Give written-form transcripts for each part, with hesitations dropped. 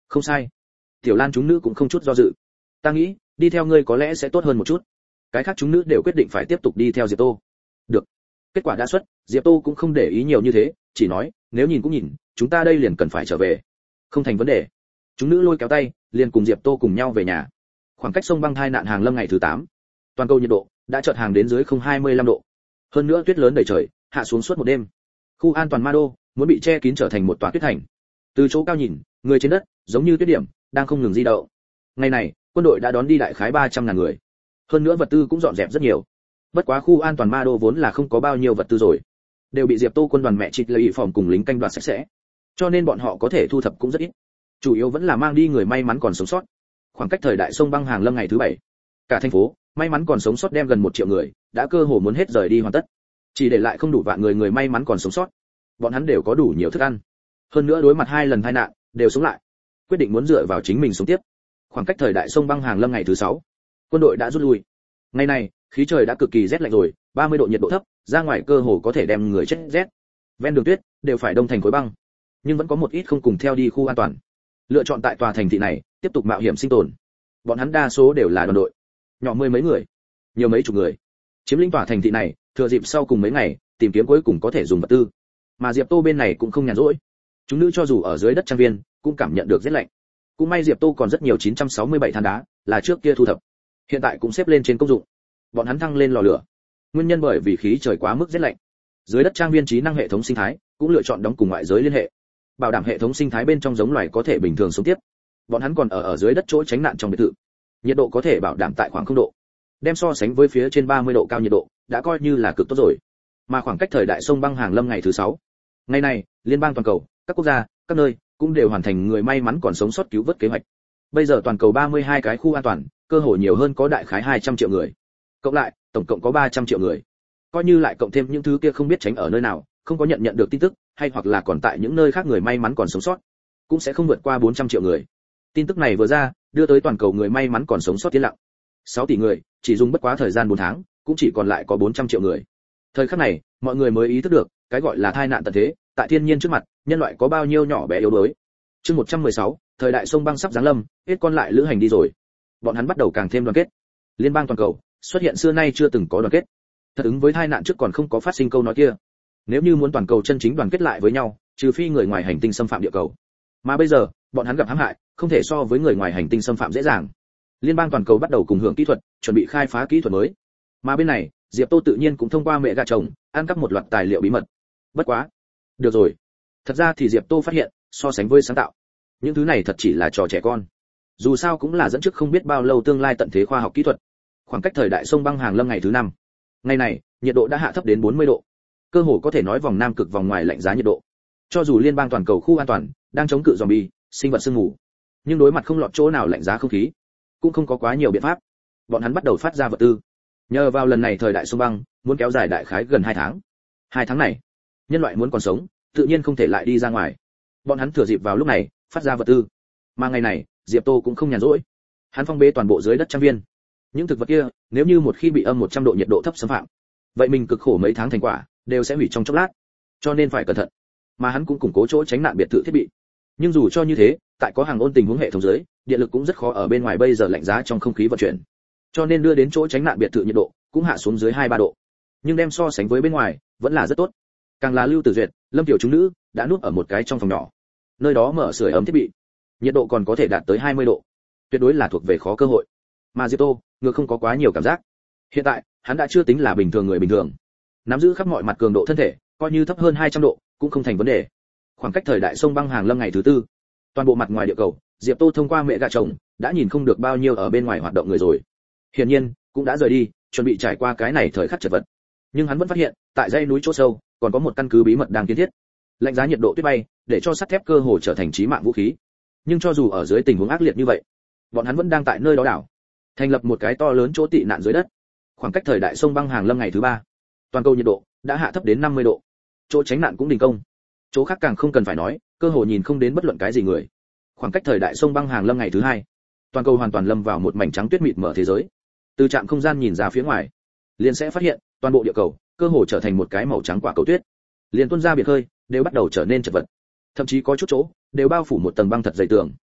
Không sai. Tiểu Lan chúng nữ cũng không chút do dự. Ta nghĩ, đi theo ngươi có lẽ sẽ tốt hơn một chút. Cái khác chúng nữ đều quyết định phải tiếp tục đi theo Diệp Tô. Được. Kết quả đã xuất, Diệp Tô cũng không để ý nhiều như thế, chỉ nói, nếu nhìn cũng nhìn, chúng ta đây liền cần phải trở về. Không thành vấn đề. Chúng nữ lôi kéo tay, liền cùng Diệp Tô cùng nhau về nhà. Khoảng cách sông băng thai nạn hàng lâm ngày thứ 8. Toàn cầu nhiệt độ đã chợt hàng đến dưới 025 độ. Hơn nữa tuyết lớn đầy trời, hạ xuống suốt một đêm. Khu an toàn Ma Đô muốn bị che kín trở thành một tòa tuyết thành. Từ chỗ cao nhìn, người trên đất giống như tuyết điểm đang không ngừng di động. Ngày này, quân đội đã đón đi đại khái 300.000 người. Hơn nữa vật tư cũng dọn dẹp rất nhiều. Bất quá khu an toàn Ma Đô vốn là không có bao nhiêu vật tư rồi, đều bị Diệp Tô quân đoàn mẹ trịch lấy phòng cùng lính canh đoạt sạch sẽ. Cho nên bọn họ có thể thu thập cũng rất ít. Chủ yếu vẫn là mang đi người may mắn còn sống sót. Khoảng cách thời đại sông băng hàng lâm ngày thứ 7, cả thành phố may mắn còn sống sót đem gần 1 triệu người, đã cơ hồ muốn hết rời đi hoàn tất. Chỉ để lại không đủ vạn người may mắn còn sống sót. Bọn hắn đều có đủ nhiều thức ăn. Hơn nữa đối mặt 2 lần tai nạn, đều sống lại. Quyết định muốn dựa vào chính mình sống tiếp. Khoảng cách thời đại sông băng hàng lâm ngày thứ 6, quân đội đã rút lui. Ngày này, khí trời đã cực kỳ rét lạnh rồi, 30 độ nhiệt độ thấp, ra ngoài cơ hồ có thể đem người chết rét. Ven đường tuyết đều phải đông thành khối băng, nhưng vẫn có một ít không cùng theo đi khu an toàn. Lựa chọn tại tòa thành thị này, tiếp tục mạo hiểm sinh tồn. Bọn hắn đa số đều là đoàn đội, nhỏ mười mấy người, nhiều mấy chục người. Chiếm lĩnh tòa thành thị này, thừa dịp sau cùng mấy ngày, tìm kiếm cuối cùng có thể dùng vật tư. Mà Diệp Tô bên này cũng không nhàn rỗi. Chúng nữ cho dù ở dưới đất trang viên, cũng cảm nhận được rét lạnh. Cũng may Diệp Tô còn rất nhiều 967 than đá, là trước kia thu thập. Hiện tại cũng xếp lên trên công dụng. Bọn hắn thăng lên lò lửa. Nguyên nhân bởi vì khí trời quá mức rét lạnh. Dưới đất trang viên trí năng hệ thống sinh thái cũng lựa chọn đóng cùng ngoại giới liên hệ, bảo đảm hệ thống sinh thái bên trong giống loài có thể bình thường sống tiếp. Bọn hắn còn ở dưới đất chỗ tránh nạn trong biệt thự. Nhiệt độ có thể bảo đảm tại khoảng 0 độ. Đem so sánh với phía trên 30 độ cao nhiệt độ, đã coi như là cực tốt rồi. Mà khoảng cách thời đại sông băng hàng lâm ngày thứ 6. Ngày này, liên bang toàn cầu, các quốc gia, các nơi cũng đều hoàn thành người may mắn còn sống sót cứu vớt kế hoạch. Bây giờ toàn cầu 32 cái khu an toàn, cơ hội nhiều hơn có đại khái 200 triệu người. Cộng lại, tổng cộng có 300 triệu người. Coi như lại cộng thêm những thứ kia không biết tránh ở nơi nào, không có nhận được tin tức, hay hoặc là còn tại những nơi khác người may mắn còn sống sót, cũng sẽ không vượt qua 400 triệu người. Tin tức này vừa ra, đưa tới toàn cầu người may mắn còn sống sót tiến lặng. 6 tỷ người, chỉ dùng bất quá thời gian 4 tháng, cũng chỉ còn lại có 400 triệu người. Thời khắc này, mọi người mới ý thức được, cái gọi là tai nạn tận thế, tại thiên nhiên trước mặt, nhân loại có bao nhiêu nhỏ bé yếu đuối. Chương 116, thời đại sông băng sắp giáng lâm, hết con lại lữ hành đi rồi. Bọn hắn bắt đầu càng thêm đoàn kết. Liên bang toàn cầu xuất hiện xưa nay chưa từng có đoàn kết. Thật ứng với tai nạn trước còn không có phát sinh câu nói kia. Nếu như muốn toàn cầu chân chính đoàn kết lại với nhau, trừ phi người ngoài hành tinh xâm phạm địa cầu. Mà bây giờ, bọn hắn gặp hãm hại, không thể so với người ngoài hành tinh xâm phạm dễ dàng. Liên bang toàn cầu bắt đầu cùng hưởng kỹ thuật, chuẩn bị khai phá kỹ thuật mới. Mà bên này, Diệp Tô tự nhiên cũng thông qua mẹ gà chồng, ăn cắp một loạt tài liệu bí mật. Bất quá, được rồi. Thật ra thì Diệp Tô phát hiện, so sánh với sáng tạo, những thứ này thật chỉ là trò trẻ con. Dù sao cũng là dẫn trước không biết bao lâu tương lai tận thế khoa học kỹ thuật. Khoảng cách thời đại sông băng hàng lâm ngày thứ 5. Ngày này, nhiệt độ đã hạ thấp đến 40 độ. Cơ hồ có thể nói vòng nam cực vòng ngoài lạnh giá nhiệt độ. Cho dù liên bang toàn cầu khu an toàn đang chống cự zombie, sinh vật sương mù, nhưng đối mặt không lọt chỗ nào lạnh giá không khí, cũng không có quá nhiều biện pháp. Bọn hắn bắt đầu phát ra vật tư. Nhờ vào lần này thời đại sông băng muốn kéo dài đại khái gần 2 tháng. 2 tháng này, nhân loại muốn còn sống, tự nhiên không thể lại đi ra ngoài. Bọn hắn thừa dịp vào lúc này, phát ra vật tư. Mà ngày này, Diệp Tô cũng không nhàn rỗi. Hắn phong bế toàn bộ dưới đất trang viên. Những thực vật kia, nếu như một khi bị âm 100 độ nhiệt độ thấp xâm phạm, vậy mình cực khổ mấy tháng thành quả đều sẽ hủy trong chốc lát. Cho nên phải cẩn thận. Mà hắn cũng củng cố chỗ tránh nạn biệt thự thiết bị. Nhưng dù cho như thế, tại có hàng ôn tình huống hệ thống dưới, điện lực cũng rất khó ở bên ngoài bây giờ lạnh giá trong không khí vận chuyển. Cho nên đưa đến chỗ tránh nạn biệt thự nhiệt độ cũng hạ xuống dưới 2-3 độ. Nhưng đem so sánh với bên ngoài, vẫn là rất tốt. Càng là Lưu Tử Duyệt, Lâm Tiểu chúng nữ đã nuốt ở một cái trong phòng nhỏ. Nơi đó mở sưởi ấm thiết bị, nhiệt độ còn có thể đạt tới 20 độ. Tuyệt đối là thuộc về khó cơ hội. Mà Diệp Tô, ngược không có quá nhiều cảm giác. Hiện tại, hắn đã chưa tính là bình thường người bình thường. Nắm giữ khắp mọi mặt cường độ thân thể, coi như thấp hơn 200 độ, cũng không thành vấn đề. Khoảng cách thời đại sông băng hàng lâm ngày thứ 4, toàn bộ mặt ngoài địa cầu, Diệp Tô thông qua mẹ gà chồng, đã nhìn không được bao nhiêu ở bên ngoài hoạt động người rồi. Hiển nhiên, cũng đã rời đi, chuẩn bị trải qua cái này thời khắc chật vật. Nhưng hắn vẫn phát hiện, tại dãy núi chỗ sâu, còn có một căn cứ bí mật đang kiến thiết. Lạnh giá nhiệt độ tuyết bay, để cho sắt thép cơ hồ trở thành chí mạng vũ khí. Nhưng cho dù ở dưới tình huống ác liệt như vậy, bọn hắn vẫn đang tại nơi đó đảo, thành lập một cái to lớn chỗ tị nạn dưới đất. Khoảng cách thời đại sông băng hàng lâm ngày thứ 3, toàn cầu nhiệt độ đã hạ thấp đến 50 độ. Chỗ tránh nạn cũng đình công. Chỗ khác càng không cần phải nói, cơ hồ nhìn không đến bất luận cái gì người. Khoảng cách thời đại sông băng hàng lâm ngày thứ 2, toàn cầu hoàn toàn lâm vào một mảnh trắng tuyết mịt mở thế giới. Từ trạm không gian nhìn ra phía ngoài, liền sẽ phát hiện toàn bộ địa cầu cơ hồ trở thành một cái màu trắng quả cầu tuyết. Liền tuôn ra biển khơi đều bắt đầu trở nên chật vật, thậm chí có chút chỗ đều bao phủ một tầng băng thật dày tường.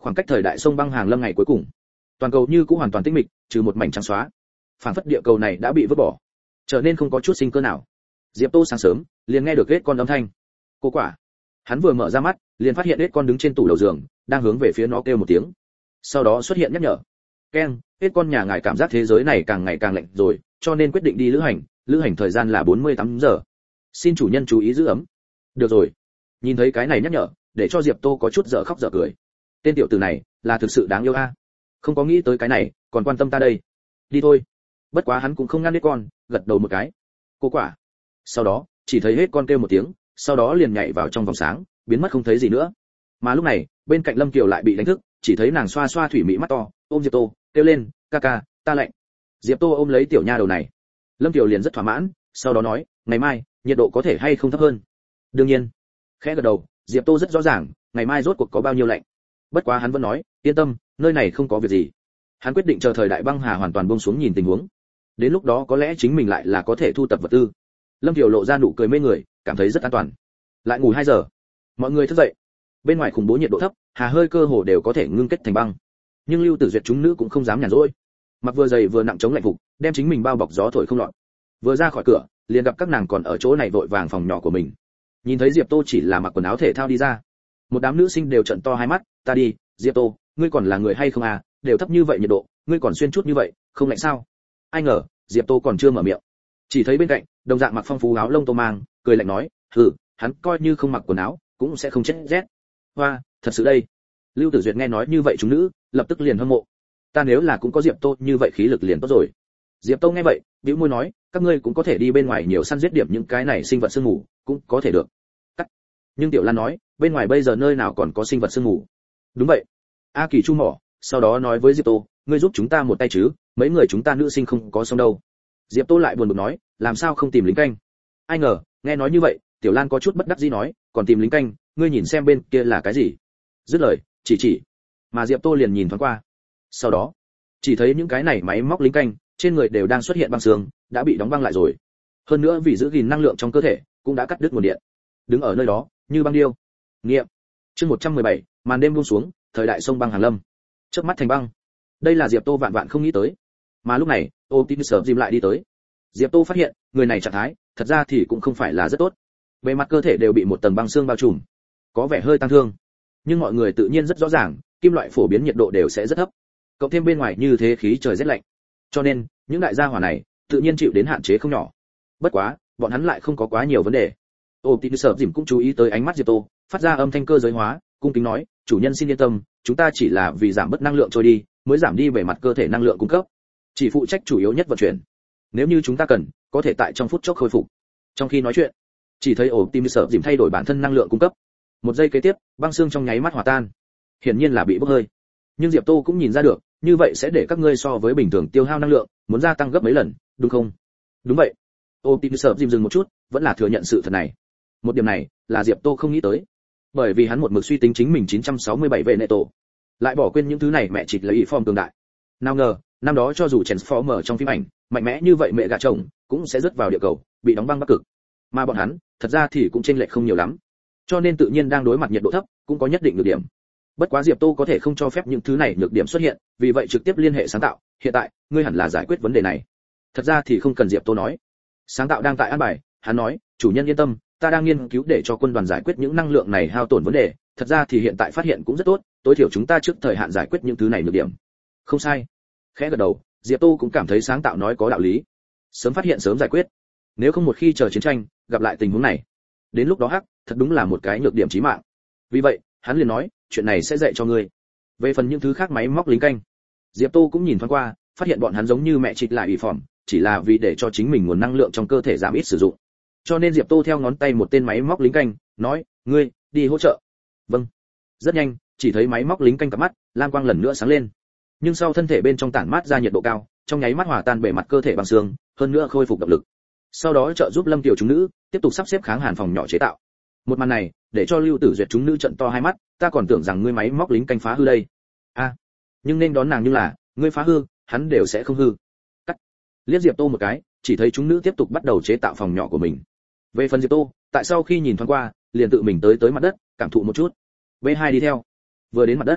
khoảng cách thời đại sông băng hàng lâm ngày cuối cùng, toàn cầu như cũng hoàn toàn tĩnh mịch, trừ một mảnh trắng xóa. Phảng phất địa cầu này đã bị vứt bỏ, trở nên không có chút sinh cơ nào. Diệp Tô sáng sớm liền nghe được hết con âm thanh. Cô quả. Hắn vừa mở ra mắt, liền phát hiện hết con đứng trên tủ đầu giường, đang hướng về phía nó kêu một tiếng. Sau đó xuất hiện nhắc nhở. Keng, hết con nhà ngài cảm giác thế giới này càng ngày càng lạnh rồi, cho nên quyết định đi lữ hành thời gian là 48 giờ. Xin chủ nhân chú ý giữ ấm. Được rồi. Nhìn thấy cái này nhắc nhở, để cho Diệp Tô có chút dở khóc dở cười. Tên tiểu tử này là thực sự đáng yêu a. Không có nghĩ tới cái này, còn quan tâm ta đây. Đi thôi. Bất quá hắn cũng không ngăn hết con, gật đầu một cái. Cô quả. Sau đó, chỉ thấy hết con kêu một tiếng, sau đó liền nhảy vào trong vòng sáng, biến mất không thấy gì nữa. Mà lúc này, bên cạnh Lâm Kiều lại bị đánh thức, chỉ thấy nàng xoa xoa thủy mỹ mắt to, ôm Diệp Tô, kêu lên, ca ca, ta lạnh. Diệp Tô ôm lấy tiểu nha đầu này. Lâm Kiều liền rất thỏa mãn, sau đó nói, ngày mai, nhiệt độ có thể hay không thấp hơn. Đương nhiên. Khẽ gật đầu, Diệp Tô rất rõ ràng, ngày mai rốt cuộc có bao nhiêu lạnh. Bất quá hắn vẫn nói, yên tâm, nơi này không có việc gì. Hắn quyết định chờ thời đại băng hà hoàn toàn buông xuống nhìn tình huống. Đến lúc đó có lẽ chính mình lại là có thể thu tập vật tư. Lâm Kiều lộ ra nụ cười mê người, cảm thấy rất an toàn. Lại ngủ 2 giờ. Mọi người thức dậy. Bên ngoài khủng bố nhiệt độ thấp, hà hơi cơ hồ đều có thể ngưng kết thành băng. Nhưng Lưu Tử Duyệt chúng nữ cũng không dám nhàn rỗi. Mặc vừa dày vừa nặng chống lạnh phục, đem chính mình bao bọc gió thổi không lọt. Vừa ra khỏi cửa, liền gặp các nàng còn ở chỗ này vội vàng phòng nhỏ của mình. Nhìn thấy Diệp Tô chỉ là mặc quần áo thể thao đi ra, một đám nữ sinh đều trợn to hai mắt, ta đi, Diệp Tô, ngươi còn là người hay không à, đều thấp như vậy nhiệt độ, ngươi còn xuyên chút như vậy, không lạnh sao? Ai ngờ, Diệp Tô còn chưa mở miệng, chỉ thấy bên cạnh, đồng dạng mặc phong phú áo lông tô mang, cười lạnh nói, hừ, hắn coi như không mặc quần áo, cũng sẽ không chết rét. Hoa, thật sự đây. Lưu Tử Duyệt nghe nói như vậy chúng nữ, lập tức liền hâm mộ. Ta nếu là cũng có Diệp Tô như vậy khí lực liền tốt rồi. Diệp Tô nghe vậy, bĩu môi nói, các ngươi cũng có thể đi bên ngoài nhiều săn giết điểm những cái này sinh vật sương mù, cũng có thể được. Cắt. Nhưng Tiểu Lan nói, bên ngoài bây giờ nơi nào còn có sinh vật sương mù? Đúng vậy. A Kỳ chu mỏ, sau đó nói với Diệp Tô, ngươi giúp chúng ta một tay chứ, mấy người chúng ta nữ sinh không có sống đâu. Diệp Tô lại buồn bực nói, làm sao không tìm lính canh? Ai ngờ, nghe nói như vậy, Tiểu Lan có chút bất đắc dĩ nói, còn tìm lính canh, ngươi nhìn xem bên kia là cái gì? Dứt lời, chỉ. Mà Diệp Tô liền nhìn thoáng qua. Sau đó, chỉ thấy những cái này máy móc lính canh, trên người đều đang xuất hiện băng xương, đã bị đóng băng lại rồi. Hơn nữa vì giữ gìn năng lượng trong cơ thể, cũng đã cắt đứt nguồn điện. Đứng ở nơi đó, như băng điêu. Nghiệm. Chương 117, màn đêm buông xuống, thời đại sông băng hàng lâm. Chớp mắt thành băng. Đây là Diệp Tô vạn vạn không nghĩ tới. Mà lúc này, Optimus Prime lại đi tới. Diệp Tô phát hiện, người này trạng thái, thật ra thì cũng không phải là rất tốt. Bề mặt cơ thể đều bị một tầng băng xương bao trùm, có vẻ hơi tăng thương. Nhưng mọi người tự nhiên rất rõ ràng, kim loại phổ biến nhiệt độ đều sẽ rất thấp. Cộng thêm bên ngoài như thế khí trời rất lạnh. Cho nên, những đại gia hỏa này, tự nhiên chịu đến hạn chế không nhỏ. Bất quá, bọn hắn lại không có quá nhiều vấn đề. Optimus Prime cũng chú ý tới ánh mắt Diệp Tô, phát ra âm thanh cơ giới hóa, cung kính nói, chủ nhân xin yên tâm, chúng ta chỉ là vì giảm bớt năng lượng trôi đi, mới giảm đi bề mặt cơ thể năng lượng cung cấp, chỉ phụ trách chủ yếu nhất vận chuyển. Nếu như chúng ta cần, có thể tại trong phút chốc khôi phục. Trong khi nói chuyện, chỉ thấy Optimus Prime thay đổi bản thân năng lượng cung cấp. Một giây kế tiếp, băng xương trong nháy mắt hòa tan. Hiển nhiên là bị bốc hơi. Nhưng Diệp Tô cũng nhìn ra được, như vậy sẽ để các ngươi so với bình thường tiêu hao năng lượng, muốn gia tăng gấp mấy lần, đúng không? Đúng vậy. Optimus Prime dừng một chút, vẫn là thừa nhận sự thật này. Một điểm này, là Diệp Tô không nghĩ tới. Bởi vì hắn một mực suy tính chính mình 967 vệ nệ tổ, lại bỏ quên những thứ này mẹ chịt lấy ý form cường đại. Nào ngờ, năm đó cho dù Transformer trong phim ảnh, mạnh mẽ như vậy mẹ gà chồng, cũng sẽ rớt vào địa cầu, bị đóng băng Bắc Cực. Mà bọn hắn, thật ra thì cũng chênh lệch không nhiều lắm. Cho nên tự nhiên đang đối mặt nhiệt độ thấp, cũng có nhất định nhược điểm. Bất quá Diệp Tô có thể không cho phép những thứ này nhược điểm xuất hiện, vì vậy trực tiếp liên hệ sáng tạo, hiện tại, ngươi hẳn là giải quyết vấn đề này. Thật ra thì không cần Diệp Tô nói. Sáng tạo đang tại an bài, hắn nói, chủ nhân yên tâm, ta đang nghiên cứu để cho quân đoàn giải quyết những năng lượng này hao tổn vấn đề, thật ra thì hiện tại phát hiện cũng rất tốt, tối thiểu chúng ta trước thời hạn giải quyết những thứ này nhược điểm. Không sai. Khẽ gật đầu, Diệp Tô cũng cảm thấy sáng tạo nói có đạo lý. Sớm phát hiện sớm giải quyết. Nếu không một khi chờ chiến tranh, gặp lại tình huống này, đến lúc đó hắc, thật đúng là một cái nhược điểm chí mạng. Vì vậy, hắn liền nói, chuyện này sẽ dạy cho ngươi. Về phần những thứ khác máy móc lính canh, Diệp Tô cũng nhìn thoáng qua, phát hiện bọn hắn giống như mẹ chịt lại ủy phỏng, chỉ là vì để cho chính mình nguồn năng lượng trong cơ thể giảm ít sử dụng. Cho nên Diệp Tô theo ngón tay một tên máy móc lính canh, nói, ngươi đi hỗ trợ. Vâng. Rất nhanh, chỉ thấy máy móc lính canh cặp mắt, lam quang lần nữa sáng lên. Nhưng sau thân thể bên trong tản mát ra nhiệt độ cao, trong nháy mắt hòa tan bề mặt cơ thể bằng xương, hơn nữa khôi phục động lực. Sau đó trợ giúp Lâm Tiểu chúng nữ tiếp tục sắp xếp kháng hàn phòng nhỏ chế tạo. Một màn này, để cho Lưu Tử Duyệt chúng nữ trợn to hai mắt, ta còn tưởng rằng ngươi máy móc lính canh phá hư đây. A, nhưng nên đón nàng như là, ngươi phá hư, hắn đều sẽ không hư. Cắt. Liếc Diệp Tô một cái, chỉ thấy chúng nữ tiếp tục bắt đầu chế tạo phòng nhỏ của mình. Về phần Diệp Tô, tại sau khi nhìn thoáng qua, liền tự mình tới mặt đất, cảm thụ một chút. V2 đi theo. Vừa đến mặt đất,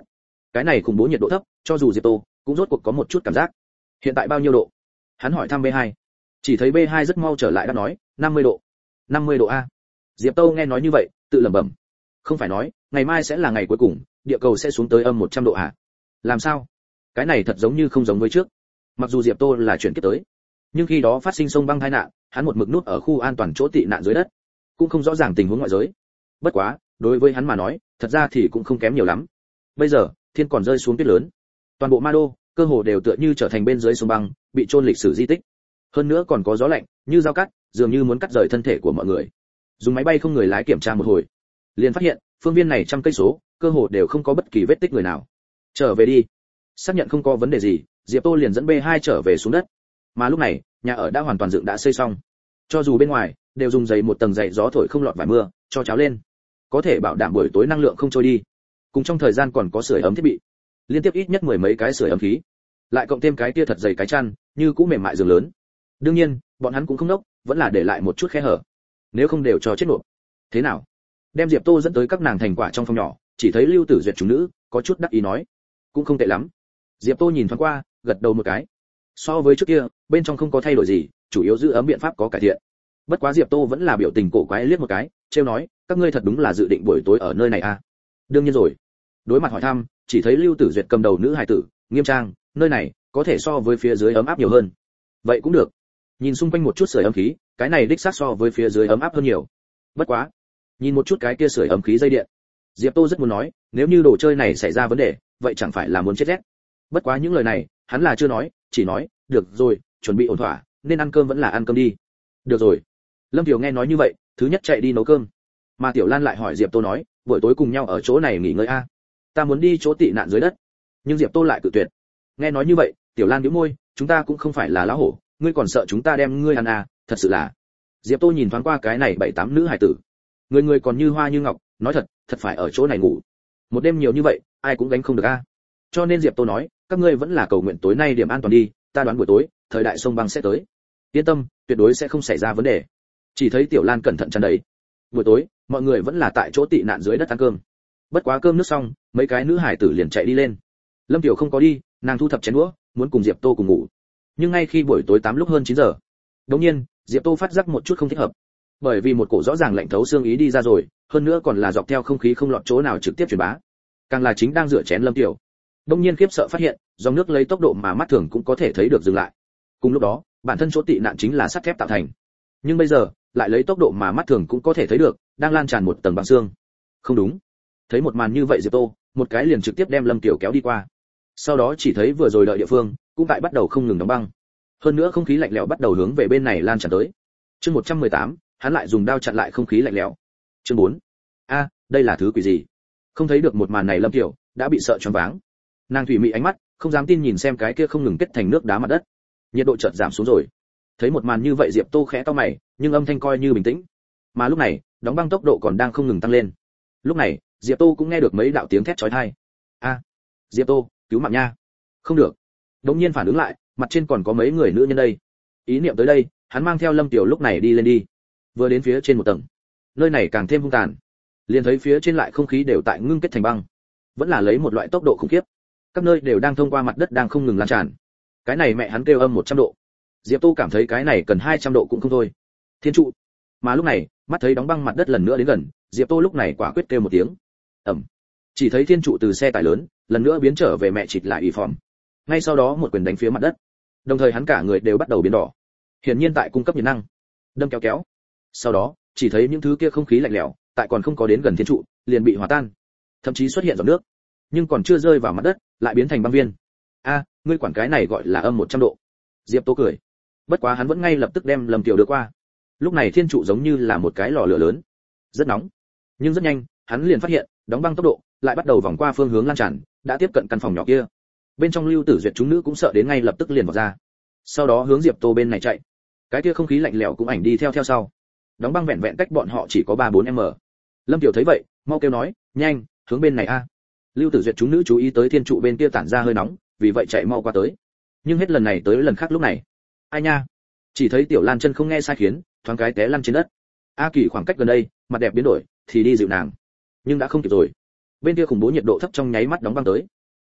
Cái này khủng bố nhiệt độ thấp, cho dù Diệp Tô cũng rốt cuộc có một chút cảm giác. Hiện tại bao nhiêu độ? Hắn hỏi thăm B2. Chỉ thấy B2 rất mau trở lại đáp nói, 50 độ. 50 độ a. Diệp Tô nghe nói như vậy, tự lẩm bẩm. Không phải nói, ngày mai sẽ là ngày cuối cùng, địa cầu sẽ xuống tới âm 100 độ à? Làm sao? Cái này thật giống như không giống với trước. Mặc dù Diệp Tô là chuyển kiếp tới, nhưng khi đó phát sinh sông băng tai nạn, hắn một mực nút ở khu an toàn chỗ tị nạn dưới đất, cũng không rõ ràng tình huống ngoại giới. Bất quá, đối với hắn mà nói, thật ra thì cũng không kém nhiều lắm. Bây giờ, thiên còn rơi xuống tuyết lớn, toàn bộ Ma Đô cơ hồ đều tựa như trở thành bên dưới sông băng, bị chôn lịch sử di tích. Hơn nữa còn có gió lạnh, như dao cắt, dường như muốn cắt rời thân thể của mọi người. Dùng máy bay không người lái kiểm tra một hồi, liền phát hiện, phương viên này trăm cây số, cơ hồ đều không có bất kỳ vết tích người nào. Trở về đi. Xác nhận không có vấn đề gì, Diệp Tô liền dẫn B2 trở về xuống đất. Mà lúc này, nhà ở đã hoàn toàn dựng đã xây xong. Cho dù bên ngoài đều dùng giày một tầng giày gió thổi không lọt vài mưa, cho cháo lên, có thể bảo đảm buổi tối năng lượng không trôi đi. Cùng trong thời gian còn có sưởi ấm thiết bị, liên tiếp ít nhất 10 mấy cái sưởi ấm khí, lại cộng thêm cái kia thật dày cái chăn, như cũ mềm mại giường lớn. Đương nhiên, bọn hắn cũng không nốc, vẫn là để lại một chút khe hở, nếu không đều cho chết nộp. Thế nào? Đem Diệp Tô dẫn tới các nàng thành quả trong phòng nhỏ, chỉ thấy Lưu Tử Duyệt chúng nữ, có chút đắc ý nói, cũng không tệ lắm. Diệp Tô nhìn thoáng qua, gật đầu một cái. So với trước kia, bên trong không có thay đổi gì, chủ yếu giữ ấm biện pháp có cải thiện. Bất quá Diệp Tô vẫn là biểu tình cổ quái liếc một cái, trêu nói, các ngươi thật đúng là dự định buổi tối ở nơi này à? Đương nhiên rồi. Đối mặt hỏi thăm, chỉ thấy Lưu Tử Duyệt cầm đầu nữ hài tử, nghiêm trang, nơi này có thể so với phía dưới ấm áp nhiều hơn. Vậy cũng được. Nhìn xung quanh một chút sưởi ấm khí, cái này đích xác so với phía dưới ấm áp hơn nhiều. Bất quá, nhìn một chút cái kia sưởi ấm khí dây điện, Diệp Tô rất muốn nói, nếu như đồ chơi này xảy ra vấn đề, vậy chẳng phải là muốn chết rét. Bất quá những lời này, hắn là chưa nói, chỉ nói, được rồi, chuẩn bị ổn thỏa, nên ăn cơm vẫn là ăn cơm đi. Được rồi. Lâm Tiểu nghe nói như vậy, thứ nhất chạy đi nấu cơm. Mà Tiểu Lan lại hỏi Diệp Tô nói, buổi tối cùng nhau ở chỗ này nghỉ ngơi a? Ta muốn đi chỗ tị nạn dưới đất. Nhưng Diệp Tô lại cự tuyệt. Nghe nói như vậy, Tiểu Lan nhíu môi, chúng ta cũng không phải là lão hổ, ngươi còn sợ chúng ta đem ngươi ăn à, thật sự là. Diệp Tô nhìn thoáng qua cái này 7-8 nữ hài tử. Người người còn như hoa như ngọc, nói thật, thật phải ở chỗ này ngủ. Một đêm nhiều như vậy, ai cũng gánh không được a. Cho nên Diệp Tô nói, các ngươi vẫn là cầu nguyện tối nay điểm an toàn đi, ta đoán buổi tối, thời đại sông băng sẽ tới. Yên tâm, tuyệt đối sẽ không xảy ra vấn đề. Chỉ thấy Tiểu Lan cẩn thận tràn đầy. Buổi tối, mọi người vẫn là tại chỗ tị nạn dưới đất ăn cơm. Bất quá cơm nước xong, mấy cái nữ hải tử liền chạy đi lên. Lâm Tiểu không có đi, nàng thu thập chén đũa, muốn cùng Diệp Tô cùng ngủ. Nhưng ngay khi buổi tối 8 lúc hơn 9 giờ, đột nhiên, Diệp Tô phát giác một chút không thích hợp. Bởi vì một cổ rõ ràng lạnh thấu xương ý đi ra rồi, hơn nữa còn là dọc theo không khí không lọt chỗ nào trực tiếp truyền bá. Càng là chính đang rửa chén Lâm Tiểu. Đột nhiên khiếp sợ phát hiện, dòng nước lấy tốc độ mà mắt thường cũng có thể thấy được dừng lại. Cùng lúc đó, bản thân chỗ tị nạn chính là sắt thép tạo thành. Nhưng bây giờ, lại lấy tốc độ mà mắt thường cũng có thể thấy được, đang lan tràn một tầng băng xương. Không đúng. Thấy một màn như vậy Diệp Tô, một cái liền trực tiếp đem Lâm Tiểu kéo đi qua. Sau đó chỉ thấy vừa rồi đợi địa phương, cũng tại bắt đầu không ngừng đóng băng. Hơn nữa không khí lạnh lẽo bắt đầu hướng về bên này lan tràn tới. Chương 118, hắn lại dùng đao chặn lại không khí lạnh lẽo. Chương 4. A, đây là thứ quỷ gì? Không thấy được một màn này Lâm Tiểu đã bị sợ choáng váng. Nàng thủy mị ánh mắt, không dám tin nhìn xem cái kia không ngừng kết thành nước đá mặt đất. Nhiệt độ chợt giảm xuống rồi. Thấy một màn như vậy Diệp Tô khẽ cau mày, nhưng âm thanh coi như bình tĩnh. Mà lúc này, đóng băng tốc độ còn đang không ngừng tăng lên. Lúc này, Diệp Tô cũng nghe được mấy đạo tiếng thét chói tai. A, Diệp Tô, cứu mạng nha! Không được. Đống nhiên phản ứng lại, mặt trên còn có mấy người nữ nhân đây. Ý niệm tới đây, hắn mang theo Lâm Tiểu lúc này đi lên đi. Vừa đến phía trên một tầng, nơi này càng thêm hung tàn. Liền thấy phía trên lại không khí đều tại ngưng kết thành băng, vẫn là lấy một loại tốc độ khủng khiếp. Các nơi đều đang thông qua mặt đất đang không ngừng lan tràn. Cái này mẹ hắn kêu âm 100 độ. Diệp Tô cảm thấy cái này cần 200 độ cũng không thôi. Thiên trụ. Mà lúc này, mắt thấy đóng băng mặt đất lần nữa đến gần, Diệp Tô lúc này quả quyết kêu một tiếng. Ầm. Chỉ thấy thiên trụ từ xe tải lớn, lần nữa biến trở về mẹ chịt lại y phòm. Ngay sau đó một quyền đánh phía mặt đất. Đồng thời hắn cả người đều bắt đầu biến đỏ. Hiển nhiên tại cung cấp nhiệt năng. Đâm kéo kéo. Sau đó, chỉ thấy những thứ kia không khí lạnh lẽo, tại còn không có đến gần thiên trụ, liền bị hòa tan. Thậm chí xuất hiện giọt nước, nhưng còn chưa rơi vào mặt đất, lại biến thành băng viên. A, ngươi quản cái này gọi là âm 100 độ. Diệp Tô cười. Bất quá hắn vẫn ngay lập tức đem Lâm Tiểu đưa qua. Lúc này thiên trụ giống như là một cái lò lửa lớn, rất nóng. Nhưng rất nhanh, hắn liền phát hiện, đóng băng tốc độ lại bắt đầu vòng qua phương hướng lan tràn, đã tiếp cận căn phòng nhỏ kia. Bên trong Lưu Tử Duyệt chúng nữ cũng sợ đến ngay lập tức liền vọt ra. Sau đó hướng Diệp Tô bên này chạy. Cái kia không khí lạnh lẽo cũng ảnh đi theo sau. Đóng băng vẹn vẹn cách bọn họ chỉ có 3-4m. Lâm Tiểu thấy vậy, mau kêu nói, nhanh, hướng bên này a. Lưu Tử Duyệt chúng nữ chú ý tới thiên trụ bên kia tản ra hơi nóng, vì vậy chạy mau qua tới. Nhưng hết lần này tới lần khác lúc này, ai nha, chỉ thấy Tiểu Lan chân không nghe sai khiến, thoáng cái té lăn trên đất. A Kỳ khoảng cách gần đây, mặt đẹp biến đổi, thì đi dịu nàng, nhưng đã không kịp rồi. Bên kia khủng bố nhiệt độ thấp trong nháy mắt đóng băng tới.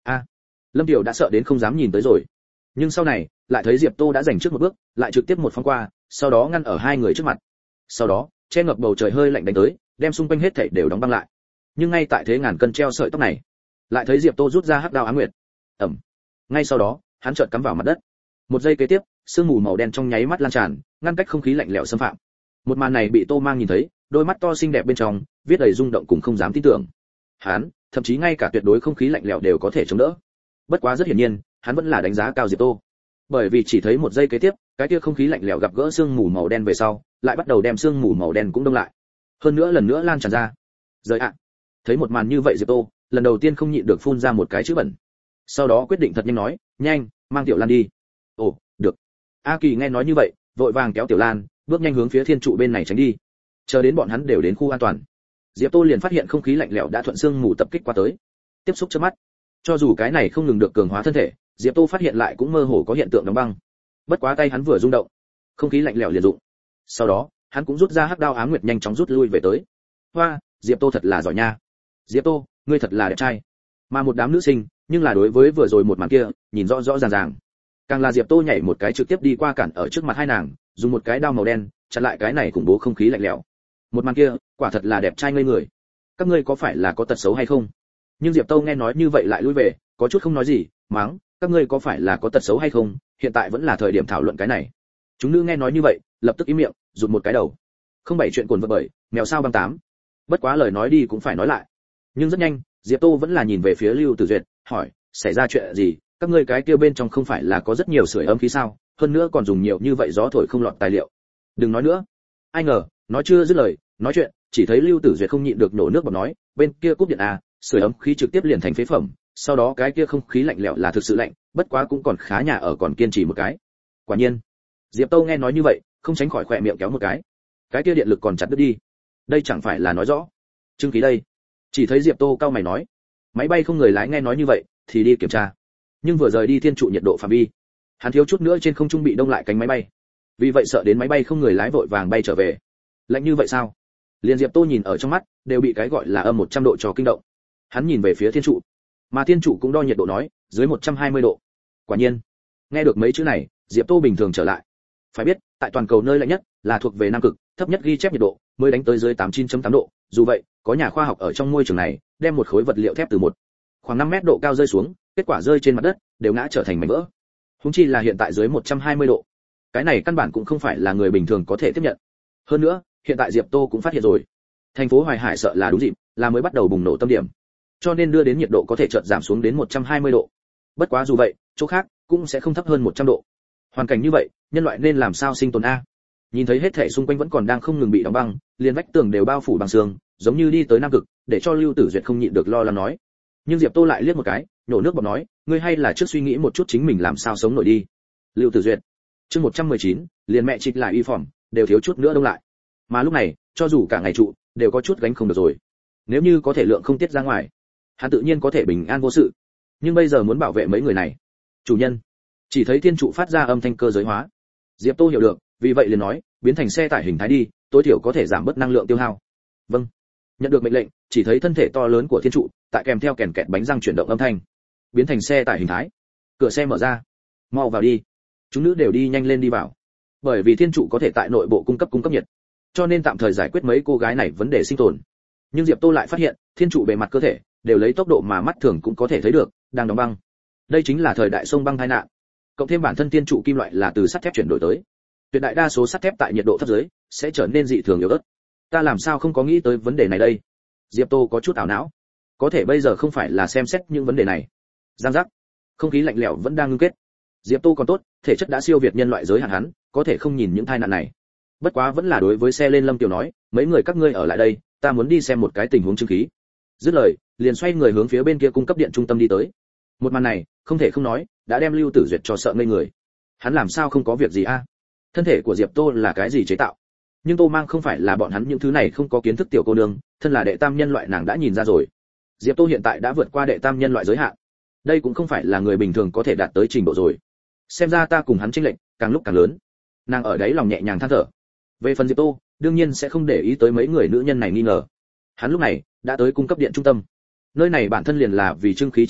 A, Lâm Tiểu đã sợ đến không dám nhìn tới rồi. Nhưng sau này, lại thấy Diệp Tô đã giành trước một bước, lại trực tiếp một phóng qua, sau đó ngăn ở hai người trước mặt. Sau đó, che ngập bầu trời hơi lạnh đánh tới, đem xung quanh hết thảy đều đóng băng lại. Nhưng ngay tại thế ngàn cân treo sợi tóc này, lại thấy Diệp Tô rút ra hắc đao Á Nguyệt. Ầm. Ngay sau đó, hắn chợt cắm vào mặt đất. Một giây kế tiếp, sương mù màu đen trong nháy mắt lan tràn, ngăn cách không khí lạnh lẽo xâm phạm. Một màn này bị Tô Mang nhìn thấy, đôi mắt to xinh đẹp bên trong viết đầy rung động cùng không dám tin tưởng. Hắn, thậm chí ngay cả tuyệt đối không khí lạnh lẽo đều có thể chống đỡ. Bất quá rất hiển nhiên, hắn vẫn là đánh giá cao Diệp Tô. Bởi vì chỉ thấy một giây kế tiếp, cái kia không khí lạnh lẽo gặp gỡ sương mù màu đen về sau, lại bắt đầu đem sương mù màu đen cũng đông lại. Hơn nữa lần nữa lan tràn ra. Rời ạ. Thấy một màn như vậy Diệp Tô, lần đầu tiên không nhịn được phun ra một cái chữ bẩn. Sau đó quyết định thật nhanh nói, "Nhanh, mang Tiểu Lan đi." "Ồ, được." A Kỳ nghe nói như vậy, vội vàng kéo Tiểu Lan, bước nhanh hướng phía thiên trụ bên này tránh đi. Chờ đến bọn hắn đều đến khu an toàn, Diệp Tô liền phát hiện không khí lạnh lẽo đã thuận sương mù tập kích qua tới. Tiếp xúc chớp mắt, cho dù cái này không ngừng được cường hóa thân thể, Diệp Tô phát hiện lại cũng mơ hồ có hiện tượng đóng băng. Bất quá tay hắn vừa rung động, không khí lạnh lẽo liền dụng. Sau đó, hắn cũng rút ra hắc đao Ám Nguyệt nhanh chóng rút lui về tới. Hoa, Diệp Tô thật là giỏi nha. Diệp Tô, ngươi thật là đẹp trai. Mà một đám nữ sinh, nhưng là đối với vừa rồi một màn kia, nhìn rõ rõ ràng ràng. Càng là Diệp Tô nhảy một cái trực tiếp đi qua cản ở trước mặt hai nàng, dùng một cái đao màu đen chặn lại cái này khủng bố không khí lạnh lẽo. Một màn kia, quả thật là đẹp trai ngây người. Các ngươi có phải là có tật xấu hay không? Nhưng Diệp Tô nghe nói như vậy lại lui về, có chút không nói gì, mắng, các ngươi có phải là có tật xấu hay không? Hiện tại vẫn là thời điểm thảo luận cái này. Chúng nữ nghe nói như vậy, lập tức im miệng, rụt một cái đầu. Không bảy chuyện cuồn vật bởi, mèo sao băng tám. Bất quá lời nói đi cũng phải nói lại. Nhưng rất nhanh, Diệp Tô vẫn là nhìn về phía Lưu Tử Duyệt, hỏi, xảy ra chuyện gì? Các ngươi cái kia bên trong không phải là có rất nhiều sưởi ấm khí sao? Hơn nữa còn dùng nhiều như vậy gió thổi không lọt tài liệu. Đừng nói nữa. Ai ngờ, nói chưa dứt lời, nói chuyện, chỉ thấy Lưu Tử Duyệt không nhịn được nổ nước bọt nói, bên kia cúp điện à, sưởi ấm khí trực tiếp liền thành phế phẩm, sau đó cái kia không khí lạnh lẽo là thực sự lạnh, bất quá cũng còn khá nhà ở còn kiên trì một cái. Quả nhiên, Diệp Tô nghe nói như vậy, không tránh khỏi khỏe miệng kéo một cái kia điện lực còn chặt đứt đi. Đây chẳng phải là nói rõ trưng khí đây. Chỉ thấy Diệp Tô cao mày nói, máy bay không người lái nghe nói như vậy, thì đi kiểm tra. Nhưng vừa rời đi thiên trụ nhiệt độ phạm vi, hắn thiếu chút nữa trên không trung bị đông lại cánh máy bay. Vì vậy sợ đến máy bay không người lái vội vàng bay trở về. Lạnh như vậy sao? Liên Diệp Tô nhìn ở trong mắt, đều bị cái gọi là âm 100 độ cho kinh động. Hắn nhìn về phía thiên trụ, mà thiên trụ cũng đo nhiệt độ nói, dưới 120 độ. Quả nhiên, nghe được mấy chữ này, Diệp Tô bình thường trở lại. Phải biết, tại toàn cầu nơi lạnh nhất là thuộc về Nam Cực, thấp nhất ghi chép nhiệt độ mới đánh tới dưới 89.8 độ. Dù vậy, có nhà khoa học ở trong môi trường này, đem một khối vật liệu thép từ khoảng 5 mét độ cao rơi xuống, kết quả rơi trên mặt đất, đều ngã trở thành mảnh vỡ. Huống chi là hiện tại dưới 120 độ. Cái này căn bản cũng không phải là người bình thường có thể tiếp nhận. Hơn nữa, hiện tại Diệp Tô cũng phát hiện rồi. Thành phố Hoài Hải sợ là đúng dịp, là mới bắt đầu bùng nổ tâm điểm. Cho nên đưa đến nhiệt độ có thể chợt giảm xuống đến 120 độ. Bất quá dù vậy, chỗ khác cũng sẽ không thấp hơn 100 độ. Hoàn cảnh như vậy, nhân loại nên làm sao sinh tồn a? Nhìn thấy hết thảy xung quanh vẫn còn đang không ngừng bị đóng băng, liền vách tường đều bao phủ bằng sương, giống như đi tới Nam Cực, để cho Lưu Tử Duyệt không nhịn được lo lắng nói. Nhưng Diệp Tô lại liếc một cái, nhổ nước bọt nói, ngươi hay là trước suy nghĩ một chút chính mình làm sao sống nổi đi. Lưu Tử Duyệt. Chương 119, liền mẹ trịch lại y phỏng, đều thiếu chút nữa đông lại. Mà lúc này, cho dù cả ngày trụ, đều có chút gánh không được rồi. Nếu như có thể lượng không tiết ra ngoài, hắn tự nhiên có thể bình an vô sự. Nhưng bây giờ muốn bảo vệ mấy người này. Chủ nhân. Chỉ thấy thiên trụ phát ra âm thanh cơ giới hóa. Diệp Tô hiểu được, vì vậy liền nói, biến thành xe tải hình thái đi, tối thiểu có thể giảm bớt năng lượng tiêu hao. Vâng. Nhận được mệnh lệnh, chỉ thấy thân thể to lớn của thiên trụ, tại kèm theo kèn kẹt bánh răng chuyển động âm thanh, biến thành xe tải hình thái. Cửa xe mở ra. Mau vào đi. Chúng nữ đều đi nhanh lên đi vào. Bởi vì thiên trụ có thể tại nội bộ cung cấp nhiệt, cho nên tạm thời giải quyết mấy cô gái này vấn đề sinh tồn. Nhưng Diệp Tô lại phát hiện, thiên trụ bề mặt cơ thể đều lấy tốc độ mà mắt thường cũng có thể thấy được, đang đóng băng. Đây chính là thời đại sông băng tai nạn. Cộng thêm bản thân thiên trụ kim loại là từ sắt thép chuyển đổi tới. Tuyệt đại đa số sắt thép tại nhiệt độ thấp dưới sẽ trở nên dị thường yếu ớt. Ta làm sao không có nghĩ tới vấn đề này đây? Diệp Tô có chút ảo não. Có thể bây giờ không phải là xem xét những vấn đề này. Giang giác. Không khí lạnh lẽo vẫn đang ngưng kết. Diệp Tô còn tốt, thể chất đã siêu việt nhân loại giới hạn hắn, có thể không nhìn những tai nạn này. Bất quá vẫn là đối với xe lên Lâm Tiểu nói, mấy người các ngươi ở lại đây, ta muốn đi xem một cái tình huống chứng khí. Dứt lời, liền xoay người hướng phía bên kia cung cấp điện trung tâm đi tới. Một màn này, không thể không nói, đã đem Lưu Tử Duyệt cho sợ ngây người. Hắn làm sao không có việc gì a? Thân thể của Diệp Tô là cái gì chế tạo? Nhưng Tô Mang không phải là bọn hắn những thứ này không có kiến thức tiểu cô nương, thân là đệ tam nhân loại nàng đã nhìn ra rồi. Diệp Tô hiện tại đã vượt qua đệ tam nhân loại giới hạn. Đây cũng không phải là người bình thường có thể đạt tới trình độ rồi. Xem ra ta cùng hắn chênh lệch càng lúc càng lớn. Nàng ở đấy lòng nhẹ nhàng than thở. Về phần Diệp Tô, đương nhiên sẽ không để ý tới mấy người nữ nhân này nghi ngờ. Hắn lúc này đã tới cung cấp điện trung tâm. Nơi này bản thân liền là vì trưng khí chế tạo,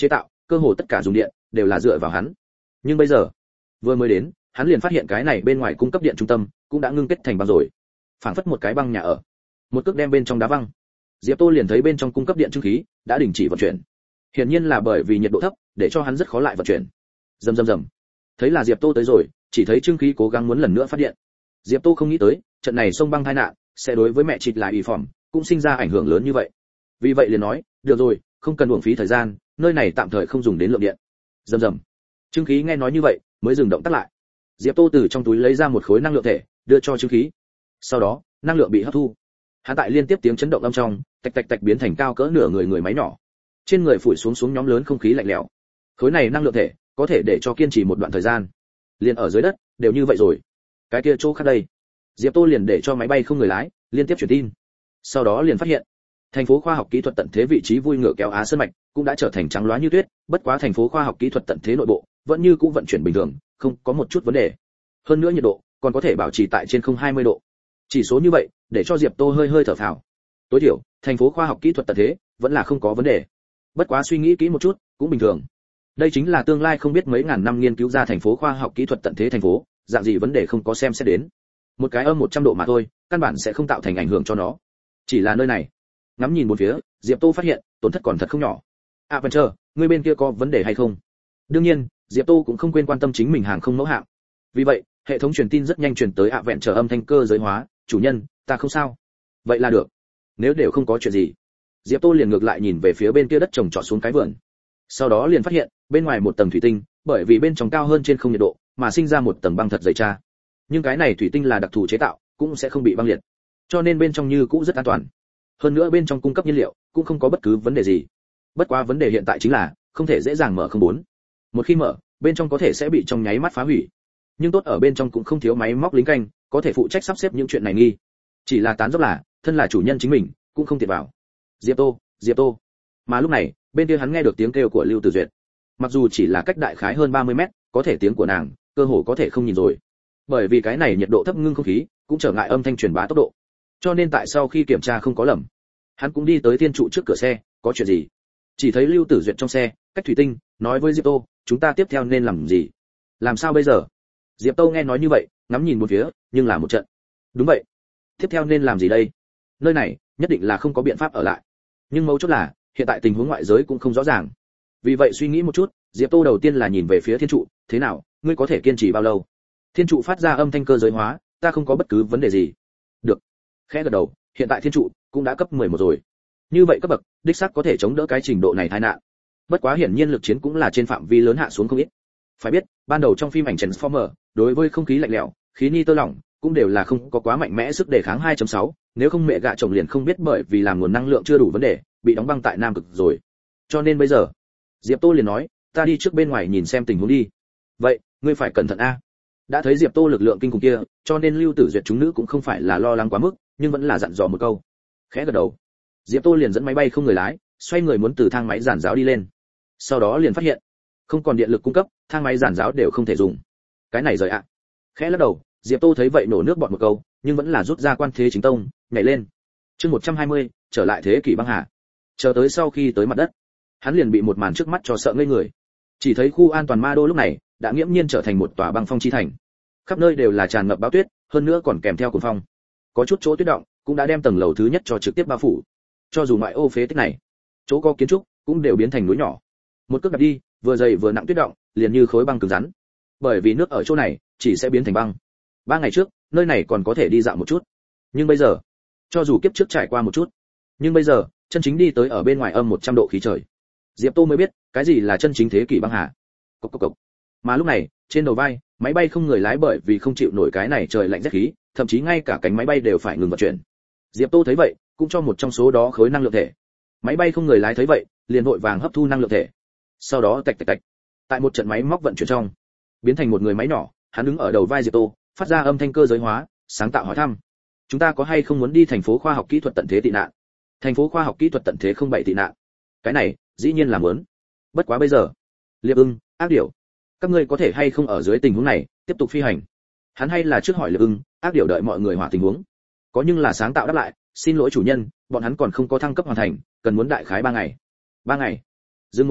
cơ hồ tất cả dùng điện đều là dựa vào hắn. Nhưng bây giờ, vừa mới đến, hắn liền phát hiện cái này bên ngoài cung cấp điện trung tâm cũng đã ngưng kết thành băng rồi, phảng phất một cái băng nhà ở. Một cước đem bên trong đá văng, Diệp Tô liền thấy bên trong cung cấp điện trưng khí đã đình chỉ vận chuyển. Hiển nhiên là bởi vì nhiệt độ thấp, để cho hắn rất khó lại vận chuyển. Rầm rầm rầm. Thấy là Diệp Tô tới rồi, chỉ thấy trưng khí cố gắng muốn lần nữa phát điện. Diệp Tô không nghĩ tới, trận này sông băng tai nạn sẽ đối với mẹ chịt lại y phỏm cũng sinh ra ảnh hưởng lớn như vậy. Vì vậy liền nói, được rồi, không cần uổng phí thời gian, nơi này tạm thời không dùng đến lượng điện. Rầm rầm. Trưng khí nghe nói như vậy, mới dừng động tác lại. Diệp Tô từ trong túi lấy ra một khối năng lượng thể, đưa cho trưng khí. Sau đó, năng lượng bị hấp thu. Hắn tại liên tiếp tiếng chấn động âm trong, tạch tạch tạch biến thành cao cỡ nửa người máy nhỏ. Trên người phủi xuống nhóm lớn không khí lạnh lẽo. Khối này năng lượng thể có thể để cho kiên trì một đoạn thời gian. Liền ở dưới đất, đều như vậy rồi. Cái kia chỗ khác đây. Diệp Tô liền để cho máy bay không người lái liên tiếp truyền tin. Sau đó liền phát hiện, thành phố khoa học kỹ thuật tận thế vị trí vui ngựa kéo Á Sơn mạch cũng đã trở thành trắng loá như tuyết, bất quá thành phố khoa học kỹ thuật tận thế nội bộ vẫn như cũ vận chuyển bình thường, không có một chút vấn đề. Hơn nữa nhiệt độ còn có thể bảo trì tại trên 020 độ. Chỉ số như vậy, để cho Diệp Tô hơi thở phào. Tối thiểu, thành phố khoa học kỹ thuật tận thế vẫn là không có vấn đề. Bất quá suy nghĩ kỹ một chút, cũng bình thường. Đây chính là tương lai không biết mấy ngàn năm nghiên cứu ra thành phố khoa học kỹ thuật tận thế thành phố, dạng gì vấn đề không có xem xét đến. Một cái âm 100 độ mà thôi, căn bản sẽ không tạo thành ảnh hưởng cho nó. Chỉ là nơi này, ngắm nhìn bốn phía, Diệp Tô phát hiện, tổn thất còn thật không nhỏ. Adventure, người bên kia có vấn đề hay không? Đương nhiên, Diệp Tô cũng không quên quan tâm chính mình hàng không mẫu hạm. Vì vậy, hệ thống truyền tin rất nhanh truyền tới Adventure âm thanh cơ giới hóa, chủ nhân, ta không sao. Vậy là được. Nếu đều không có chuyện gì, Diệp Tô liền ngược lại nhìn về phía bên kia đất trồng trọt xuống cái vườn. Sau đó liền phát hiện, bên ngoài một tầng thủy tinh, bởi vì bên trong cao hơn trên không nhiệt độ, mà sinh ra một tầng băng thật dày tra. Nhưng cái này thủy tinh là đặc thù chế tạo, cũng sẽ không bị băng liệt. Cho nên bên trong như cũ rất an toàn. Hơn nữa bên trong cung cấp nhiên liệu, cũng không có bất cứ vấn đề gì. Bất quá vấn đề hiện tại chính là, không thể dễ dàng mở không bốn. Một khi mở, bên trong có thể sẽ bị trong nháy mắt phá hủy. Nhưng tốt ở bên trong cũng không thiếu máy móc lính canh, có thể phụ trách sắp xếp những chuyện này nghi. Chỉ là tán dốc là, thân là chủ nhân chính mình, cũng không tiện vào. Diệp Tô. Mà lúc này, bên kia hắn nghe được tiếng kêu của Lưu Tử Duyệt. Mặc dù chỉ là cách đại khái hơn 30 mét, có thể tiếng của nàng, cơ hồ có thể không nhìn rồi. Bởi vì cái này nhiệt độ thấp ngưng không khí, cũng trở ngại âm thanh truyền bá tốc độ. Cho nên tại sau khi kiểm tra không có lầm, hắn cũng đi tới thiên trụ trước cửa xe, có chuyện gì? Chỉ thấy Lưu Tử Duyệt trong xe, cách thủy tinh, nói với Diệp Tô, chúng ta tiếp theo nên làm gì? Làm sao bây giờ? Diệp Tô nghe nói như vậy, ngắm nhìn một phía, nhưng là một trận. Đúng vậy. Tiếp theo nên làm gì đây? Nơi này, nhất định là không có biện pháp ở lại. Nhưng mấu chốt là, hiện tại tình huống ngoại giới cũng không rõ ràng. Vì vậy suy nghĩ một chút, Diệp Tô đầu tiên là nhìn về phía thiên trụ, thế nào, ngươi có thể kiên trì bao lâu? Thiên trụ phát ra âm thanh cơ giới hóa, ta không có bất cứ vấn đề gì. Được. Khẽ gật đầu, hiện tại thiên trụ cũng đã cấp 11 rồi. Như vậy cấp bậc, đích xác có thể chống đỡ cái trình độ này tai nạn. Bất quá hiển nhiên lực chiến cũng là trên phạm vi lớn hạ xuống không ít. Phải biết, ban đầu trong phim ảnh Transformer, đối với không khí lạnh lẽo, khí nitơ lỏng cũng đều là không có quá mạnh mẽ sức đề kháng 2.6, nếu không mẹ gạ chồng liền không biết bởi vì làm nguồn năng lượng chưa đủ vấn đề, bị đóng băng tại Nam Cực rồi. Cho nên bây giờ, Diệp Tô liền nói, ta đi trước bên ngoài nhìn xem tình huống đi. Vậy, ngươi phải cẩn thận a. Đã thấy Diệp Tô lực lượng kinh khủng kia, cho nên Lưu Tử Duyệt chúng nữ cũng không phải là lo lắng quá mức, nhưng vẫn là dặn dò một câu. Khẽ gật đầu, Diệp Tô liền dẫn máy bay không người lái, xoay người muốn từ thang máy giản giáo đi lên. Sau đó liền phát hiện, không còn điện lực cung cấp, thang máy giản giáo đều không thể dùng. Cái này rồi ạ. Khẽ lắc đầu, Diệp Tô thấy vậy nổ nước bọt một câu, nhưng vẫn là rút ra quan thế chính tông, nhảy lên. Chương 120, trở lại thế kỷ băng hà. Chờ tới sau khi tới mặt đất, hắn liền bị một màn trước mắt cho sợ ngây người. Chỉ thấy khu an toàn Ma Đô lúc này đã nghiễm nhiên trở thành một tòa băng phong chi thành. Khắp nơi đều là tràn ngập bão tuyết, hơn nữa còn kèm theo cuồng phong. Có chút chỗ tuyết động, cũng đã đem tầng lầu thứ nhất cho trực tiếp bao phủ. Cho dù ngoại ô phế tích này, chỗ có kiến trúc cũng đều biến thành núi nhỏ. Một cước đạp đi, vừa dày vừa nặng tuyết động, liền như khối băng cứng rắn. Bởi vì nước ở chỗ này chỉ sẽ biến thành băng. 3 ngày trước, nơi này còn có thể đi dạo một chút. Nhưng bây giờ, cho dù kiếp trước trải qua một chút, nhưng bây giờ, chân chính đi tới ở bên ngoài âm 100 độ khí trời. Diệp Tô mới biết, cái gì là chân chính thế kỷ băng hà. Cộc cộc cộc. Mà lúc này, trên đầu vai, máy bay không người lái bởi vì không chịu nổi cái này trời lạnh rét khí, thậm chí ngay cả cánh máy bay đều phải ngừng vận chuyển. Diệp Tô thấy vậy, cũng cho một trong số đó khối năng lượng thể. Máy bay không người lái thấy vậy, liền vội vàng hấp thu năng lượng thể. Sau đó tạch tạch tạch. Tại một trận máy móc vận chuyển trong, biến thành một người máy nhỏ, hắn đứng ở đầu vai Diệp Tô, phát ra âm thanh cơ giới hóa, sáng tạo hỏi thăm. Chúng ta có hay không muốn đi thành phố khoa học kỹ thuật tận thế tị nạn? Thành phố khoa học kỹ thuật tận thế 07 tị nạn. Cái này, dĩ nhiên là muốn. Bất quá bây giờ, Liệp Ưng, Ác Điểu, các ngươi có thể hay không ở dưới tình huống này tiếp tục phi hành? Hắn hay là trước hỏi Liệp Ưng, Ác Điểu đợi mọi người hỏa tình huống. Có nhưng là sáng tạo đáp lại, xin lỗi chủ nhân, bọn hắn còn không có thăng cấp hoàn thành, cần muốn đại khái 3 ngày. 3 ngày. Dừng một chút,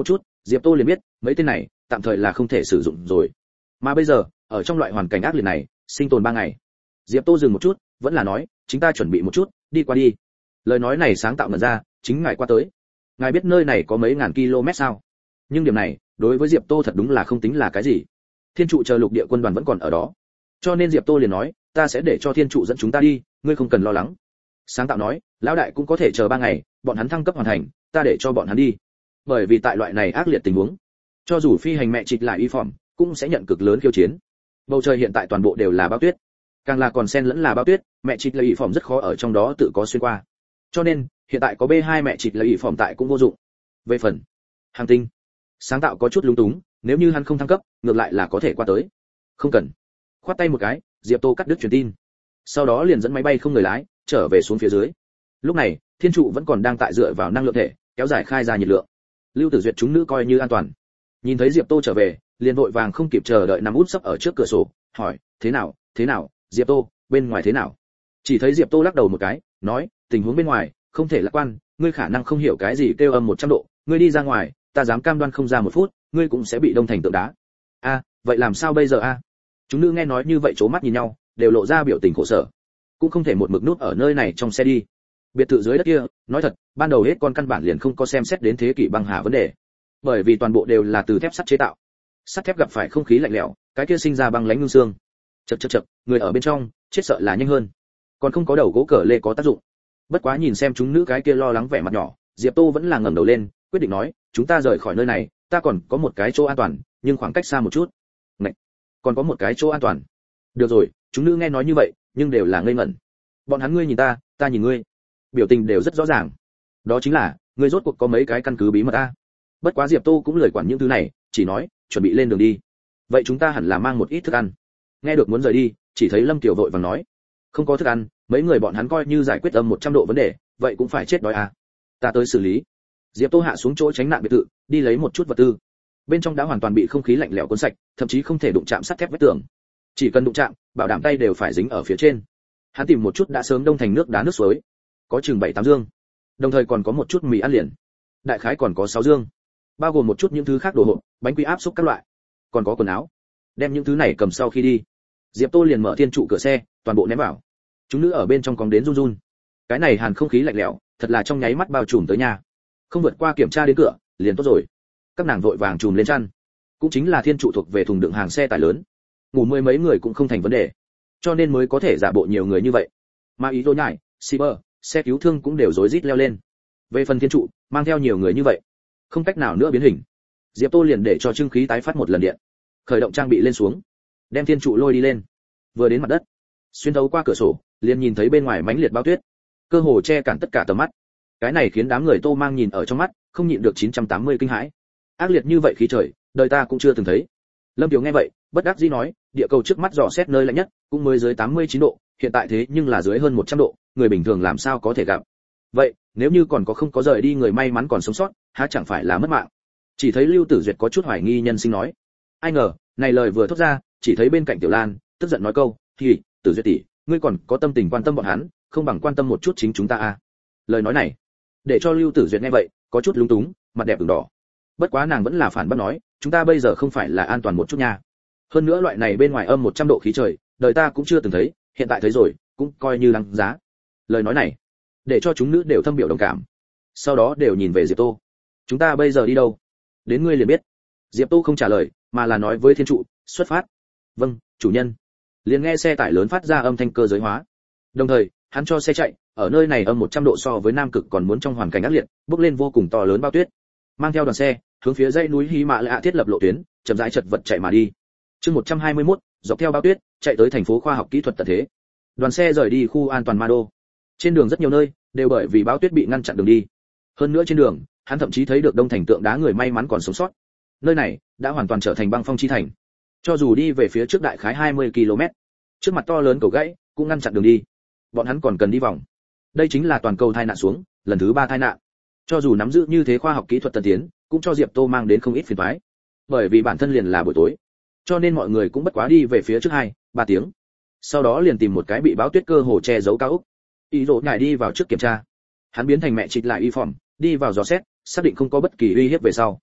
Diệp Tô liền biết mấy tên này tạm thời là không thể sử dụng rồi. Mà bây giờ ở trong loại hoàn cảnh ác liệt này sinh tồn 3 ngày. Diệp Tô dừng một chút, vẫn là nói chúng ta chuẩn bị một chút, đi qua đi. Lời nói này sáng tạo ngẩn ra, chính ngài qua tới. Ngài biết nơi này có mấy ngàn km sao? Nhưng điểm này đối với Diệp Tô thật đúng là không tính là cái gì. Thiên trụ chờ lục địa quân đoàn vẫn còn ở đó, cho nên Diệp Tô liền nói ta sẽ để cho thiên trụ dẫn chúng ta đi, ngươi không cần lo lắng. Sáng tạo nói lão đại cũng có thể chờ 3 ngày, bọn hắn thăng cấp hoàn thành ta để cho bọn hắn đi. Bởi vì tại loại này ác liệt tình huống, cho dù phi hành mẹ trịch lại y phỏng cũng sẽ nhận cực lớn khiêu chiến. Bầu trời hiện tại toàn bộ đều là bao tuyết, càng là còn xen lẫn là bao tuyết, mẹ trịch lại y phỏng rất khó ở trong đó tự có xuyên qua. Cho nên hiện tại có B2 mẹ trịch lại y phỏng tại cũng vô dụng. Về phần hành tinh, sáng tạo có chút lúng túng, nếu như hắn không thăng cấp ngược lại là có thể qua tới. Không cần. Khoát tay một cái, Diệp Tô cắt đứt truyền tin, sau đó liền dẫn máy bay không người lái trở về xuống phía dưới. Lúc này thiên trụ vẫn còn đang tại dựa vào năng lượng thể kéo dài khai ra nhiệt lượng. Lưu Tử Duyệt chúng nữ coi như an toàn, nhìn thấy Diệp Tô trở về liền vội vàng không kịp chờ đợi nằm út sấp ở trước cửa sổ hỏi thế nào Diệp Tô, bên ngoài thế nào? Chỉ thấy Diệp Tô lắc đầu một cái nói tình huống bên ngoài không thể lạc quan, ngươi khả năng không hiểu cái gì kêu âm 100 độ, ngươi đi ra ngoài ta dám cam đoan không ra 1 phút ngươi cũng sẽ bị đông thành tượng đá. A, vậy làm sao bây giờ a? Chúng nữ nghe nói như vậy chố mắt nhìn nhau, đều lộ ra biểu tình khổ sở. Cũng không thể một mực nút ở nơi này trong xe đi. Biệt thự dưới đất kia, nói thật, ban đầu hết con căn bản liền không có xem xét đến thế kỷ băng hà vấn đề. Bởi vì toàn bộ đều là từ thép sắt chế tạo. Sắt thép gặp phải không khí lạnh lẽo, cái kia sinh ra băng lãnh ngưng xương. Chậc, người ở bên trong, chết sợ là nhanh hơn. Còn không có đầu gỗ cờ lê có tác dụng. Bất quá nhìn xem chúng nữ cái kia lo lắng vẻ mặt nhỏ, Diệp Tô vẫn là ngẩng đầu lên, quyết định nói, chúng ta rời khỏi nơi này, ta còn có một cái chỗ an toàn, nhưng khoảng cách xa một chút. Này, còn có một cái chỗ an toàn. Được rồi, chúng nữ nghe nói như vậy, nhưng đều là ngây ngẩn. Bọn hắn ngươi nhìn ta, ta nhìn ngươi, biểu tình đều rất rõ ràng. Đó chính là, ngươi rốt cuộc có mấy cái căn cứ bí mật a? Bất quá Diệp Tô cũng lười quản những thứ này, chỉ nói, chuẩn bị lên đường đi. Vậy chúng ta hẳn là mang một ít thức ăn. Nghe được muốn rời đi, chỉ thấy Lâm Kiều vội vàng nói, không có thức ăn, mấy người bọn hắn coi như giải quyết âm 100 độ vấn đề, vậy cũng phải chết đói à? Ta tới xử lý. Diệp Tô hạ xuống chỗ tránh nạn biệt thự, đi lấy một chút vật tư. Bên trong đã hoàn toàn bị không khí lạnh lẽo cuốn sạch, thậm chí không thể đụng chạm sắt thép vách tường. Chỉ cần đụng chạm, bảo đảm tay đều phải dính ở phía trên. Hắn tìm một chút đã sớm đông thành nước đá nước suối, có chừng 7-8 dương. Đồng thời còn có một chút mì ăn liền. Đại khái còn có 6 dương, bao gồm một chút những thứ khác đồ hộp, bánh quy áp xúc các loại. Còn có quần áo. Đem những thứ này cầm sau khi đi. Diệp Tô liền mở thiên trụ cửa xe, toàn bộ ném vào. Chúng nữ ở bên trong cóng đến run run. Cái này hàn không khí lạnh lẽo, thật là trong nháy mắt bao trùm tới nhà. Không vượt qua kiểm tra đến cửa, liền tốt rồi. Các nàng vội vàng trùm lên chăn. Cũng chính là thiên trụ thuộc về thùng đựng hàng xe tải lớn, ngủ 10 mấy người cũng không thành vấn đề, cho nên mới có thể giả bộ nhiều người như vậy. Mà ý đồ nhảy, Cyber, xe cứu thương cũng đều rối rít leo lên. Về phần thiên trụ, mang theo nhiều người như vậy, không cách nào nữa biến hình. Diệp Tô liền để cho trưng khí tái phát một lần điện, khởi động trang bị lên xuống, đem thiên trụ lôi đi lên. Vừa đến mặt đất, xuyên thấu qua cửa sổ, liền nhìn thấy bên ngoài mãnh liệt bao tuyết, cơ hồ che cản tất cả tầm mắt. Cái này khiến đám người Tô Mang nhìn ở trong mắt, không nhịn được 980 kinh hãi. Ác liệt như vậy khí trời, đời ta cũng chưa từng thấy. Lâm Kiều nghe vậy, bất đắc dĩ nói, địa cầu trước mắt dò xét nơi lạnh nhất, cũng mới dưới 89 độ, hiện tại thế nhưng là dưới hơn 100 độ, người bình thường làm sao có thể gặp. Vậy, nếu như còn có không có rời đi người may mắn còn sống sót, há chẳng phải là mất mạng. Chỉ thấy Lưu Tử Duyệt có chút hoài nghi nhân sinh nói. Ai ngờ, này lời vừa thốt ra, chỉ thấy bên cạnh Tiểu Lan, tức giận nói câu, "Thì, Tử Duyệt tỷ, ngươi còn có tâm tình quan tâm bọn hắn, không bằng quan tâm một chút chính chúng ta à?" Lời nói này, để cho Lưu Tử Duyệt nghe vậy, có chút lúng túng, mặt đẹp ửng đỏ. Bất quá nàng vẫn là phản bác nói, chúng ta bây giờ không phải là an toàn một chút nha. Hơn nữa loại này bên ngoài âm 100 độ khí trời, đời ta cũng chưa từng thấy, hiện tại thấy rồi, cũng coi như đáng giá. Lời nói này, để cho chúng nữ đều thâm biểu đồng cảm. Sau đó đều nhìn về Diệp Tô. Chúng ta bây giờ đi đâu? Đến ngươi liền biết. Diệp Tô không trả lời, mà là nói với thiên trụ, xuất phát. Vâng, chủ nhân. Liền nghe xe tải lớn phát ra âm thanh cơ giới hóa. Đồng thời, hắn cho xe chạy, ở nơi này âm 100 độ so với Nam Cực còn muốn trong hoàn cảnh ác liệt, bước lên vô cùng to lớn bao tuyết. Mang theo đoàn xe, hướng phía dãy núi Hy Mã Lạ thiết lập lộ tuyến, chậm rãi chật vật chạy mà đi. Chương 121, dọc theo bao tuyết, chạy tới thành phố khoa học kỹ thuật tận thế. Đoàn xe rời đi khu an toàn Ma Đô. Trên đường rất nhiều nơi đều bởi vì bao tuyết bị ngăn chặn đường đi. Hơn nữa trên đường, hắn thậm chí thấy được đông thành tượng đá người may mắn còn sống sót. Nơi này đã hoàn toàn trở thành băng phong chi thành. Cho dù đi về phía trước đại khái 20 km, trước mặt to lớn cầu gãy cũng ngăn chặn đường đi. Bọn hắn còn cần đi vòng. Đây chính là toàn cầu tai nạn xuống, lần thứ 3 tai nạn. Cho dù nắm giữ như thế khoa học kỹ thuật tân tiến, cũng cho Diệp Tô mang đến không ít phiền toái. Bởi vì bản thân liền là buổi tối, cho nên mọi người cũng bất quá đi về phía trước 2-3 tiếng. Sau đó liền tìm một cái bị báo tuyết cơ hồ che giấu cao ốc. Ý đồ nhảy đi vào trước kiểm tra. Hắn biến thành mẹ trịch lại y phỏng, đi vào dò xét, xác định không có bất kỳ uy hiếp về sau.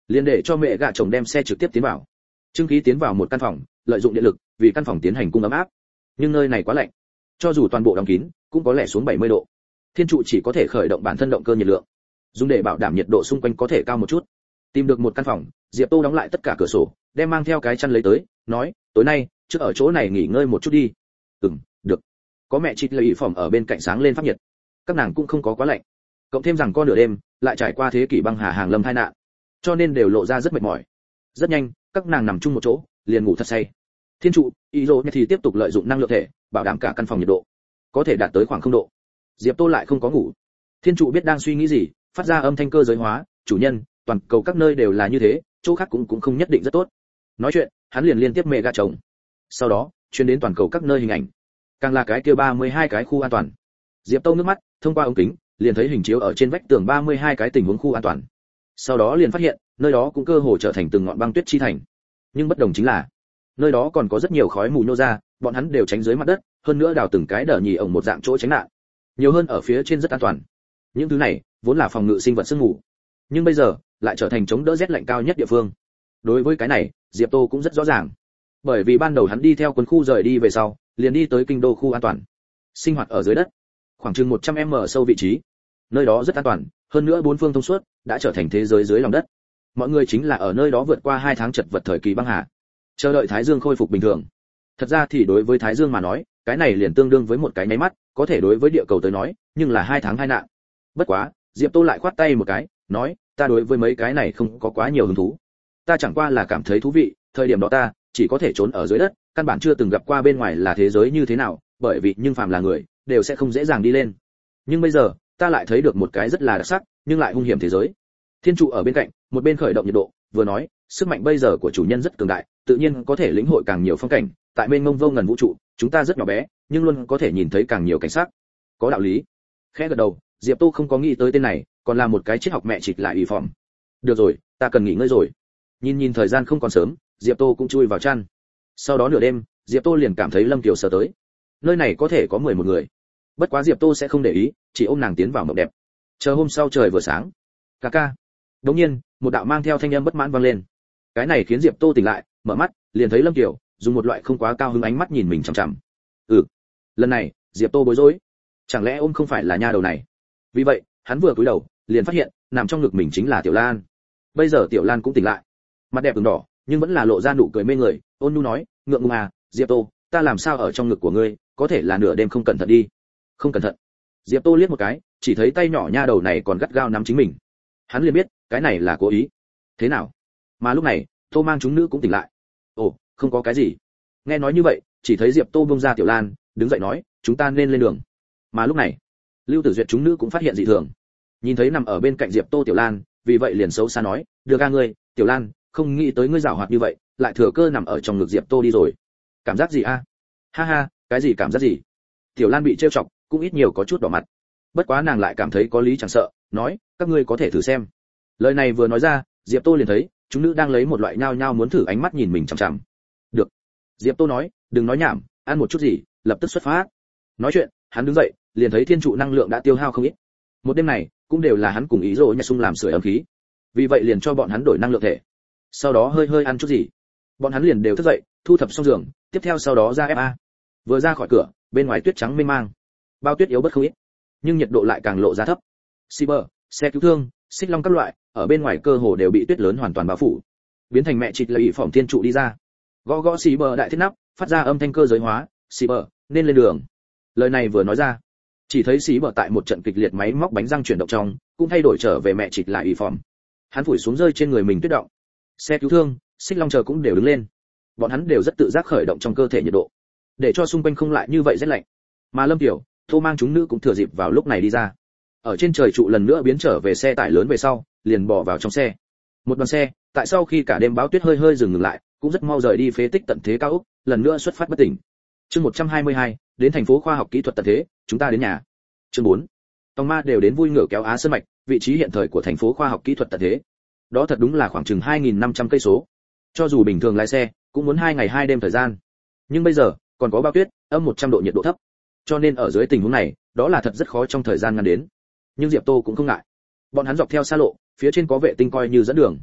liền để cho mẹ gạ chồng đem xe trực tiếp tiến vào. Trương khí tiến vào một căn phòng, lợi dụng điện lực vì căn phòng tiến hành cung ấm áp, nhưng nơi này quá lạnh, cho dù toàn bộ đóng kín cũng có lẽ xuống 70 độ. Thiên trụ chỉ có thể khởi động bản thân động cơ nhiệt lượng, dùng để bảo đảm nhiệt độ xung quanh có thể cao một chút. Tìm được một căn phòng, Diệp Tô đóng lại tất cả cửa sổ, đem mang theo cái chăn lấy tới, nói, tối nay trước ở chỗ này nghỉ ngơi một chút đi. Được. Có mẹ chị lợi phòng ở bên cạnh sáng lên pháp nhiệt, các nàng cũng không có quá lạnh. Cộng thêm rằng con nửa đêm lại trải qua thế kỷ băng hà hàng lâm tai nạn, cho nên đều lộ ra rất mệt mỏi. Rất nhanh, các nàng nằm chung một chỗ, liền ngủ thật say. Thiên trụ, Iro thì tiếp tục lợi dụng năng lượng thể, bảo đảm cả căn phòng nhiệt độ có thể đạt tới khoảng 0 độ. Diệp Tô lại không có ngủ. Thiên trụ biết đang suy nghĩ gì, phát ra âm thanh cơ giới hóa, chủ nhân, toàn cầu các nơi đều là như thế, chỗ khác cũng không nhất định rất tốt. Nói chuyện, hắn liền liên tiếp mẹ gạ chồng. Sau đó, truyền đến toàn cầu các nơi hình ảnh. Càng là cái kia 32 cái khu an toàn. Diệp Tô nước mắt, thông qua ống kính, liền thấy hình chiếu ở trên vách tường 32 cái tình huống khu an toàn. Sau đó liền phát hiện, nơi đó cũng cơ hồ trở thành từng ngọn băng tuyết chi thành. Nhưng bất đồng chính là, nơi đó còn có rất nhiều khói mù nô ra, bọn hắn đều tránh dưới mặt đất, hơn nữa đào từng cái đờ nhì ổng một dạng chỗ tránh nạn. Nhiều hơn ở phía trên rất an toàn. Những thứ này vốn là phòng ngự sinh vật sương mù, nhưng bây giờ lại trở thành chống đỡ rét lạnh cao nhất địa phương. Đối với cái này, Diệp Tô cũng rất rõ ràng. Bởi vì ban đầu hắn đi theo quân khu rời đi về sau, liền đi tới kinh đô khu an toàn. Sinh hoạt ở dưới đất, khoảng chừng 100m sâu vị trí. Nơi đó rất an toàn, hơn nữa bốn phương thông suốt, đã trở thành thế giới dưới lòng đất. Mọi người chính là ở nơi đó vượt qua 2 tháng chật vật thời kỳ băng hà, chờ đợi Thái Dương khôi phục bình thường. Thật ra thì đối với Thái Dương mà nói, cái này liền tương đương với một cái nháy mắt, có thể đối với địa cầu tới nói, nhưng là 2 tháng 2 nạn. Bất quá, Diệp Tô lại khoát tay một cái, nói, ta đối với mấy cái này không có quá nhiều hứng thú. Ta chẳng qua là cảm thấy thú vị, thời điểm đó ta chỉ có thể trốn ở dưới đất, căn bản chưa từng gặp qua bên ngoài là thế giới như thế nào, bởi vì nhưng phàm là người, đều sẽ không dễ dàng đi lên. Nhưng bây giờ, ta lại thấy được một cái rất là đặc sắc, nhưng lại hung hiểm thế giới. Thiên trụ ở bên cạnh, một bên khởi động nhiệt độ, vừa nói, sức mạnh bây giờ của chủ nhân rất cường đại, tự nhiên có thể lĩnh hội càng nhiều phong cảnh, tại mênh mông vô ngần vũ trụ, chúng ta rất nhỏ bé, nhưng luôn có thể nhìn thấy càng nhiều cảnh sắc. Có đạo lý. Khẽ gật đầu, Diệp Tô không có nghĩ tới tên này, còn là một cái triết học mẹ trịch lại ủy phỏng. Được rồi, ta cần nghỉ ngơi rồi. Nhìn thời gian không còn sớm, Diệp Tô cũng chui vào chăn. Sau đó nửa đêm, Diệp Tô liền cảm thấy Lâm Kiều sờ tới. Nơi này có thể có 11 người. Bất quá Diệp Tô sẽ không để ý, chỉ ôm nàng tiến vào mộng đẹp. Chờ hôm sau trời vừa sáng, ca. Đột nhiên, một đạo mang theo thanh âm bất mãn vang lên. Cái này khiến Diệp Tô tỉnh lại, mở mắt, liền thấy Lâm Kiều dùng một loại không quá cao hứng ánh mắt nhìn mình chằm chằm. Lần này, Diệp Tô bối rối. Chẳng lẽ ôm không phải là nha đầu này? Vì vậy, hắn vừa cúi đầu, liền phát hiện, nằm trong ngực mình chính là Tiểu Lan. Bây giờ Tiểu Lan cũng tỉnh lại, mặt đẹp ửng đỏ, nhưng vẫn là lộ ra nụ cười mê người, ôn nhu nói, ngượng ngùng à, Diệp Tô, ta làm sao ở trong ngực của ngươi, có thể là nửa đêm không cẩn thận đi. Không cẩn thận. Diệp Tô liếc một cái, chỉ thấy tay nhỏ nha đầu này còn gắt gao nắm chính mình. Hắn liền biết, cái này là cố ý. Thế nào? Mà lúc này, Tô Mang chúng nữ cũng tỉnh lại. Ồ, không có cái gì. Nghe nói như vậy, chỉ thấy Diệp Tô buông ra Tiểu Lan, đứng dậy nói, chúng ta nên lên đường. Mà lúc này, Lưu Tử Duyệt chúng nữ cũng phát hiện dị thường. Nhìn thấy nằm ở bên cạnh Diệp Tô Tiểu Lan, vì vậy liền xấu xa nói, đưa ga ngươi, Tiểu Lan, không nghĩ tới ngươi giảo hoạt như vậy, lại thừa cơ nằm ở trong ngực Diệp Tô đi rồi. Cảm giác gì a? Ha ha, cái gì cảm giác gì? Tiểu Lan bị trêu chọc, cũng ít nhiều có chút đỏ mặt. Bất quá nàng lại cảm thấy có lý chẳng sợ, nói, các ngươi có thể thử xem. Lời này vừa nói ra, Diệp Tô liền thấy, chúng nữ đang lấy một loại nhao nhao muốn thử ánh mắt nhìn mình chằm chằm. Được. Diệp Tô nói, đừng nói nhảm, ăn một chút gì, lập tức xuất phát. Nói chuyện, hắn đứng dậy, liền thấy thiên trụ năng lượng đã tiêu hao không ít. Một đêm này, cũng đều là hắn cùng ý rồi nhặt sung làm sưởi ấm khí. Vì vậy liền cho bọn hắn đổi năng lượng thể. Sau đó hơi ăn chút gì. Bọn hắn liền đều thức dậy, thu thập xong giường, tiếp theo sau đó ra FA. Vừa ra khỏi cửa, bên ngoài tuyết trắng mênh mang. Bao tuyết yếu bất không ít, nhưng nhiệt độ lại càng lộ ra thấp. Cyber, xe cứu thương, xích long các loại, ở bên ngoài cơ hồ đều bị tuyết lớn hoàn toàn bao phủ. Biến thành mẹ trịch lợi phỏng thiên trụ đi ra. Gõ Cyber đại thiết nắp, phát ra âm thanh cơ giới hóa, Cyber, nên lên đường. Lời này vừa nói ra, chỉ thấy Cyber tại một trận kịch liệt máy móc bánh răng chuyển động trong, cũng thay đổi trở về mẹ trịch lại ủy phỏng. Hắn phủi xuống rơi trên người mình tuyết động. Xe cứu thương, xích long chờ cũng đều đứng lên. Bọn hắn đều rất tự giác khởi động trong cơ thể nhiệt độ, để cho xung quanh không lại như vậy rét lạnh. Mà Lâm Tiểu, Tô Mang chúng nữ cũng thừa dịp vào lúc này đi ra. Ở trên trời trụ lần nữa biến trở về xe tải lớn về sau, liền bỏ vào trong xe. Một đoàn xe, tại sau khi cả đêm báo tuyết hơi dừng lại, cũng rất mau rời đi phế tích tận thế cao ốc, lần nữa xuất phát bất tỉnh. Chương 122, đến thành phố khoa học kỹ thuật tận thế, chúng ta đến nhà. Chương 4. Tòng ma đều đến vui ngựa kéo Á Sơn mạch, vị trí hiện thời của thành phố khoa học kỹ thuật tận thế. Đó thật đúng là khoảng chừng 2500 cây số. Cho dù bình thường lái xe, cũng muốn 2 ngày 2 đêm thời gian. Nhưng bây giờ, còn có bao tuyết, âm 100 độ nhiệt độ thấp. Cho nên ở dưới tình huống này, đó là thật rất khó trong thời gian ngắn đến. Nhưng Diệp Tô cũng không ngại. Bọn hắn dọc theo xa lộ, phía trên có vệ tinh coi như dẫn đường.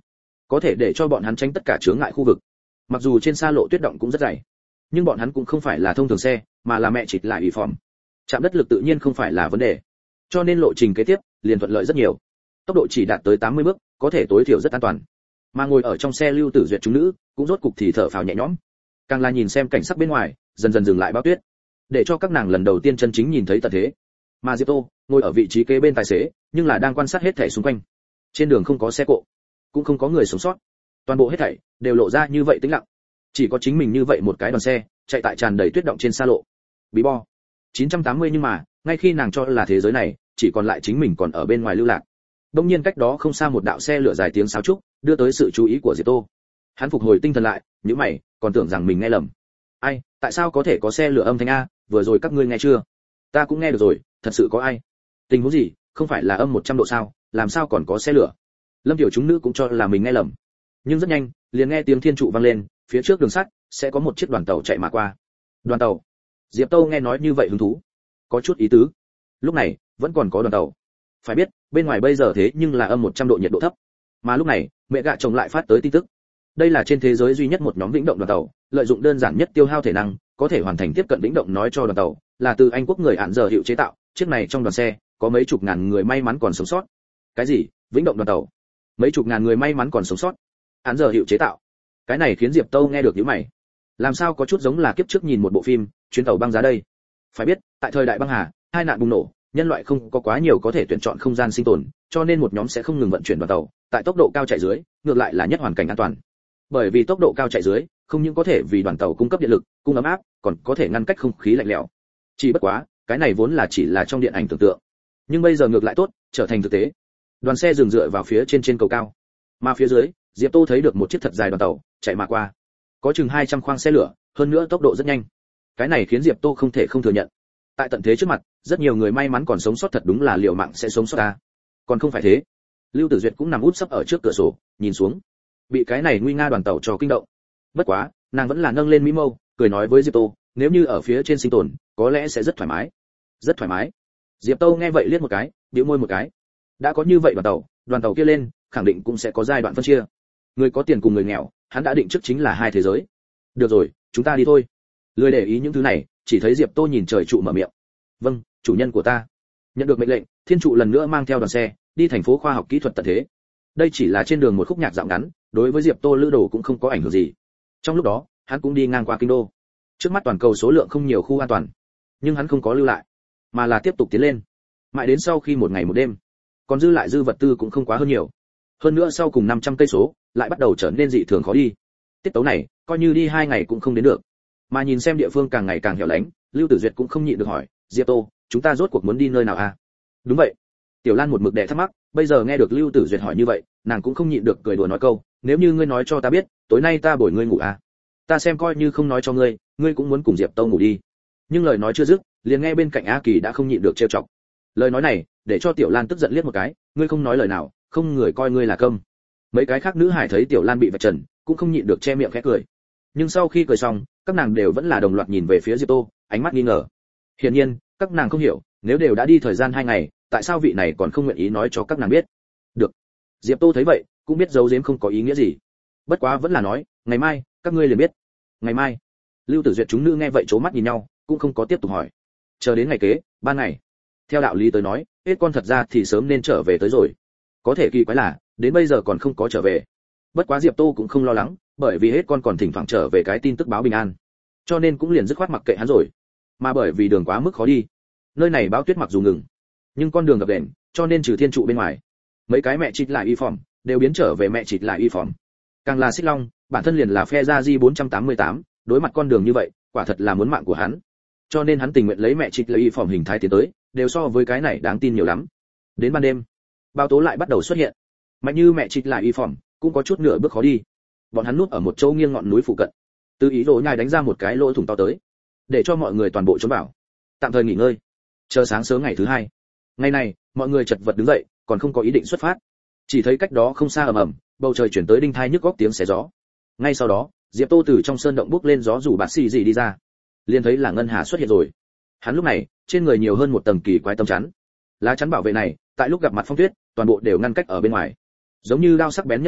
có thể để cho bọn hắn tránh tất cả chướng ngại khu vực. Mặc dù trên xa lộ tuyết động cũng rất dày, nhưng bọn hắn cũng không phải là thông thường xe, mà là mẹ chịt lại ủy phòm. Chạm đất lực tự nhiên không phải là vấn đề, cho nên lộ trình kế tiếp liền thuận lợi rất nhiều. Tốc độ chỉ đạt tới 80 bước, có thể tối thiểu rất an toàn. Mà ngồi ở trong xe Lưu Tử Duyệt chúng nữ cũng rốt cục thì thở phào nhẹ nhõm. Càng là nhìn xem cảnh sắc bên ngoài, dần dần dừng lại bão tuyết, để cho các nàng lần đầu tiên chân chính nhìn thấy tận thế. Mà Diệp Tô ngồi ở vị trí kế bên tài xế, nhưng là đang quan sát hết thảy xung quanh. Trên đường không có xe cộ, cũng không có người sống sót, toàn bộ hết thảy đều lộ ra như vậy tĩnh lặng. Chỉ có chính mình như vậy một cái đoàn xe chạy tại tràn đầy tuyết động trên xa lộ. Bí bo 980, nhưng mà ngay khi nàng cho là thế giới này chỉ còn lại chính mình còn ở bên ngoài lưu lạc, đông nhiên cách đó không xa một đạo xe lửa dài tiếng sáo trúc đưa tới sự chú ý của Diệp Tô. Hắn phục hồi tinh thần lại, nhíu mày, còn tưởng rằng mình nghe lầm. Ai, tại sao có thể có xe lửa âm thanh a, vừa rồi các ngươi nghe chưa? Ta cũng nghe được rồi, thật sự có ai? Tình huống gì, không phải là âm 100 độ sao, làm sao còn có xe lửa? Lâm Tiểu chúng nữ cũng cho là mình nghe lầm. Nhưng rất nhanh, liền nghe tiếng thiên trụ vang lên, phía trước đường sắt sẽ có một chiếc đoàn tàu chạy mà qua. Đoàn tàu? Diệp Tô nghe nói như vậy hứng thú, có chút ý tứ. Lúc này, vẫn còn có đoàn tàu. Phải biết, bên ngoài bây giờ thế nhưng là âm 100 độ nhiệt độ thấp. Mà lúc này, mẹ gạ chồng lại phát tới tin tức. Đây là trên thế giới duy nhất một nhóm vĩnh động đoàn tàu, lợi dụng đơn giản nhất tiêu hao thể năng, có thể hoàn thành tiếp cận vĩnh động, nói cho đoàn tàu là từ Anh quốc người Án giờ hiệu chế tạo, chiếc này trong đoàn xe có mấy chục ngàn người may mắn còn sống sót. Cái gì? Vĩnh động đoàn tàu? Mấy chục ngàn người may mắn còn sống sót? Án giờ hiệu chế tạo? Cái này khiến Diệp Tô nghe được nhíu mày. Làm sao có chút giống là kiếp trước nhìn một bộ phim chuyến tàu băng giá đây. Phải biết, tại thời đại băng hà, hai nạn bùng nổ, nhân loại không có quá nhiều có thể tuyển chọn không gian sinh tồn, cho nên một nhóm sẽ không ngừng vận chuyển đoàn tàu, tại tốc độ cao chạy dưới, ngược lại là nhất hoàn cảnh an toàn. Bởi vì tốc độ cao chạy dưới, không những có thể vì đoàn tàu cung cấp điện lực, cung ấm áp, còn có thể ngăn cách không khí lạnh lẽo. Chỉ bất quá, cái này vốn là chỉ là trong điện ảnh tưởng tượng, nhưng bây giờ ngược lại tốt, trở thành thực tế. Đoàn xe dừng dựa vào phía trên cầu cao, mà phía dưới, Diệp Tô thấy được một chiếc thật dài đoàn tàu chạy mà qua, có chừng 200 khoang xe lửa, hơn nữa tốc độ rất nhanh. Cái này khiến Diệp Tô không thể không thừa nhận, tại tận thế trước mặt, rất nhiều người may mắn còn sống sót thật đúng là liều mạng sẽ sống sót ta. Còn không phải thế. Lưu Tử Duyệt cũng nằm úp sấp ở trước cửa sổ, nhìn xuống, bị cái này nguy nga đoàn tàu cho kinh động. Bất quá, nàng vẫn là nâng lên mỹ mâu, cười nói với Diệp Tô, nếu như ở phía trên sinh tồn, có lẽ sẽ rất thoải mái. Rất thoải mái. Diệp Tô nghe vậy liếc một cái, bĩu môi một cái. Đã có như vậy đoàn tàu kia lên, khẳng định cũng sẽ có giai đoạn phân chia. Người có tiền cùng người nghèo, hắn đã định trước chính là hai thế giới. Được rồi, chúng ta đi thôi. Lười để ý những thứ này, chỉ thấy Diệp Tô nhìn trời trụ mở miệng. Vâng, chủ nhân của ta. Nhận được mệnh lệnh, thiên trụ lần nữa mang theo đoàn xe đi thành phố khoa học kỹ thuật tận thế. Đây chỉ là trên đường một khúc nhạc dạo ngắn, đối với Diệp Tô lữ đồ cũng không có ảnh hưởng gì. Trong lúc đó, hắn cũng đi ngang qua kinh đô. Trước mắt toàn cầu số lượng không nhiều khu an toàn, nhưng hắn không có lưu lại, mà là tiếp tục tiến lên. Mãi đến sau khi một ngày một đêm, còn dư lại dư vật tư cũng không quá hơn nhiều. Hơn nữa sau cùng 500 cây số, lại bắt đầu trở nên dị thường khó đi. Tiết tấu này, coi như đi 2 ngày cũng không đến được. Mà nhìn xem địa phương càng ngày càng hẻo lánh, Lưu Tử Duyệt cũng không nhịn được hỏi, Diệp Tô, chúng ta rốt cuộc muốn đi nơi nào à? Đúng vậy. Tiểu Lan một mực đè thắc mắc, bây giờ nghe được Lưu Tử Duyệt hỏi như vậy, nàng cũng không nhịn được cười đùa nói câu, nếu như ngươi nói cho ta biết, tối nay ta bồi ngươi ngủ à? Ta xem coi như không nói cho ngươi, ngươi cũng muốn cùng Diệp Tô ngủ đi. Nhưng lời nói chưa dứt, liền nghe bên cạnh A Kỳ đã không nhịn được trêu chọc. Lời nói này, để cho Tiểu Lan tức giận liếc một cái, ngươi không nói lời nào, không người coi ngươi là câm. Mấy cái khác nữ hải thấy Tiểu Lan bị vạch trần, cũng không nhịn được che miệng khẽ cười. Nhưng sau khi cười xong, các nàng đều vẫn là đồng loạt nhìn về phía Diệp Tô, ánh mắt nghi ngờ. Hiển nhiên, các nàng không hiểu, nếu đều đã đi thời gian 2 ngày, tại sao vị này còn không nguyện ý nói cho các nàng biết. Được. Diệp Tô thấy vậy, cũng biết giấu giếm không có ý nghĩa gì. Bất quá vẫn là nói, ngày mai, các ngươi liền biết. Ngày mai. Lưu Tử Duyệt chúng nữ nghe vậy chố mắt nhìn nhau, cũng không có tiếp tục hỏi. Chờ đến ngày kế, ban ngày. Theo đạo lý tới nói, hết con thật ra thì sớm nên trở về tới rồi. Có thể kỳ quái là, đến bây giờ còn không có trở về. Bất quá Diệp Tô cũng không lo lắng, bởi vì hết con còn thỉnh thoảng trở về cái tin tức báo bình an, cho nên cũng liền dứt khoát mặc kệ hắn rồi. Mà bởi vì đường quá mức khó đi, nơi này bão tuyết mặc dù ngừng, nhưng con đường gập ghềnh, cho nên trừ thiên trụ bên ngoài, mấy cái mẹ chịt lại y phòm đều biến trở về mẹ chịt lại y phòm. Càng là Xích Long, bản thân liền là phe gia di 488, đối mặt con đường như vậy, quả thật là muốn mạng của hắn. Cho nên hắn tình nguyện lấy mẹ chịt lại y phòm hình thái tiến tới, đều so với cái này đáng tin nhiều lắm. Đến ban đêm, bão tố lại bắt đầu xuất hiện. Mạnh như mẹ chịt lại y phòm cũng có chút nửa bước khó đi. Bọn hắn núp ở một chỗ nghiêng ngọn núi phụ cận, từ ý đồ nhai đánh ra một cái lỗ thủng to tới, để cho mọi người toàn bộ trốn vào, tạm thời nghỉ ngơi, chờ sáng sớm ngày thứ hai. Ngày này, mọi người chật vật đứng dậy, còn không có ý định xuất phát. Chỉ thấy cách đó không xa ầm ầm, bầu trời chuyển tới đinh thai nhức góc tiếng xé gió. Ngay sau đó, Diệp Tô từ trong sơn động bước lên gió rủ bạt xì gì đi ra, liền thấy là Ngân Hà xuất hiện rồi. Hắn lúc này, trên người nhiều hơn một tầng kỳ quái tấm chắn. Lá chắn bảo vệ này, tại lúc gặp mặt phong tuyết, toàn bộ đều ngăn cách ở bên ngoài, giống như đao sắc bén nhất dao,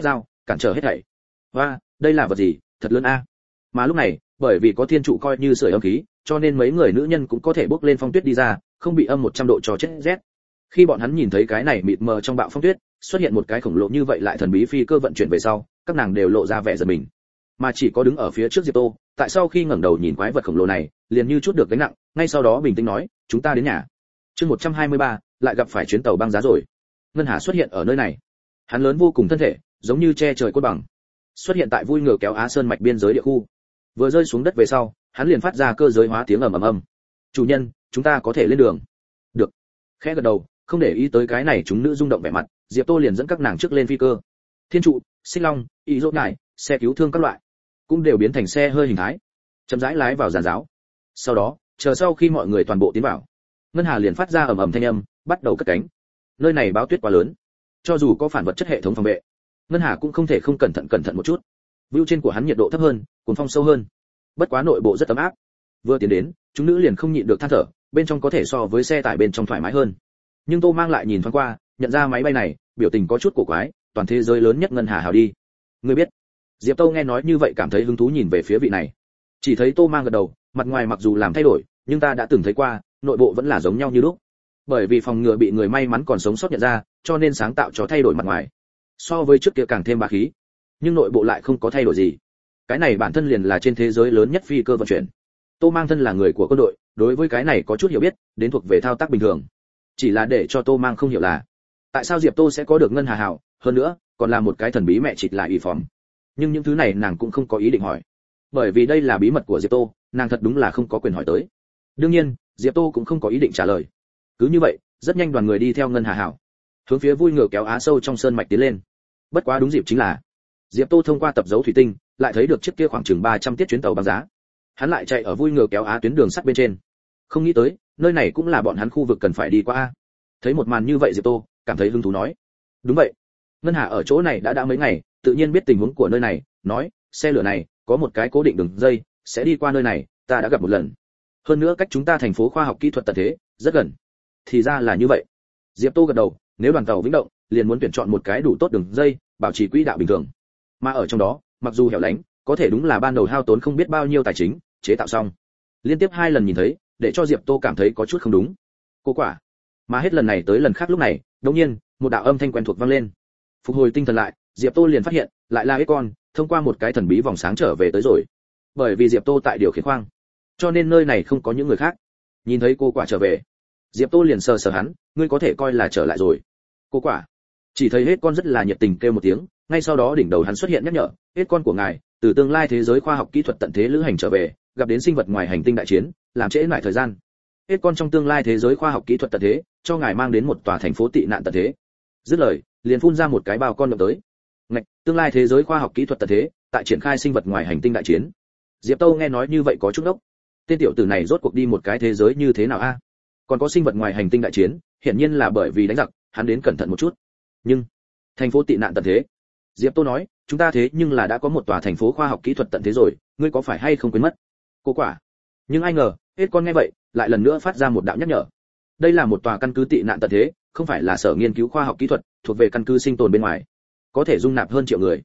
cản trở hết thảy. Và đây là vật gì, thật lớn a. Mà lúc này, bởi vì có thiên trụ coi như sưởi ấm khí, cho nên mấy người nữ nhân cũng có thể bước lên phong tuyết đi ra, không bị âm 100 độ cho chết rét. Khi bọn hắn nhìn thấy cái này mịt mờ trong bạo phong tuyết, xuất hiện một cái khổng lồ như vậy lại thần bí phi cơ vận chuyển về sau, các nàng đều lộ ra vẻ giật mình. Mà chỉ có đứng ở phía trước Diệp Tô, tại sau khi ngẩng đầu nhìn quái vật khổng lồ này, liền như chút được gánh nặng, ngay sau đó bình tĩnh nói, chúng ta đến nhà. Chương 123, lại gặp phải chuyến tàu băng giá rồi. Ngân Hà xuất hiện ở nơi này. Hắn lớn vô cùng thân thể, giống như che trời cốt bằng. Xuất hiện tại vui ngựa kéo Á Sơn mạch biên giới địa khu. Vừa rơi xuống đất về sau, hắn liền phát ra cơ giới hóa tiếng ầm ầm ầm. "Chủ nhân, chúng ta có thể lên đường." "Được." Khẽ gật đầu, không để ý tới cái này chúng nữ rung động vẻ mặt, Diệp Tô liền dẫn các nàng trước lên phi cơ. Thiên trụ, Xích Long, Y Dỗ Ngải, xe cứu thương các loại, cũng đều biến thành xe hơi hình thái, chậm rãi lái vào giàn giáo. Sau đó, chờ sau khi mọi người toàn bộ tiến vào, Ngân Hà liền phát ra ầm ầm thanh âm, bắt đầu cất cánh. Nơi này báo tuyết quá lớn, cho dù có phản vật chất hệ thống phòng vệ, Ngân Hà cũng không thể không cẩn thận một chút. View trên của hắn nhiệt độ thấp hơn, cuốn phong sâu hơn. Bất quá nội bộ rất ấm áp. Vừa tiến đến, chúng nữ liền không nhịn được than thở, bên trong có thể so với xe tải bên trong thoải mái hơn. Nhưng Tô Mang lại nhìn thoáng qua, nhận ra máy bay này, biểu tình có chút cổ quái, toàn thế giới lớn nhất Ngân Hà hào đi. Ngươi biết? Diệp Tô nghe nói như vậy cảm thấy hứng thú nhìn về phía vị này. Chỉ thấy Tô Mang gật đầu, mặt ngoài mặc dù làm thay đổi, nhưng ta đã từng thấy qua, nội bộ vẫn là giống nhau như lúc. Bởi vì phòng ngừa bị người may mắn còn sống sót nhận ra, cho nên sáng tạo cho thay đổi mặt ngoài. So với trước kia càng thêm bá khí, nhưng nội bộ lại không có thay đổi gì. Cái này bản thân liền là trên thế giới lớn nhất phi cơ vận chuyển. Tô Mang thân là người của quân đội, đối với cái này có chút hiểu biết, đến thuộc về thao tác bình thường. Chỉ là để cho Tô Mang không hiểu là, tại sao Diệp Tô sẽ có được Ngân Hà hào, hơn nữa, còn là một cái thần bí mẹ trịch lại ủy phỏng. Nhưng những thứ này nàng cũng không có ý định hỏi, bởi vì đây là bí mật của Diệp Tô, nàng thật đúng là không có quyền hỏi tới. Đương nhiên, Diệp Tô cũng không có ý định trả lời. Cứ như vậy, rất nhanh đoàn người đi theo Ngân Hà hào, hướng phía vui ngựa kéo Á sâu trong sơn mạch tiến lên. Bất quá đúng dịp chính là, Diệp Tô thông qua tập dấu thủy tinh, lại thấy được chiếc kia khoảng chừng 300 tiết chuyến tàu băng giá. Hắn lại chạy ở vui ngựa kéo Á tuyến đường sắt bên trên. Không nghĩ tới, nơi này cũng là bọn hắn khu vực cần phải đi qua. Thấy một màn như vậy Diệp Tô cảm thấy hứng thú nói, đúng vậy, Ngân Hà ở chỗ này đã mấy ngày, tự nhiên biết tình huống của nơi này, nói, xe lửa này có một cái cố định đường dây, sẽ đi qua nơi này, ta đã gặp một lần. Hơn nữa cách chúng ta thành phố khoa học kỹ thuật tận thế rất gần. Thì ra là như vậy. Diệp Tô gật đầu, nếu đoàn tàu vĩnh động, liền muốn tuyển chọn một cái đủ tốt đường dây, bảo trì quỹ đạo bình thường. Mà ở trong đó, mặc dù hẻo lánh, có thể đúng là ban đầu hao tốn không biết bao nhiêu tài chính, chế tạo xong. Liên tiếp 2 lần nhìn thấy, để cho Diệp Tô cảm thấy có chút không đúng. Cô quả. Mà hết lần này tới lần khác lúc này, đột nhiên, một đạo âm thanh quen thuộc vang lên. Phục hồi tinh thần lại, Diệp Tô liền phát hiện, lại là con, thông qua một cái thần bí vòng sáng trở về tới rồi. Bởi vì Diệp Tô tại điều khiển khoang, cho nên nơi này không có những người khác. Nhìn thấy cô quả trở về, Diệp Tô liền sờ hắn, ngươi có thể coi là trở lại rồi. Cô quả. Chỉ thấy hết con rất là nhiệt tình kêu một tiếng, ngay sau đó đỉnh đầu hắn xuất hiện nhắc nhở, hết con của ngài, từ tương lai thế giới khoa học kỹ thuật tận thế lữ hành trở về, gặp đến sinh vật ngoài hành tinh đại chiến, làm trễ nải thời gian. Hết con trong tương lai thế giới khoa học kỹ thuật tận thế, cho ngài mang đến một tòa thành phố tị nạn tận thế. Dứt lời, liền phun ra một cái bao con động tới. Ngạch, tương lai thế giới khoa học kỹ thuật tận thế, tại triển khai sinh vật ngoài hành tinh đại chiến. Diệp Tô nghe nói như vậy có chút đốc. Tên tiểu tử này rốt cuộc đi một cái thế giới như thế nào a? Còn có sinh vật ngoài hành tinh đại chiến, hiển nhiên là bởi vì đánh giặc, hắn đến cẩn thận một chút. Nhưng, thành phố tị nạn tận thế. Diệp Tô nói, chúng ta thế nhưng là đã có một tòa thành phố khoa học kỹ thuật tận thế rồi, ngươi có phải hay không quên mất? Cô quả. Nhưng ai ngờ, hết con nghe vậy, lại lần nữa phát ra một đạo nhắc nhở. Đây là một tòa căn cứ tị nạn tận thế, không phải là sở nghiên cứu khoa học kỹ thuật, thuộc về căn cứ sinh tồn bên ngoài, có thể dung nạp hơn triệu người.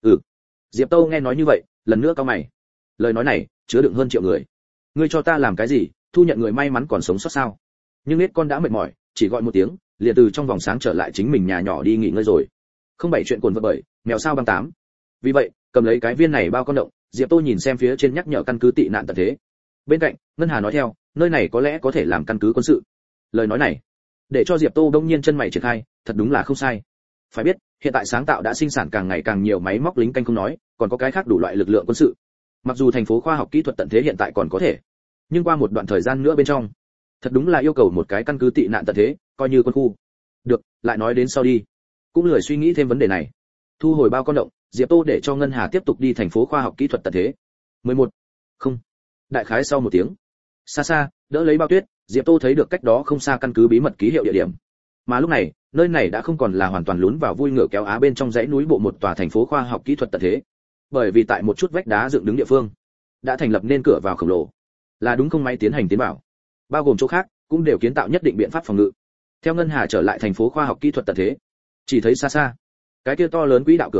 Diệp Tô nghe nói như vậy, lần nữa cau mày. Lời nói này chứa đựng hơn triệu người. Ngươi cho ta làm cái gì? Thu nhận người may mắn còn sống sót sao? Nhưng hết con đã mệt mỏi, chỉ gọi một tiếng, liền từ trong vòng sáng trở lại chính mình nhà nhỏ đi nghỉ ngơi rồi. Không bảy chuyện cuồng vật bởi, mèo sao băng 8. Vì vậy, cầm lấy cái viên này bao con động, Diệp Tô nhìn xem phía trên nhắc nhở căn cứ tị nạn tận thế. Bên cạnh, Ngân Hà nói theo, nơi này có lẽ có thể làm căn cứ quân sự. Lời nói này, để cho Diệp Tô đông nhiên chân mày triển khai, thật đúng là không sai. Phải biết, hiện tại sáng tạo đã sinh sản càng ngày càng nhiều máy móc lính canh không nói, còn có cái khác đủ loại lực lượng quân sự. Mặc dù thành phố khoa học kỹ thuật tận thế hiện tại còn có thể, nhưng qua một đoạn thời gian nữa bên trong, thật đúng là yêu cầu một cái căn cứ tị nạn tận thế, coi như quân khu. Được, lại nói đến sau đi. Cũng lười suy nghĩ thêm vấn đề này. Thu hồi bao con động, Diệp Tô để cho Ngân Hà tiếp tục đi thành phố khoa học kỹ thuật tận thế. 11. Không. Đại khái sau một tiếng, xa xa, đỡ lấy bao tuyết, Diệp Tô thấy được cách đó không xa căn cứ bí mật ký hiệu địa điểm. Mà lúc này, nơi này đã không còn là hoàn toàn lún vào vui ngựa kéo Á bên trong dãy núi bộ một tòa thành phố khoa học kỹ thuật tận thế, bởi vì tại một chút vách đá dựng đứng địa phương đã thành lập nên cửa vào khổng lồ, là đúng không máy tiến hành tiến vào, bao gồm chỗ khác cũng đều kiến tạo nhất định biện pháp phòng ngự. Theo Ngân Hà trở lại thành phố khoa học kỹ thuật tận thế, chỉ thấy xa xa, cái kia to lớn quỹ đạo cửa vào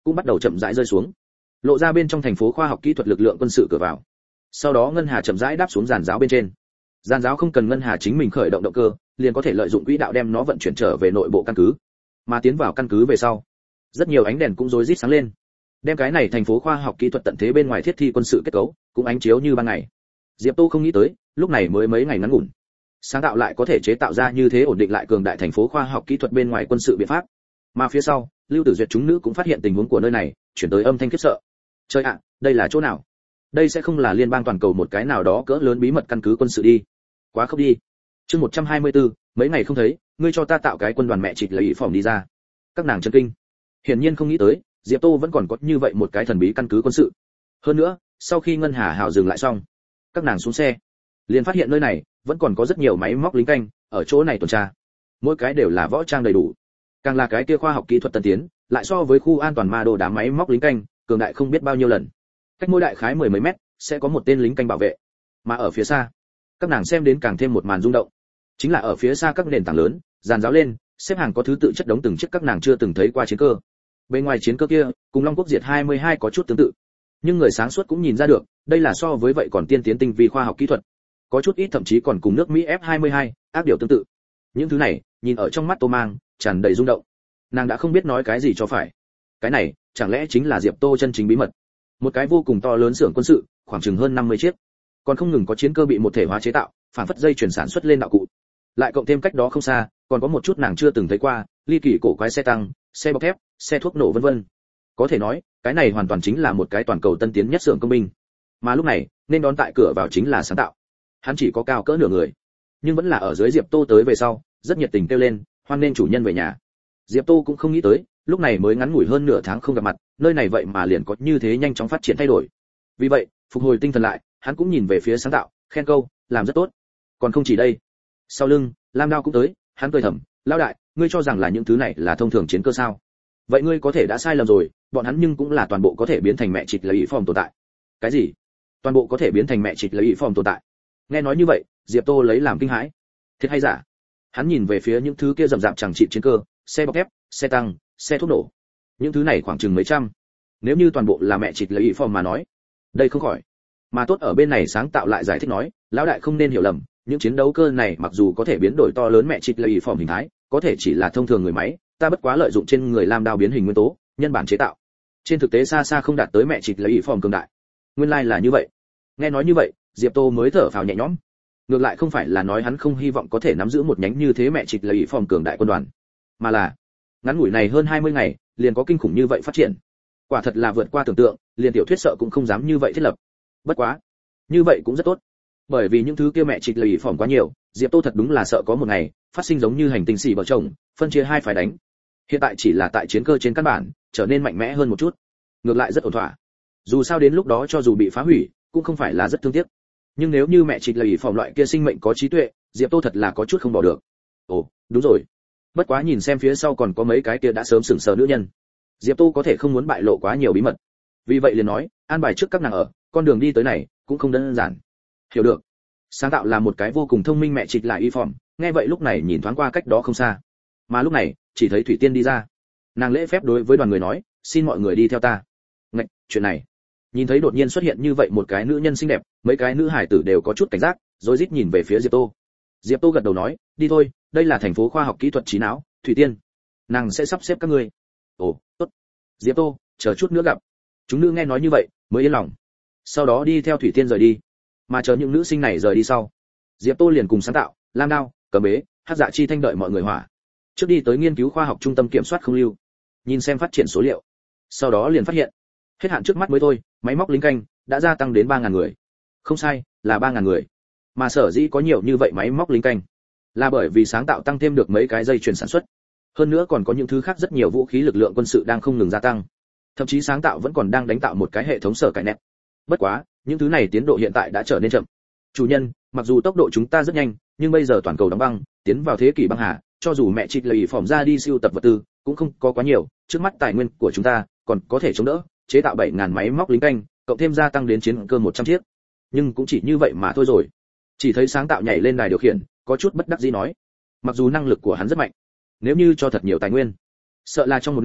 cũng bắt đầu chậm rãi rơi xuống, lộ ra bên trong thành phố khoa học kỹ thuật lực lượng quân sự cửa vào. Sau đó ngân hà chậm rãi đáp xuống giàn giáo bên trên. Giàn giáo không cần ngân hà chính mình khởi động động cơ, liền có thể lợi dụng quỹ đạo đem nó vận chuyển trở về nội bộ căn cứ. Mà tiến vào căn cứ về sau, rất nhiều ánh đèn cũng rối rít sáng lên, đem cái này thành phố khoa học kỹ thuật tận thế bên ngoài thiết thi quân sự kết cấu cũng ánh chiếu như ban ngày. Diệp Tô không nghĩ tới, lúc này mới mấy ngày ngắn ngủn, sáng tạo lại có thể chế tạo ra như thế ổn định lại cường đại thành phố khoa học kỹ thuật bên ngoài quân sự biện pháp. Mà phía sau, Lưu Tử Duyệt chúng nữ cũng phát hiện tình huống của nơi này, chuyển tới âm thanh khiếp sợ. Trời ạ, đây là chỗ nào? Đây sẽ không là liên bang toàn cầu một cái nào đó cỡ lớn bí mật căn cứ quân sự đi. Quá khốc đi. Chương 124, mấy ngày không thấy, ngươi cho ta tạo cái quân đoàn mẹ trịch lấy ý phòng đi ra. Các nàng chấn kinh. Hiển nhiên không nghĩ tới, Diệp Tô vẫn còn có như vậy một cái thần bí căn cứ quân sự. Hơn nữa, sau khi ngân hà hào dừng lại xong, các nàng xuống xe, liền phát hiện nơi này vẫn còn có rất nhiều máy móc lính canh ở chỗ này tuần tra. Mỗi cái đều là võ trang đầy đủ. Càng là cái kia khoa học kỹ thuật tân tiến, lại so với khu an toàn ma đô đám máy móc lính canh, cường đại không biết bao nhiêu lần. Cách mỗi đại khái mười mấy mét, sẽ có một tên lính canh bảo vệ. Mà ở phía xa, các nàng xem đến càng thêm một màn rung động. Chính là ở phía xa các nền tảng lớn, dàn giáo lên, xếp hàng có thứ tự chất đống từng chiếc các nàng chưa từng thấy qua chiến cơ. Bên ngoài chiến cơ kia, cùng Long Quốc Diệt 22 có chút tương tự. Nhưng người sáng suốt cũng nhìn ra được, đây là so với vậy còn tiên tiến tinh vi khoa học kỹ thuật. Có chút ít thậm chí còn cùng nước Mỹ F-22, ác điều tương tự. Những thứ này, nhìn ở trong mắt Tô Mang, tràn đầy rung động. Nàng đã không biết nói cái gì cho phải. Cái này, chẳng lẽ chính là Diệp Tô chân chính bí mật? Một cái vô cùng to lớn xưởng quân sự, khoảng chừng hơn 50 chiếc. Còn không ngừng có chiến cơ bị một thể hóa chế tạo, phản phất dây chuyển sản xuất lên đạo cụ. Lại cộng thêm cách đó không xa, còn có một chút nàng chưa từng thấy qua, ly kỳ cổ quái xe tăng, xe bọc thép, xe thuốc nổ vân vân. Có thể nói, cái này hoàn toàn chính là một cái toàn cầu tân tiến nhất xưởng công binh. Mà lúc này, nên đón tại cửa vào chính là sáng tạo. Hắn chỉ có cao cỡ nửa người, nhưng vẫn là ở dưới Diệp Tô tới về sau, rất nhiệt tình kêu lên, hoan nên chủ nhân về nhà. Diệp Tô cũng không nghĩ tới, lúc này mới ngắn ngủi hơn nửa tháng không gặp mặt, nơi này vậy mà liền có như thế nhanh chóng phát triển thay đổi. Vì vậy, phục hồi tinh thần lại, hắn cũng nhìn về phía sáng tạo, khen câu, làm rất tốt. Còn không chỉ đây, sau lưng, Lam Đao cũng tới, hắn cười thầm, lão đại, ngươi cho rằng là những thứ này là thông thường chiến cơ sao? Vậy ngươi có thể đã sai lầm rồi, bọn hắn nhưng cũng là toàn bộ có thể biến thành mẹ trịch lấy ý phòng tồn tại. Cái gì? Toàn bộ có thể biến thành mẹ trịch lấy ý phòng tồn tại? Nghe nói như vậy, Diệp Tô lấy làm kinh hãi. Thiệt hay giả? Hắn nhìn về phía những thứ kia rậm rạp chẳng trị chiến cơ, xe bọc thép, xe tăng, xe thuốc nổ. Những thứ này khoảng chừng mấy trăm. Nếu như toàn bộ là mẹ trịch lấy ý phòng mà nói, đây không khỏi. Mà tốt ở bên này sáng tạo lại giải thích nói, lão đại không nên hiểu lầm, những chiến đấu cơ này mặc dù có thể biến đổi to lớn mẹ trịch lấy ý phòng hình thái, có thể chỉ là thông thường người máy, ta bất quá lợi dụng trên người Lam Đao biến hình nguyên tố, nhân bản chế tạo. Trên thực tế xa xa không đạt tới mẹ trịch lấy ý phòng cường đại. Nguyên lai là như vậy. Nghe nói như vậy, Diệp Tô mới thở phào nhẹ nhõm. Ngược lại không phải là nói hắn không hy vọng có thể nắm giữ một nhánh như thế mẹ trịch lấy ý phòng cường đại quân đoàn, mà là ngắn ngủi này hơn 20 ngày, liền có kinh khủng như vậy phát triển. Quả thật là vượt qua tưởng tượng, liền tiểu thuyết sợ cũng không dám như vậy thiết lập. Bất quá, như vậy cũng rất tốt. Bởi vì những thứ kia mẹ trịch lấy ý phòng quá nhiều, Diệp Tô thật đúng là sợ có một ngày phát sinh giống như hành tinh xì vợ chồng, phân chia hai phái đánh. Hiện tại chỉ là tại chiến cơ trên căn bản trở nên mạnh mẽ hơn một chút, ngược lại rất ổn thỏa. Dù sao đến lúc đó cho dù bị phá hủy, cũng không phải là rất thương tiếc. Nhưng nếu như mẹ trịch lấy ý phòng loại kia sinh mệnh có trí tuệ, Diệp Tô thật là có chút không bỏ được. Ồ, đúng rồi. Bất quá nhìn xem phía sau còn có mấy cái kia đã sớm sừng sờ nữ nhân, Diệp Tô có thể không muốn bại lộ quá nhiều bí mật. Vì vậy liền nói, an bài trước các nàng ở, con đường đi tới này cũng không đơn giản. Hiểu được. Sáng tạo là một cái vô cùng thông minh mẹ trịch lại y phòng, nghe vậy lúc này nhìn thoáng qua cách đó không xa. Mà lúc này, chỉ thấy Thủy Tiên đi ra. Nàng lễ phép đối với đoàn người nói, xin mọi người đi theo ta. Ngạch, chuyện này. Nhìn thấy đột nhiên xuất hiện như vậy một cái nữ nhân xinh đẹp, mấy cái nữ hải tử đều có chút cảnh giác, rối rít nhìn về phía Diệp Tô. Diệp Tô gật đầu nói, đi thôi, đây là thành phố khoa học kỹ thuật trí não, Thủy Tiên. Nàng sẽ sắp xếp các ngươi. Ồ, tốt. Diệp Tô, chờ chút nữa gặp. Chúng nữ nghe nói như vậy, mới yên lòng. Sau đó đi theo Thủy Tiên rời đi. Mà chờ những nữ sinh này rời đi sau, Diệp Tô liền cùng sáng tạo, Lam Đao, Cẩm Bế, Hắc Dạ Chi Thanh đợi mọi người hỏa. Trước đi tới nghiên cứu khoa học trung tâm kiểm soát không lưu, nhìn xem phát triển số liệu. Sau đó liền phát hiện, hết hạn trước mắt mới thôi, máy móc lính canh đã gia tăng đến 3000 người. Không sai, là 3000 người. Mà sở dĩ có nhiều như vậy máy móc lính canh, là bởi vì sáng tạo tăng thêm được mấy cái dây chuyền sản xuất. Hơn nữa còn có những thứ khác rất nhiều vũ khí lực lượng quân sự đang không ngừng gia tăng. Thậm chí sáng tạo vẫn còn đang đánh tạo một cái hệ thống sở cải nét. Bất quá, những thứ này tiến độ hiện tại đã trở nên chậm. Chủ nhân, mặc dù tốc độ chúng ta rất nhanh, nhưng bây giờ toàn cầu đóng băng, tiến vào thế kỷ băng hà, cho dù mẹ trịch lấy phỏng ra đi siêu tập vật tư, cũng không có quá nhiều, trước mắt tài nguyên của chúng ta còn có thể chống đỡ, chế tạo 7000 máy móc lính canh, cộng thêm gia tăng đến chiến cơ 100 chiếc. Nhưng cũng chỉ như vậy mà thôi rồi. Chỉ thấy sáng tạo nhảy lên đài điều khiển, có chút bất đắc dĩ nói, mặc dù năng lực của hắn rất mạnh, nếu như cho thật nhiều tài nguyên, sợ là trong một năm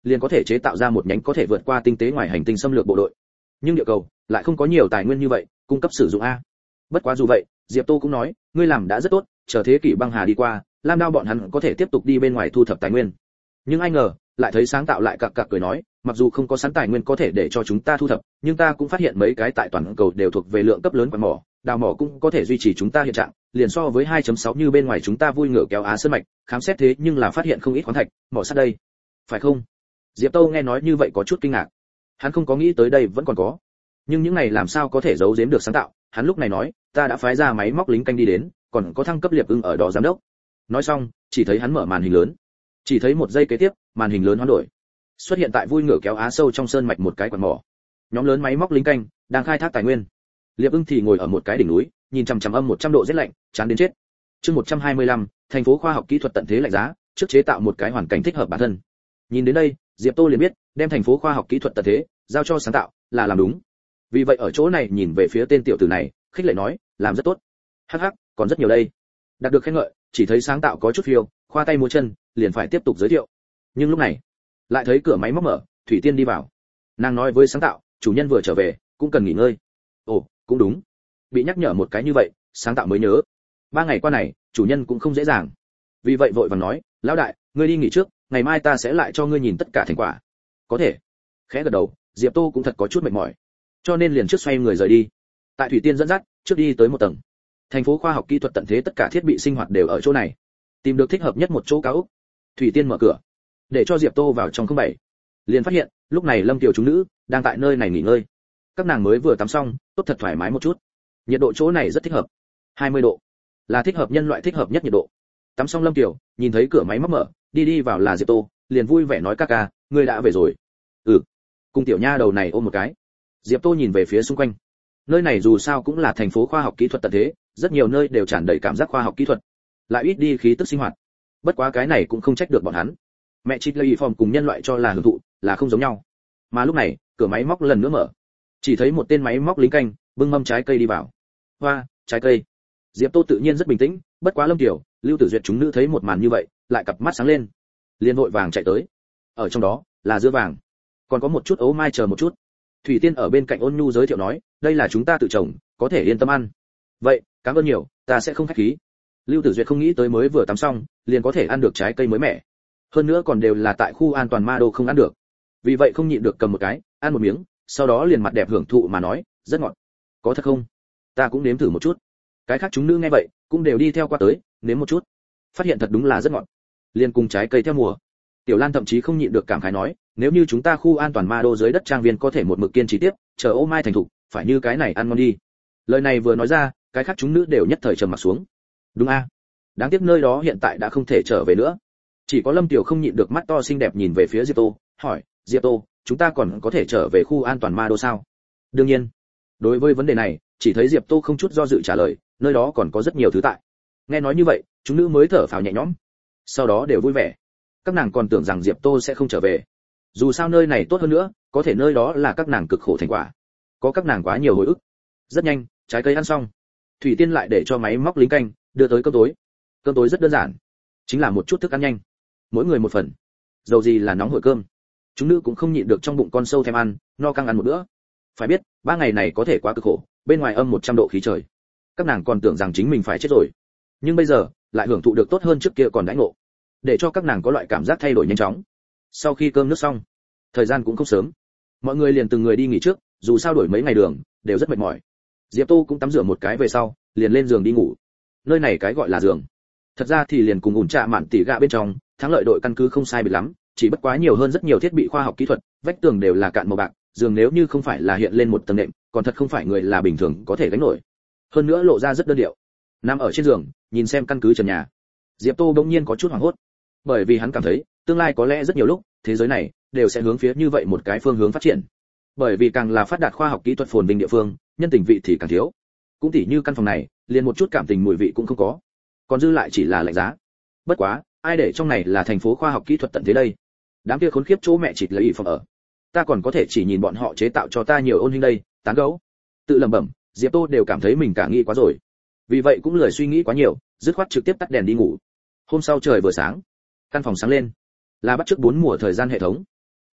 liền có thể chế tạo ra một nhánh có thể vượt qua tinh tế ngoài hành tinh xâm lược bộ đội. Nhưng địa cầu lại không có nhiều tài nguyên như vậy cung cấp sử dụng a. Bất quá dù vậy, Diệp Tô cũng nói, ngươi làm đã rất tốt, chờ thế kỷ băng hà đi qua, Lam Đao bọn hắn có thể tiếp tục đi bên ngoài thu thập tài nguyên. Nhưng ai ngờ, lại thấy sáng tạo lại cặc cặc cười nói, mặc dù không có sẵn tài nguyên có thể để cho chúng ta thu thập, nhưng ta cũng phát hiện mấy cái tại toàn cầu đều thuộc về lượng cấp lớn quặng mỏ, đào mỏ cũng có thể duy trì chúng ta hiện trạng, liền so với 2.6 như bên ngoài chúng ta vui ngựa kéo Á sơn mạch, khám xét thế nhưng là phát hiện không ít khoáng thạch, mỏ sắt đây. Phải không? Diệp Tô nghe nói như vậy có chút kinh ngạc. Hắn không có nghĩ tới đây vẫn còn có. Nhưng những này làm sao có thể giấu giếm được sáng tạo, hắn lúc này nói, ta đã phái ra máy móc lính canh đi đến, còn có thăng cấp Liệp Ưng ở đó giám đốc. Nói xong, chỉ thấy hắn mở màn hình lớn. Chỉ thấy một giây kế tiếp, màn hình lớn hoán đổi. Xuất hiện tại vui ngựa kéo Á sâu trong sơn mạch một cái quặng mỏ. Nhóm lớn máy móc lính canh đang khai thác tài nguyên. Liệp Ưng thì ngồi ở một cái đỉnh núi, nhìn chằm chằm âm 100 độ rét lạnh, chán đến chết. Chương 125, thành phố khoa học kỹ thuật tận thế lạnh giá, trước chế tạo một cái hoàn cảnh thích hợp bản thân. Nhìn đến đây, Diệp Tô liền biết, đem thành phố khoa học kỹ thuật tận thế giao cho sáng tạo là làm đúng. Vì vậy ở chỗ này nhìn về phía tên tiểu tử này, khích lệ nói, làm rất tốt. Hắc hắc, còn rất nhiều đây. Đạt được khen ngợi, chỉ thấy sáng tạo có chút phiêu, khoa tay múa chân, liền phải tiếp tục giới thiệu. Nhưng lúc này, lại thấy cửa máy móc mở, Thủy Tiên đi vào. Nàng nói với sáng tạo, chủ nhân vừa trở về, cũng cần nghỉ ngơi. Ồ, cũng đúng. Bị nhắc nhở một cái như vậy, sáng tạo mới nhớ. 3 ngày qua này, chủ nhân cũng không dễ dàng. Vì vậy vội vàng nói, lão đại, ngươi đi nghỉ trước, ngày mai ta sẽ lại cho ngươi nhìn tất cả thành quả. Có thể. Khẽ gật đầu, Diệp Tô cũng thật có chút mệt mỏi, cho nên liền trước xoay người rời đi. Tại Thủy Tiên dẫn dắt, trước đi tới một tầng. Thành phố khoa học kỹ thuật tận thế tất cả thiết bị sinh hoạt đều ở chỗ này. Tìm được thích hợp nhất một chỗ cao ốc. Thủy Tiên mở cửa, để cho Diệp Tô vào trong 07. Liền phát hiện, lúc này Lâm Tiểu chúng nữ đang tại nơi này nghỉ ngơi. Các nàng mới vừa tắm xong, tốt thật thoải mái một chút. Nhiệt độ chỗ này rất thích hợp. 20 độ. Là thích hợp nhân loại thích hợp nhất nhiệt độ. Tắm xong Lâm Tiểu, nhìn thấy cửa máy móc mở, đi vào là Diệp Tô, liền vui vẻ nói ca ca, ngươi đã về rồi. Ừ. Cùng tiểu nha đầu này ôm một cái. Diệp Tô nhìn về phía xung quanh. Nơi này dù sao cũng là thành phố khoa học kỹ thuật tận thế, rất nhiều nơi đều tràn đầy cảm giác khoa học kỹ thuật, lại ít đi khí tức sinh hoạt. Bất quá cái này cũng không trách được bọn hắn. Mẹ Chít Lây Form cùng nhân loại cho là hưởng thụ, là không giống nhau. Mà lúc này, cửa máy móc lần nữa mở. Chỉ thấy một tên máy móc lính canh, bưng mâm trái cây đi vào. Hoa, trái cây. Diệp Tô tự nhiên rất bình tĩnh, bất quá Lâm Tiểu, Lưu Tử Duyệt chúng nữ thấy một màn như vậy, lại cặp mắt sáng lên. Liên vội vàng chạy tới. Ở trong đó, là dưa vàng. Còn có một chút ấu mai, chờ một chút. Thủy Tiên ở bên cạnh ôn nhu giới thiệu nói, đây là chúng ta tự trồng, có thể yên tâm ăn. Vậy, cảm ơn nhiều, ta sẽ không khách khí. Lưu Tử Duyệt không nghĩ tới mới vừa tắm xong, liền có thể ăn được trái cây mới mẻ. Hơn nữa còn đều là tại khu an toàn ma đô không ăn được. Vì vậy không nhịn được cầm một cái, ăn một miếng, sau đó liền mặt đẹp hưởng thụ mà nói, rất ngọt. Có thật không? Ta cũng nếm thử một chút. Cái khác chúng nữ nghe vậy, cũng đều đi theo qua tới, nếm một chút. Phát hiện thật đúng là rất ngọt. Liền cùng trái cây theo mùa. Tiểu Lan thậm chí không nhịn được cảm khái nói, nếu như chúng ta khu an toàn ma đô dưới đất trang viên có thể một mực kiên trì tiếp, chờ ô mai thành thục, phải như cái này ăn ngon đi. Lời này vừa nói ra, cái khác chúng nữ đều nhất thời trầm mặt xuống. Đúng a, đáng tiếc nơi đó hiện tại đã không thể trở về nữa. Chỉ có Lâm Tiểu không nhịn được mắt to xinh đẹp nhìn về phía Diệp Tô, hỏi, Diệp Tô, chúng ta còn có thể trở về khu an toàn ma đô sao? Đương nhiên. Đối với vấn đề này, chỉ thấy Diệp Tô không chút do dự trả lời, nơi đó còn có rất nhiều thứ tại. Nghe nói như vậy, chúng nữ mới thở phào nhẹ nhõm. Sau đó đều vui vẻ. Các nàng còn tưởng rằng Diệp Tô sẽ không trở về. Dù sao nơi này tốt hơn nữa, có thể nơi đó là các nàng cực khổ thành quả. Có các nàng quá nhiều hồi ức. Rất nhanh, trái cây ăn xong. Thủy Tiên lại để cho máy móc lính canh đưa tới cơm tối. Cơm tối rất đơn giản, chính là một chút thức ăn nhanh, mỗi người một phần. Dầu gì là nóng hổi cơm. Chúng nữ cũng không nhịn được trong bụng con sâu thèm ăn, no căng ăn một bữa. Phải biết, 3 ngày này có thể quá cực khổ, bên ngoài âm 100 độ khí trời. Các nàng còn tưởng rằng chính mình phải chết rồi. Nhưng bây giờ, lại hưởng thụ được tốt hơn trước kia còn đãi ngộ. Để cho các nàng có loại cảm giác thay đổi nhanh chóng. Sau khi cơm nước xong, thời gian cũng không sớm. Mọi người liền từng người đi nghỉ trước, dù sao đổi mấy ngày đường, đều rất mệt mỏi. Diệp Tô cũng tắm rửa một cái về sau, liền lên giường đi ngủ. Nơi này cái gọi là giường, thật ra thì liền cùng ủn trạ mạn tỉ gạ bên trong, thắng lợi đội căn cứ không sai biệt lắm, chỉ bất quá nhiều hơn rất nhiều thiết bị khoa học kỹ thuật, vách tường đều là cạn màu bạc, giường nếu như không phải là hiện lên một tầng nệm, còn thật không phải người là bình thường có thể gánh nổi. Hơn nữa lộ ra rất đơn điệu. Nằm ở trên giường, nhìn xem căn cứ trần nhà, Diệp Tô bỗng nhiên có chút hoảng hốt, bởi vì hắn cảm thấy, tương lai có lẽ rất nhiều lúc, thế giới này đều sẽ hướng phía như vậy một cái phương hướng phát triển. Bởi vì càng là phát đạt khoa học kỹ thuật phồn vinh địa phương, nhân tình vị thì càng thiếu. Cũng tỉ như căn phòng này, liền một chút cảm tình mùi vị cũng không có, còn dư lại chỉ là lạnh giá. Bất quá, ai để trong này là thành phố khoa học kỹ thuật tận thế đây? Đám kia khốn khiếp chỗ mẹ chịt lấy phòng ở, ta còn có thể chỉ nhìn bọn họ chế tạo cho ta nhiều ôn huynh đây, tán gẫu. Tự lẩm bẩm, Diệp Tô đều cảm thấy mình cả nghĩ quá rồi. Vì vậy cũng lười suy nghĩ quá nhiều, dứt khoát trực tiếp tắt đèn đi ngủ. Hôm sau trời vừa sáng, căn phòng sáng lên, là bắt chước 4 mùa thời gian hệ thống.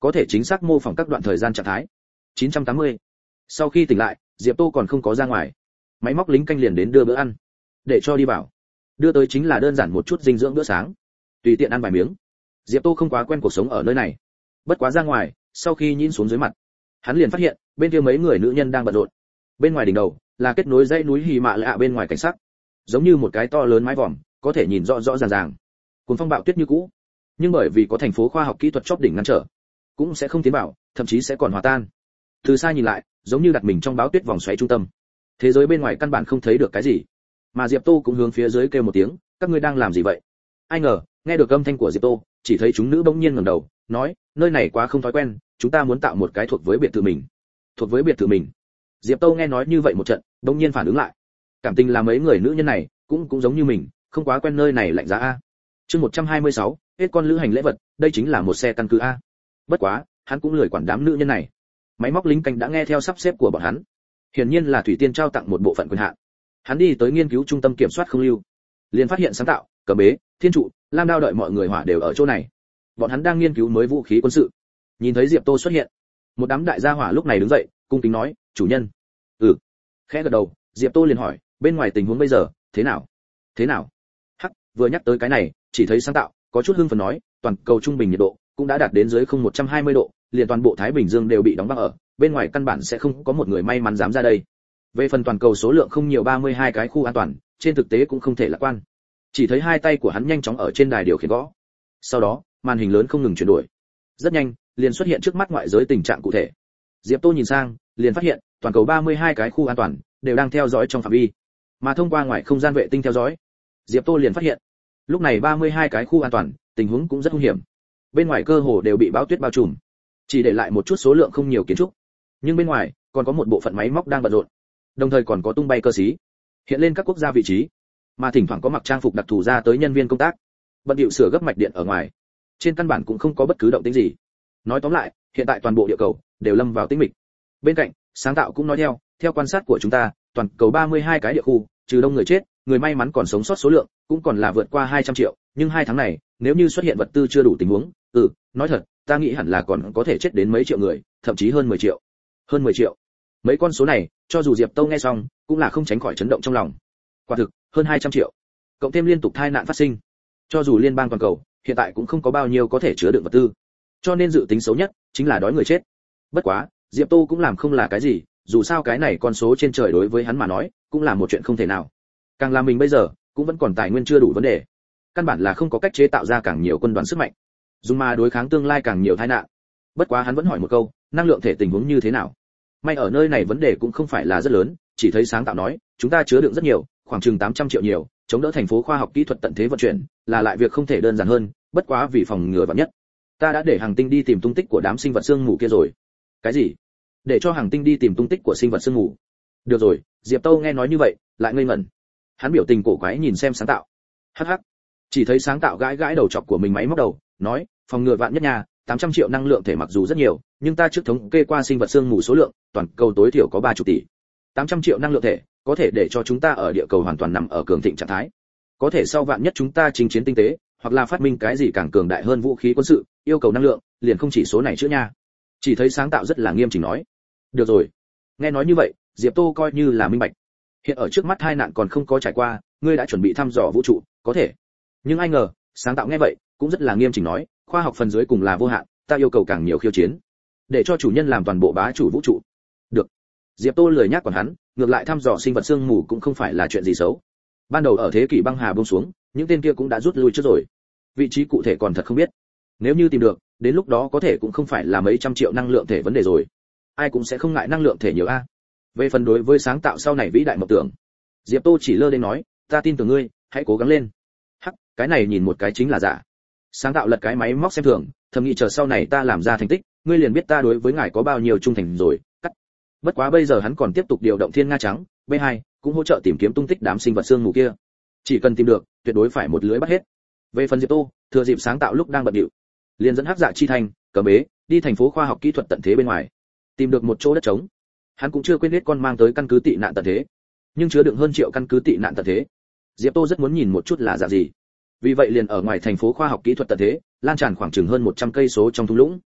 có thể chính xác mô phỏng các đoạn thời gian trạng thái. 980. Sau khi tỉnh lại, Diệp Tô còn không có ra ngoài, máy móc lính canh liền đến đưa bữa ăn, để cho đi vào. Đưa tới chính là đơn giản một chút dinh dưỡng bữa sáng, tùy tiện ăn vài miếng. Diệp Tô không quá quen cuộc sống ở nơi này, bất quá ra ngoài, sau khi nhìn xuống dưới mặt, hắn liền phát hiện bên kia mấy người nữ nhân đang bận rộn. Bên ngoài đỉnh đầu là kết nối dãy núi Hy Mạ Lạ bên ngoài cảnh sắc, giống như một cái to lớn mái vòm, có thể nhìn rõ rõ ràng ràng. Cuồng phong bạo tuyết như cũ, nhưng bởi vì có thành phố khoa học kỹ thuật chóp đỉnh ngăn trở, cũng sẽ không tiến vào, thậm chí sẽ còn hòa tan. Từ xa nhìn lại, giống như đặt mình trong báo tuyết vòng xoáy trung tâm. Thế giới bên ngoài căn bản không thấy được cái gì. Mà Diệp Tô cũng hướng phía dưới kêu một tiếng, các ngươi đang làm gì vậy? Ai ngờ, nghe được âm thanh của Diệp Tô, chỉ thấy chúng nữ bỗng nhiên ngẩng đầu, nói, nơi này quá không thói quen, chúng ta muốn tạo một cái thuộc với biệt thự mình. Thuộc với biệt thự mình. Diệp Tô nghe nói như vậy một trận, bỗng nhiên phản ứng lại. Cảm tình là mấy người nữ nhân này, cũng giống như mình, không quá quen nơi này lạnh giá a. Chương 126, hết con lữ hành lễ vật, đây chính là một xe căn cứ a. Bất quá, hắn cũng lười quản đám nữ nhân này. Máy móc lính canh đã nghe theo sắp xếp của bọn hắn. Hiển nhiên là Thủy Tiên trao tặng một bộ phận quyền hạn. Hắn đi tới nghiên cứu trung tâm kiểm soát không lưu, liền phát hiện sáng tạo, cờ bế, thiên trụ, lam đao đợi mọi người hỏa đều ở chỗ này. Bọn hắn đang nghiên cứu mới vũ khí quân sự. Nhìn thấy Diệp Tô xuất hiện, một đám đại gia hỏa lúc này đứng dậy, cung kính nói, chủ nhân. Khẽ gật đầu, Diệp Tô liền hỏi, bên ngoài tình huống bây giờ thế nào? Thế nào? Hắc, vừa nhắc tới cái này, chỉ thấy sáng tạo có chút hưng phấn nói, toàn cầu trung bình nhiệt độ cũng đã đạt đến dưới 120 độ, liền toàn bộ Thái Bình Dương đều bị đóng băng ở, bên ngoài căn bản sẽ không có một người may mắn dám ra đây. Về phần toàn cầu số lượng không nhiều 32 cái khu an toàn, trên thực tế cũng không thể lạc quan. Chỉ thấy hai tay của hắn nhanh chóng ở trên đài điều khiển gõ. Sau đó, màn hình lớn không ngừng chuyển đổi. Rất nhanh, liền xuất hiện trước mắt ngoại giới tình trạng cụ thể. Diệp Tô nhìn sang, liền phát hiện, toàn cầu 32 cái khu an toàn đều đang theo dõi trong phạm vi, mà thông qua ngoài không gian vệ tinh theo dõi. Diệp Tô liền phát hiện, lúc này 32 cái khu an toàn, tình huống cũng rất nguy hiểm. Bên ngoài cơ hồ đều bị bão tuyết bao trùm, chỉ để lại một chút số lượng không nhiều kiến trúc. Nhưng bên ngoài, còn có một bộ phận máy móc đang bận rộn. Đồng thời còn có tung bay cơ sĩ hiện lên các quốc gia vị trí, mà thỉnh thoảng có mặc trang phục đặc thù ra tới nhân viên công tác, bận điệu sửa gấp mạch điện ở ngoài. Trên căn bản cũng không có bất cứ động tĩnh gì. Nói tóm lại, hiện tại toàn bộ địa cầu đều lâm vào tĩnh mịch. Bên cạnh, sáng tạo cũng nói theo quan sát của chúng ta, toàn cầu 32 cái địa khu, trừ đông người chết, người may mắn còn sống sót số lượng cũng còn là vượt qua 200 triệu, nhưng 2 tháng này, nếu như xuất hiện vật tư chưa đủ tình huống, nói thật, ta nghĩ hẳn là còn có thể chết đến mấy triệu người, thậm chí hơn 10 triệu. Hơn 10 triệu. Mấy con số này, cho dù Diệp Tâu nghe xong, cũng là không tránh khỏi chấn động trong lòng. Quả thực, hơn 200 triệu. Cộng thêm liên tục tai nạn phát sinh, cho dù liên bang toàn cầu, hiện tại cũng không có bao nhiêu có thể chứa đựng vật tư. Cho nên dự tính xấu nhất chính là đói người chết. Bất quá, Diệp Tô cũng làm không là cái gì, dù sao cái này con số trên trời đối với hắn mà nói, cũng là một chuyện không thể nào. Càng là mình bây giờ, cũng vẫn còn tài nguyên chưa đủ vấn đề. Căn bản là không có cách chế tạo ra càng nhiều quân đoàn sức mạnh, dùng mà đối kháng tương lai càng nhiều tai nạn. Bất quá hắn vẫn hỏi một câu, năng lượng thể tình huống như thế nào? May ở nơi này vấn đề cũng không phải là rất lớn, chỉ thấy sáng tạo nói, chúng ta chứa đựng rất nhiều, khoảng chừng 800 triệu nhiều, chống đỡ thành phố khoa học kỹ thuật tận thế vận chuyển, là lại việc không thể đơn giản hơn, bất quá vì phòng ngừa vạn nhất, ta đã để Hàng Tinh đi tìm tung tích của đám sinh vật sương mù kia rồi. Cái gì? Để cho Hàng Tinh đi tìm tung tích của sinh vật sương mù? Được rồi, Diệp Tâu nghe nói như vậy, lại ngây ngẩn. Hắn biểu tình cổ quái nhìn xem sáng tạo. Hắc hắc. Chỉ thấy sáng tạo gãi gãi đầu chọc của mình máy móc đầu, nói, phòng ngừa vạn nhất nha, 800 triệu năng lượng thể mặc dù rất nhiều, nhưng ta trước thống kê qua sinh vật sương mù số lượng, toàn cầu tối thiểu có 30 tỷ. 800 triệu năng lượng thể, có thể để cho chúng ta ở địa cầu hoàn toàn nằm ở cường thịnh trạng thái. Có thể sau vạn nhất chúng ta chinh chiến tinh tế, hoặc là phát minh cái gì càng cường đại hơn vũ khí quân sự, yêu cầu năng lượng, liền không chỉ số này chữa nha. Chỉ thấy sáng tạo rất là nghiêm chỉnh nói. Được rồi. Nghe nói như vậy, Diệp Tô coi như là minh bạch. Hiện ở trước mắt hai nạn còn không có trải qua, ngươi đã chuẩn bị thăm dò vũ trụ, có thể. Nhưng ai ngờ, sáng tạo nghe vậy, cũng rất là nghiêm chỉnh nói, khoa học phần dưới cùng là vô hạn, ta yêu cầu càng nhiều khiêu chiến, để cho chủ nhân làm toàn bộ bá chủ vũ trụ. Được. Diệp Tô lười nhắc còn hắn, ngược lại thăm dò sinh vật sương mù cũng không phải là chuyện gì xấu. Ban đầu ở thế kỷ băng hà buông xuống, những tên kia cũng đã rút lui trước rồi. Vị trí cụ thể còn thật không biết. Nếu như tìm được, đến lúc đó có thể cũng không phải là mấy trăm triệu năng lượng thể vấn đề rồi. Ai cũng sẽ không ngại năng lượng thể nhiều a. Về phần đối với sáng tạo sau này vĩ đại mộng tưởng, Diệp Tô chỉ lơ đến nói, ta tin tưởng ngươi, hãy cố gắng lên. Hắc, cái này nhìn một cái chính là giả. Sáng tạo lật cái máy móc xem thường, thầm nghĩ chờ sau này ta làm ra thành tích, ngươi liền biết ta đối với ngài có bao nhiêu trung thành rồi. Cắt. Bất quá bây giờ hắn còn tiếp tục điều động Thiên Nga trắng, B2, cũng hỗ trợ tìm kiếm tung tích đám sinh vật sương mù kia. Chỉ cần tìm được, tuyệt đối phải một lưới bắt hết. Về phần Diệp Tô, thừa dịp sáng tạo lúc đang bận rộn, liền dẫn Hắc Dạ Chi Thành, Cờ Bế, đi thành phố khoa học kỹ thuật tận thế bên ngoài, tìm được một chỗ đất trống. Hắn cũng chưa quên biết con mang tới căn cứ tị nạn tận thế, nhưng chứa đựng hơn triệu căn cứ tị nạn tận thế. Diệp Tô rất muốn nhìn một chút là dạng gì. Vì vậy liền ở ngoài thành phố khoa học kỹ thuật tận thế, lan tràn khoảng chừng hơn 100 cây số trong thung lũng.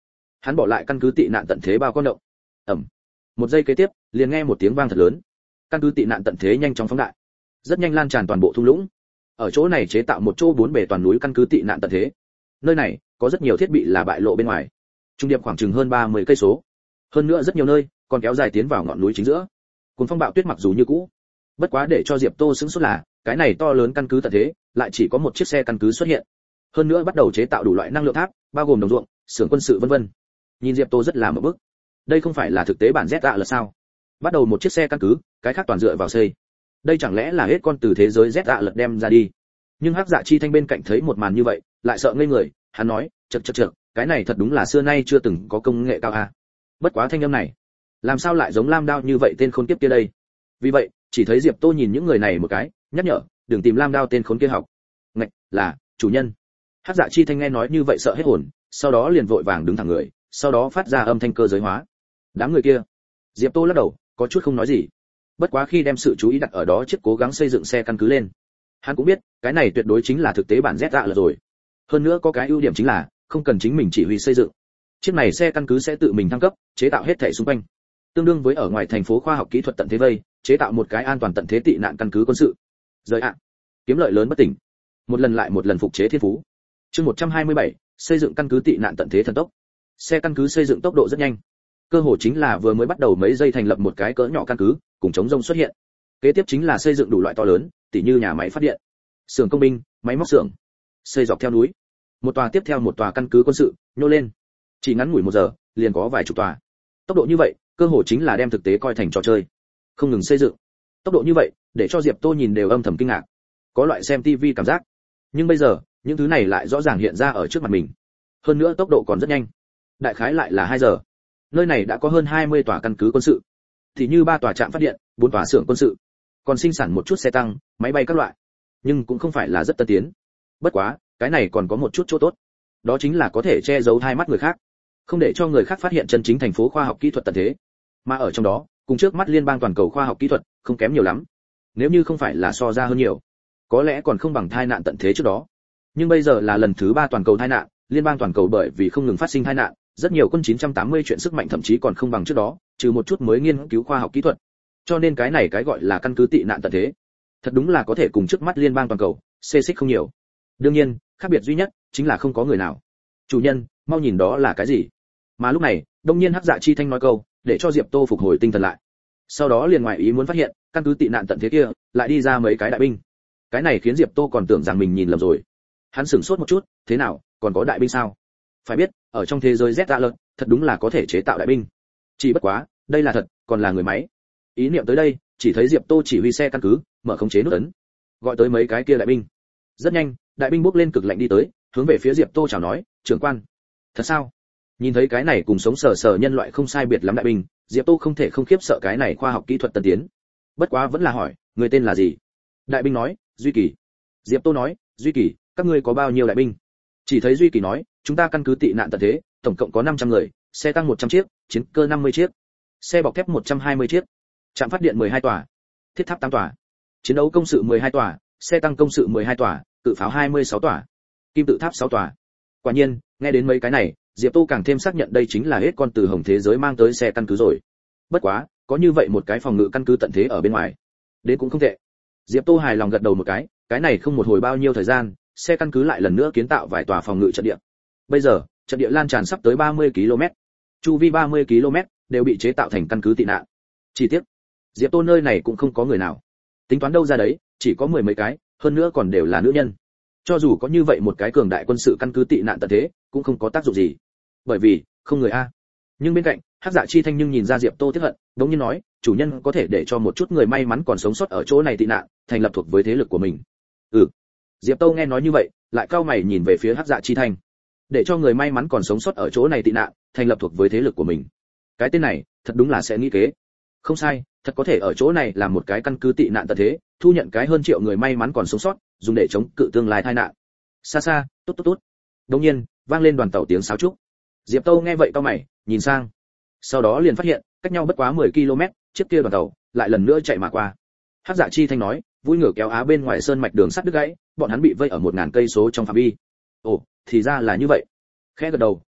Hắn bỏ lại căn cứ tị nạn tận thế bao con động. Ầm. Một giây kế tiếp, liền nghe một tiếng vang thật lớn. Căn cứ tị nạn tận thế nhanh chóng phóng đại, rất nhanh lan tràn toàn bộ thung lũng. Ở chỗ này chế tạo một chỗ 4 bề toàn núi căn cứ tị nạn tận thế. Nơi này có rất nhiều thiết bị là bại lộ bên ngoài. Trung điệp khoảng chừng hơn 30 cây số. Hơn nữa rất nhiều nơi còn kéo dài tiến vào ngọn núi chính giữa. Cuồng phong bạo tuyết mặc dù như cũ, bất quá để cho Diệp Tô sững sốt là, cái này to lớn căn cứ tận thế, lại chỉ có một chiếc xe căn cứ xuất hiện. Hơn nữa bắt đầu chế tạo đủ loại năng lượng tháp, bao gồm đồng ruộng, xưởng quân sự vân vân. Nhìn Diệp Tô rất là mở bức. Đây không phải là thực tế bản Z là sao? Bắt đầu một chiếc xe căn cứ, cái khác toàn dựa vào xây. Đây chẳng lẽ là hết con từ thế giới Z lật đem ra đi? Nhưng Hắc Dạ Chi Thanh bên cạnh thấy một màn như vậy, lại sợ ngây người, hắn nói, chậc, cái này thật đúng là xưa nay chưa từng có công nghệ cao a. Bất quá thanh âm này, làm sao lại giống Lam Đao như vậy tên khốn kiếp kia đây? Vì vậy, chỉ thấy Diệp Tô nhìn những người này một cái, nhắc nhở, đừng tìm Lam Đao tên khốn kia học. Ngạch, là chủ nhân. Hắc Dạ Chi Thanh nghe nói như vậy sợ hết hồn, sau đó liền vội vàng đứng thẳng người, sau đó phát ra âm thanh cơ giới hóa. Đám người kia, Diệp Tô lắc đầu, có chút không nói gì. Bất quá khi đem sự chú ý đặt ở đó chiếc cố gắng xây dựng xe căn cứ lên, hắn cũng biết, cái này tuyệt đối chính là thực tế bản Z là rồi. Hơn nữa có cái ưu điểm chính là, không cần chính mình chỉ huy xây dựng. Chiếc này xe căn cứ sẽ tự mình thăng cấp, chế tạo hết thảy xung quanh. Tương đương với ở ngoài thành phố khoa học kỹ thuật tận thế vây, chế tạo một cái an toàn tận thế tị nạn căn cứ quân sự. Rời ạ. Kiếm lợi lớn bất tỉnh. Một lần lại một lần phục chế thiên phú. Chương 127, xây dựng căn cứ tị nạn tận thế thần tốc. Xe căn cứ xây dựng tốc độ rất nhanh. Cơ hội chính là vừa mới bắt đầu mấy giây thành lập một cái cỡ nhỏ căn cứ, cùng chống rông xuất hiện. Kế tiếp chính là xây dựng đủ loại to lớn, tỉ như nhà máy phát điện, xưởng công binh, máy móc xưởng. Xây dọc theo núi, một tòa tiếp theo một tòa căn cứ quân sự nhô lên. Chỉ ngắn ngủi 1 giờ, liền có vài chục tòa. Tốc độ như vậy, cơ hội chính là đem thực tế coi thành trò chơi. Không ngừng xây dựng. Tốc độ như vậy, để cho Diệp Tô nhìn đều âm thầm kinh ngạc. Có loại xem tivi cảm giác. Nhưng bây giờ, những thứ này lại rõ ràng hiện ra ở trước mặt mình. Hơn nữa tốc độ còn rất nhanh. Đại khái lại là 2 giờ. Nơi này đã có hơn 20 tòa căn cứ quân sự. Thì như 3 tòa trạm phát điện, 4 tòa xưởng quân sự. Còn sinh sản một chút xe tăng, máy bay các loại. Nhưng cũng không phải là rất tân tiến. Bất quá, cái này còn có một chút chỗ tốt. Đó chính là có thể che giấu hai mắt người khác, không để cho người khác phát hiện chân chính thành phố khoa học kỹ thuật tận thế. Mà ở trong đó, cùng trước mắt liên bang toàn cầu khoa học kỹ thuật, không kém nhiều lắm. Nếu như không phải là so ra hơn nhiều, có lẽ còn không bằng tai nạn tận thế trước đó. Nhưng bây giờ là lần thứ 3 toàn cầu tai nạn, liên bang toàn cầu bởi vì không ngừng phát sinh tai nạn, rất nhiều quân 980 chuyện sức mạnh thậm chí còn không bằng trước đó, trừ một chút mới nghiên cứu khoa học kỹ thuật. Cho nên cái này cái gọi là căn cứ tị nạn tận thế, thật đúng là có thể cùng trước mắt liên bang toàn cầu, xê xích không nhiều. Đương nhiên, khác biệt duy nhất chính là không có người nào. Chủ nhân, mau nhìn đó là cái gì? Mà lúc này, đông nhiên Hắc Dạ Chi Thanh nói câu, để cho Diệp Tô phục hồi tinh thần lại. Sau đó liền ngoài ý muốn phát hiện, căn cứ tị nạn tận thế kia, lại đi ra mấy cái đại binh. Cái này khiến Diệp Tô còn tưởng rằng mình nhìn lầm rồi. Hắn sửng sốt một chút, thế nào, còn có đại binh sao? Phải biết, ở trong thế giới Z lợn, thật đúng là có thể chế tạo đại binh. Chỉ bất quá, đây là thật, còn là người máy. Ý niệm tới đây, chỉ thấy Diệp Tô chỉ huy xe căn cứ, mở khống chế nút ấn, gọi tới mấy cái kia đại binh. Rất nhanh, đại binh bốc lên cực lạnh đi tới, hướng về phía Diệp Tô chào nói, trưởng quan. Thật sao? Nhìn thấy cái này cùng sống sờ sờ nhân loại không sai biệt lắm đại binh, Diệp Tô không thể không khiếp sợ cái này khoa học kỹ thuật tân tiến. Bất quá vẫn là hỏi, người tên là gì? Đại binh nói, Duy Kỳ. Diệp Tô nói, Duy Kỳ, các ngươi có bao nhiêu đại binh? Chỉ thấy Duy Kỳ nói, chúng ta căn cứ tị nạn tận thế, tổng cộng có 500 người, xe tăng 100 chiếc, chiến cơ 50 chiếc, xe bọc thép 120 chiếc, trạm phát điện 12 tòa, thiết tháp 8 tòa, chiến đấu công sự 12 tòa, xe tăng công sự 12 tòa, cự pháo 26 tòa, kim tự tháp 6 tòa. Quả nhiên, nghe đến mấy cái này, Diệp Tô càng thêm xác nhận đây chính là hết con từ hồng thế giới mang tới xe căn cứ rồi. Bất quá, có như vậy một cái phòng ngự căn cứ tận thế ở bên ngoài, đến cũng không tệ. Diệp Tô hài lòng gật đầu một cái này không một hồi bao nhiêu thời gian, xe căn cứ lại lần nữa kiến tạo vài tòa phòng ngự trận địa. Bây giờ, trận địa lan tràn sắp tới 30 km, chu vi 30 km đều bị chế tạo thành căn cứ tị nạn. Chi tiết, Diệp Tô nơi này cũng không có người nào. Tính toán đâu ra đấy, chỉ có 10 mấy cái, hơn nữa còn đều là nữ nhân. Cho dù có như vậy một cái cường đại quân sự căn cứ tị nạn tận thế, cũng không có tác dụng gì. Bởi vì, không người a. Nhưng bên cạnh, Hắc Dạ Chi Thanh nhưng nhìn ra Diệp Tô tiếc hận, đống nhiên nói, chủ nhân có thể để cho một chút người may mắn còn sống sót ở chỗ này tị nạn, thành lập thuộc với thế lực của mình. Ừ. Diệp Tô nghe nói như vậy, lại cau mày nhìn về phía Hắc Dạ Chi Thanh. Để cho người may mắn còn sống sót ở chỗ này tị nạn, thành lập thuộc với thế lực của mình. Cái tên này, thật đúng là sẽ nghĩ kế. Không sai, thật có thể ở chỗ này làm một cái căn cứ tị nạn tận thế, thu nhận cái hơn triệu người may mắn còn sống sót, dùng để chống cự tương lai tai nạn. Xa xa, tốt tốt tốt. Đột nhiên, vang lên đoàn tàu tiếng sáo trúc. Diệp Tô nghe vậy cau mày, nhìn sang. Sau đó liền phát hiện, cách nhau bất quá 10 km, chiếc kia đoàn tàu lại lần nữa chạy mà qua. Hắc Dạ Chi Thanh nói, vui ngửa kéo á bên ngoài sơn mạch đường sắt đứt gãy, bọn hắn bị vây ở 1000 cây số trong phạm vi. Ồ, thì ra là như vậy. Khẽ gật đầu,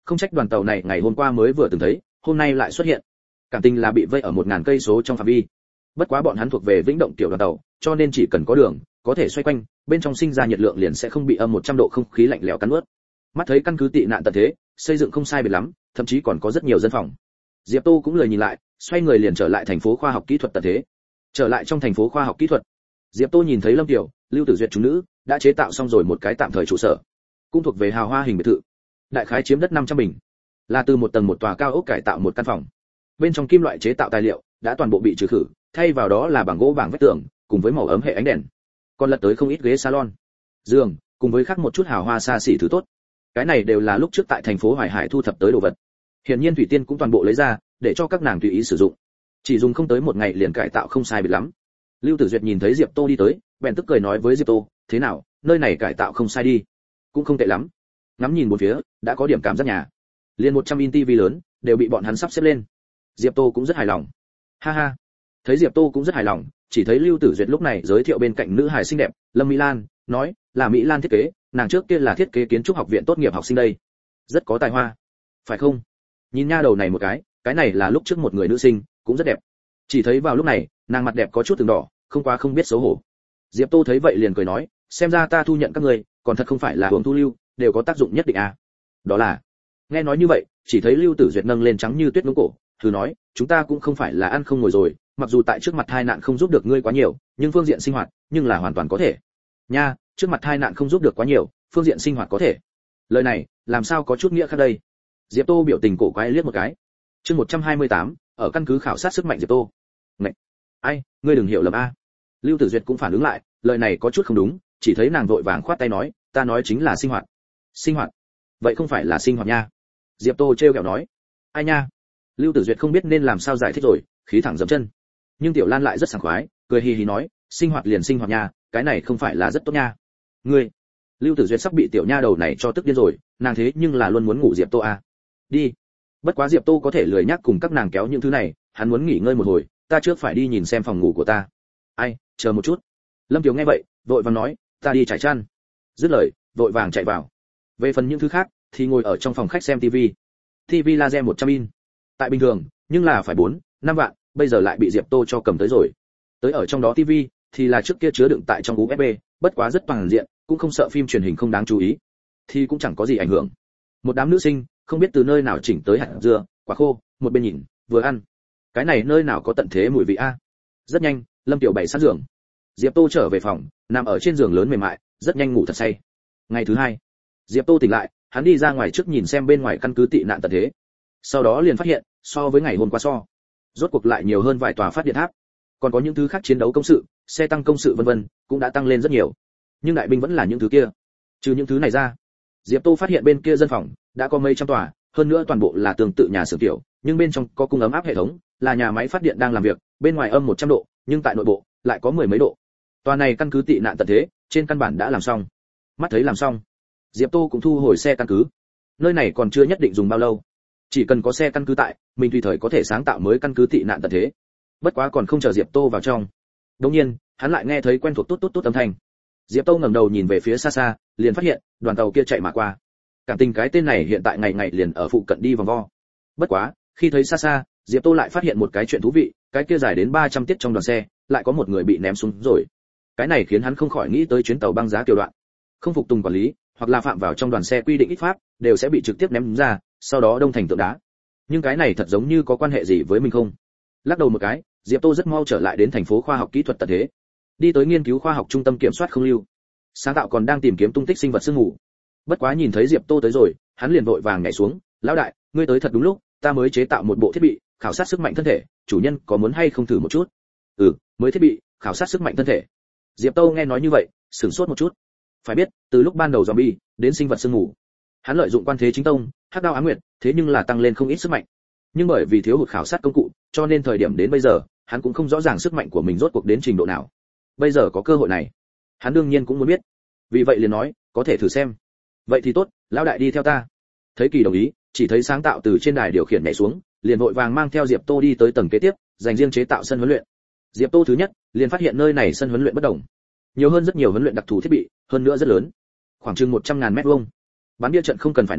không trách đoàn tàu này ngày hôm qua mới vừa từng thấy, hôm nay lại xuất hiện. Cảm tình là bị vây ở 1000 cây số trong phạm vi. Bất quá bọn hắn thuộc về vĩnh động tiểu đoàn tàu, cho nên chỉ cần có đường, có thể xoay quanh, bên trong sinh ra nhiệt lượng liền sẽ không bị âm 100 độ không khí lạnh lẽo cắn nuốt. Mắt thấy căn cứ tị nạn tận thế, xây dựng không sai biệt lắm, thậm chí còn có rất nhiều dân phòng. Diệp Tô cũng lười nhìn lại, xoay người liền trở lại thành phố khoa học kỹ thuật tận thế. Trở lại trong thành phố khoa học kỹ thuật, Diệp Tô nhìn thấy Lâm Tiểu, Lưu Tử Duyệt chúng nữ đã chế tạo xong rồi một cái tạm thời trụ sở, cũng thuộc về hào hoa hình biệt thự. Đại khái chiếm đất 500 bình, là từ một tầng một tòa cao ốc cải tạo một căn phòng. Bên trong kim loại chế tạo tài liệu đã toàn bộ bị trừ khử, thay vào đó là bằng gỗ vàng vách tường, cùng với màu ấm hệ ánh đèn. Còn lật tới không ít ghế salon, giường, cùng với khác một chút hào hoa xa xỉ thứ tốt. Cái này đều là lúc trước tại thành phố Hoài Hải thu thập tới đồ vật. Hiển nhiên Thủy Tiên cũng toàn bộ lấy ra, để cho các nàng tùy ý sử dụng. Chỉ dùng không tới một ngày liền cải tạo không sai biệt lắm. Lưu Tử Duyệt nhìn thấy Diệp Tô đi tới, bèn tức cười nói với Diệp Tô, thế nào, nơi này cải tạo không sai đi. Cũng không tệ lắm. Ngắm nhìn bốn phía, đã có điểm cảm giác nhà. Liên 100 in TV lớn đều bị bọn hắn sắp xếp lên. Diệp Tô cũng rất hài lòng. Ha ha. Thấy Diệp Tô cũng rất hài lòng, chỉ thấy Lưu Tử Duyệt lúc này giới thiệu bên cạnh nữ hài xinh đẹp, Lâm Mỹ Lan, nói, là Mỹ Lan thiết kế, nàng trước kia là thiết kế kiến trúc học viện tốt nghiệp học sinh đây. Rất có tài hoa. Phải không? Nhìn nha đầu này một cái này là lúc trước một người nữ sinh, cũng rất đẹp. Chỉ thấy vào lúc này, nàng mặt đẹp có chút từng đỏ, không quá không biết xấu hổ. Diệp Tô thấy vậy liền cười nói, xem ra ta thu nhận các người, còn thật không phải là hưởng thu lưu, đều có tác dụng nhất định à. Đó là. Nghe nói như vậy, chỉ thấy Lưu Tử Duyệt nâng lên trắng như tuyết ngưỡng cổ, thử nói, chúng ta cũng không phải là ăn không ngồi rồi, mặc dù tại trước mặt hai nạn không giúp được ngươi quá nhiều, nhưng phương diện sinh hoạt, nhưng là hoàn toàn có thể. Nha, trước mặt hai nạn không giúp được quá nhiều, phương diện sinh hoạt có thể. Lời này, làm sao có chút nghĩa khác đây? Diệp Tô biểu tình cổ quái liếc một cái. Chương 128, ở căn cứ khảo sát sức mạnh Diệp Tô. Ngậy. Ai, ngươi đừng hiểu lầm a. Lưu Tử Duyệt cũng phản ứng lại, lời này có chút không đúng, chỉ thấy nàng vội vàng khoát tay nói, ta nói chính là sinh hoạt. Sinh hoạt? Vậy không phải là sinh hoạt nha. Diệp Tô trêu ghẹo nói. Ai nha? Lưu Tử Duyệt không biết nên làm sao giải thích rồi, khí thẳng dậm chân. Nhưng Tiểu Lan lại rất sảng khoái, cười hì hì nói, sinh hoạt liền sinh hoạt nha, cái này không phải là rất tốt nha. Ngươi. Lưu Tử Duyệt sắp bị tiểu nha đầu này cho tức điên rồi, nàng thế nhưng là luôn muốn ngủ Diệp Tô à. Đi. Bất quá Diệp Tô có thể lười nhắc cùng các nàng kéo những thứ này, hắn muốn nghỉ ngơi một hồi, ta trước phải đi nhìn xem phòng ngủ của ta. Ai, chờ một chút. Lâm Tiểu nghe vậy, vội vàng nói, ta đi trải chăn. Dứt lời, vội vàng chạy vào. Về phần những thứ khác, thì ngồi ở trong phòng khách xem TV. TV laser 100 in. Tại bình thường, nhưng là phải 4-5 vạn, bây giờ lại bị Diệp Tô cho cầm tới rồi. Tới ở trong đó TV thì là trước kia chứa đựng tại trong USB, bất quá rất toàn diện, cũng không sợ phim truyền hình không đáng chú ý, thì cũng chẳng có gì ảnh hưởng. Một đám nữ sinh, không biết từ nơi nào chỉnh tới hạt dưa, quả khô, một bên nhìn, vừa ăn. Cái này nơi nào có tận thế mùi vị a. Rất nhanh, Lâm Tiểu bày sẵn giường. Diệp Tô trở về phòng, nằm ở trên giường lớn mềm mại, rất nhanh ngủ thật say. Ngày thứ hai, Diệp Tô tỉnh lại, hắn đi ra ngoài trước nhìn xem bên ngoài căn cứ tị nạn tận thế. Sau đó liền phát hiện, so với ngày hôm qua rốt cuộc lại nhiều hơn vài tòa phát điện tháp. Còn có những thứ khác chiến đấu công sự, xe tăng công sự vân vân, cũng đã tăng lên rất nhiều. Nhưng đại binh vẫn là những thứ kia. Trừ những thứ này ra, Diệp Tô phát hiện bên kia dân phòng đã có mấy trăm tòa, hơn nữa toàn bộ là tương tự nhà xưởng tiểu, nhưng bên trong có cung ấm áp hệ thống, là nhà máy phát điện đang làm việc, bên ngoài âm 100 độ, nhưng tại nội bộ lại có mười mấy độ. Tòa này căn cứ tị nạn tận thế, trên căn bản đã làm xong. Mắt thấy làm xong, Diệp Tô cũng thu hồi xe căn cứ. Nơi này còn chưa nhất định dùng bao lâu, chỉ cần có xe căn cứ tại, mình tùy thời có thể sáng tạo mới căn cứ tị nạn tận thế. Bất quá còn không chờ Diệp Tô vào trong, đột nhiên hắn lại nghe thấy quen thuộc tốt tốt tốt âm thanh. Diệp Tô ngẩng đầu nhìn về phía xa xa, liền phát hiện đoàn tàu kia chạy mà qua. Cảm tình cái tên này hiện tại ngày ngày liền ở phụ cận đi vòng vo. Bất quá, khi thấy xa xa, Diệp Tô lại phát hiện một cái chuyện thú vị, cái kia dài đến 300 tiết trong đoàn xe, lại có một người bị ném xuống rồi. Cái này khiến hắn không khỏi nghĩ tới chuyến tàu băng giá tiểu đoạn. Không phục tùng quản lý, hoặc là phạm vào trong đoàn xe quy định ít pháp, đều sẽ bị trực tiếp ném ra, sau đó đông thành tượng đá. Nhưng cái này thật giống như có quan hệ gì với mình không? Lắc đầu một cái, Diệp Tô rất mau trở lại đến thành phố khoa học kỹ thuật tận thế. Đi tới nghiên cứu khoa học trung tâm kiểm soát không lưu. Sáng tạo còn đang tìm kiếm tung tích sinh vật sương mù. Bất quá nhìn thấy Diệp Tô tới rồi, hắn liền vội vàng nhảy xuống, "Lão đại, ngươi tới thật đúng lúc, ta mới chế tạo một bộ thiết bị, khảo sát sức mạnh thân thể, chủ nhân có muốn hay không thử một chút?" "Ừ, mới thiết bị, khảo sát sức mạnh thân thể." Diệp Tô nghe nói như vậy, sửng sốt một chút. Phải biết, từ lúc ban đầu zombie đến sinh vật sương mù, hắn lợi dụng quan thế chính tông, hắc đao ám nguyệt, thế nhưng là tăng lên không ít sức mạnh. Nhưng bởi vì thiếu hụt khảo sát công cụ, cho nên thời điểm đến bây giờ, hắn cũng không rõ ràng sức mạnh của mình rốt cuộc đến trình độ nào. Bây giờ có cơ hội này, hắn đương nhiên cũng muốn biết. Vì vậy liền nói, có thể thử xem. Vậy thì tốt, lão đại đi theo ta. Thấy Kỳ đồng ý, chỉ thấy sáng tạo từ trên đài điều khiển nhảy xuống, liền vội vàng mang theo Diệp Tô đi tới tầng kế tiếp, dành riêng chế tạo sân huấn luyện. Diệp Tô thứ nhất, liền phát hiện nơi này sân huấn luyện bất đồng, nhiều hơn rất nhiều huấn luyện đặc thù thiết bị, hơn nữa rất lớn, khoảng chừng 100.000 mét vuông. Bắn bia trận không cần phải nói,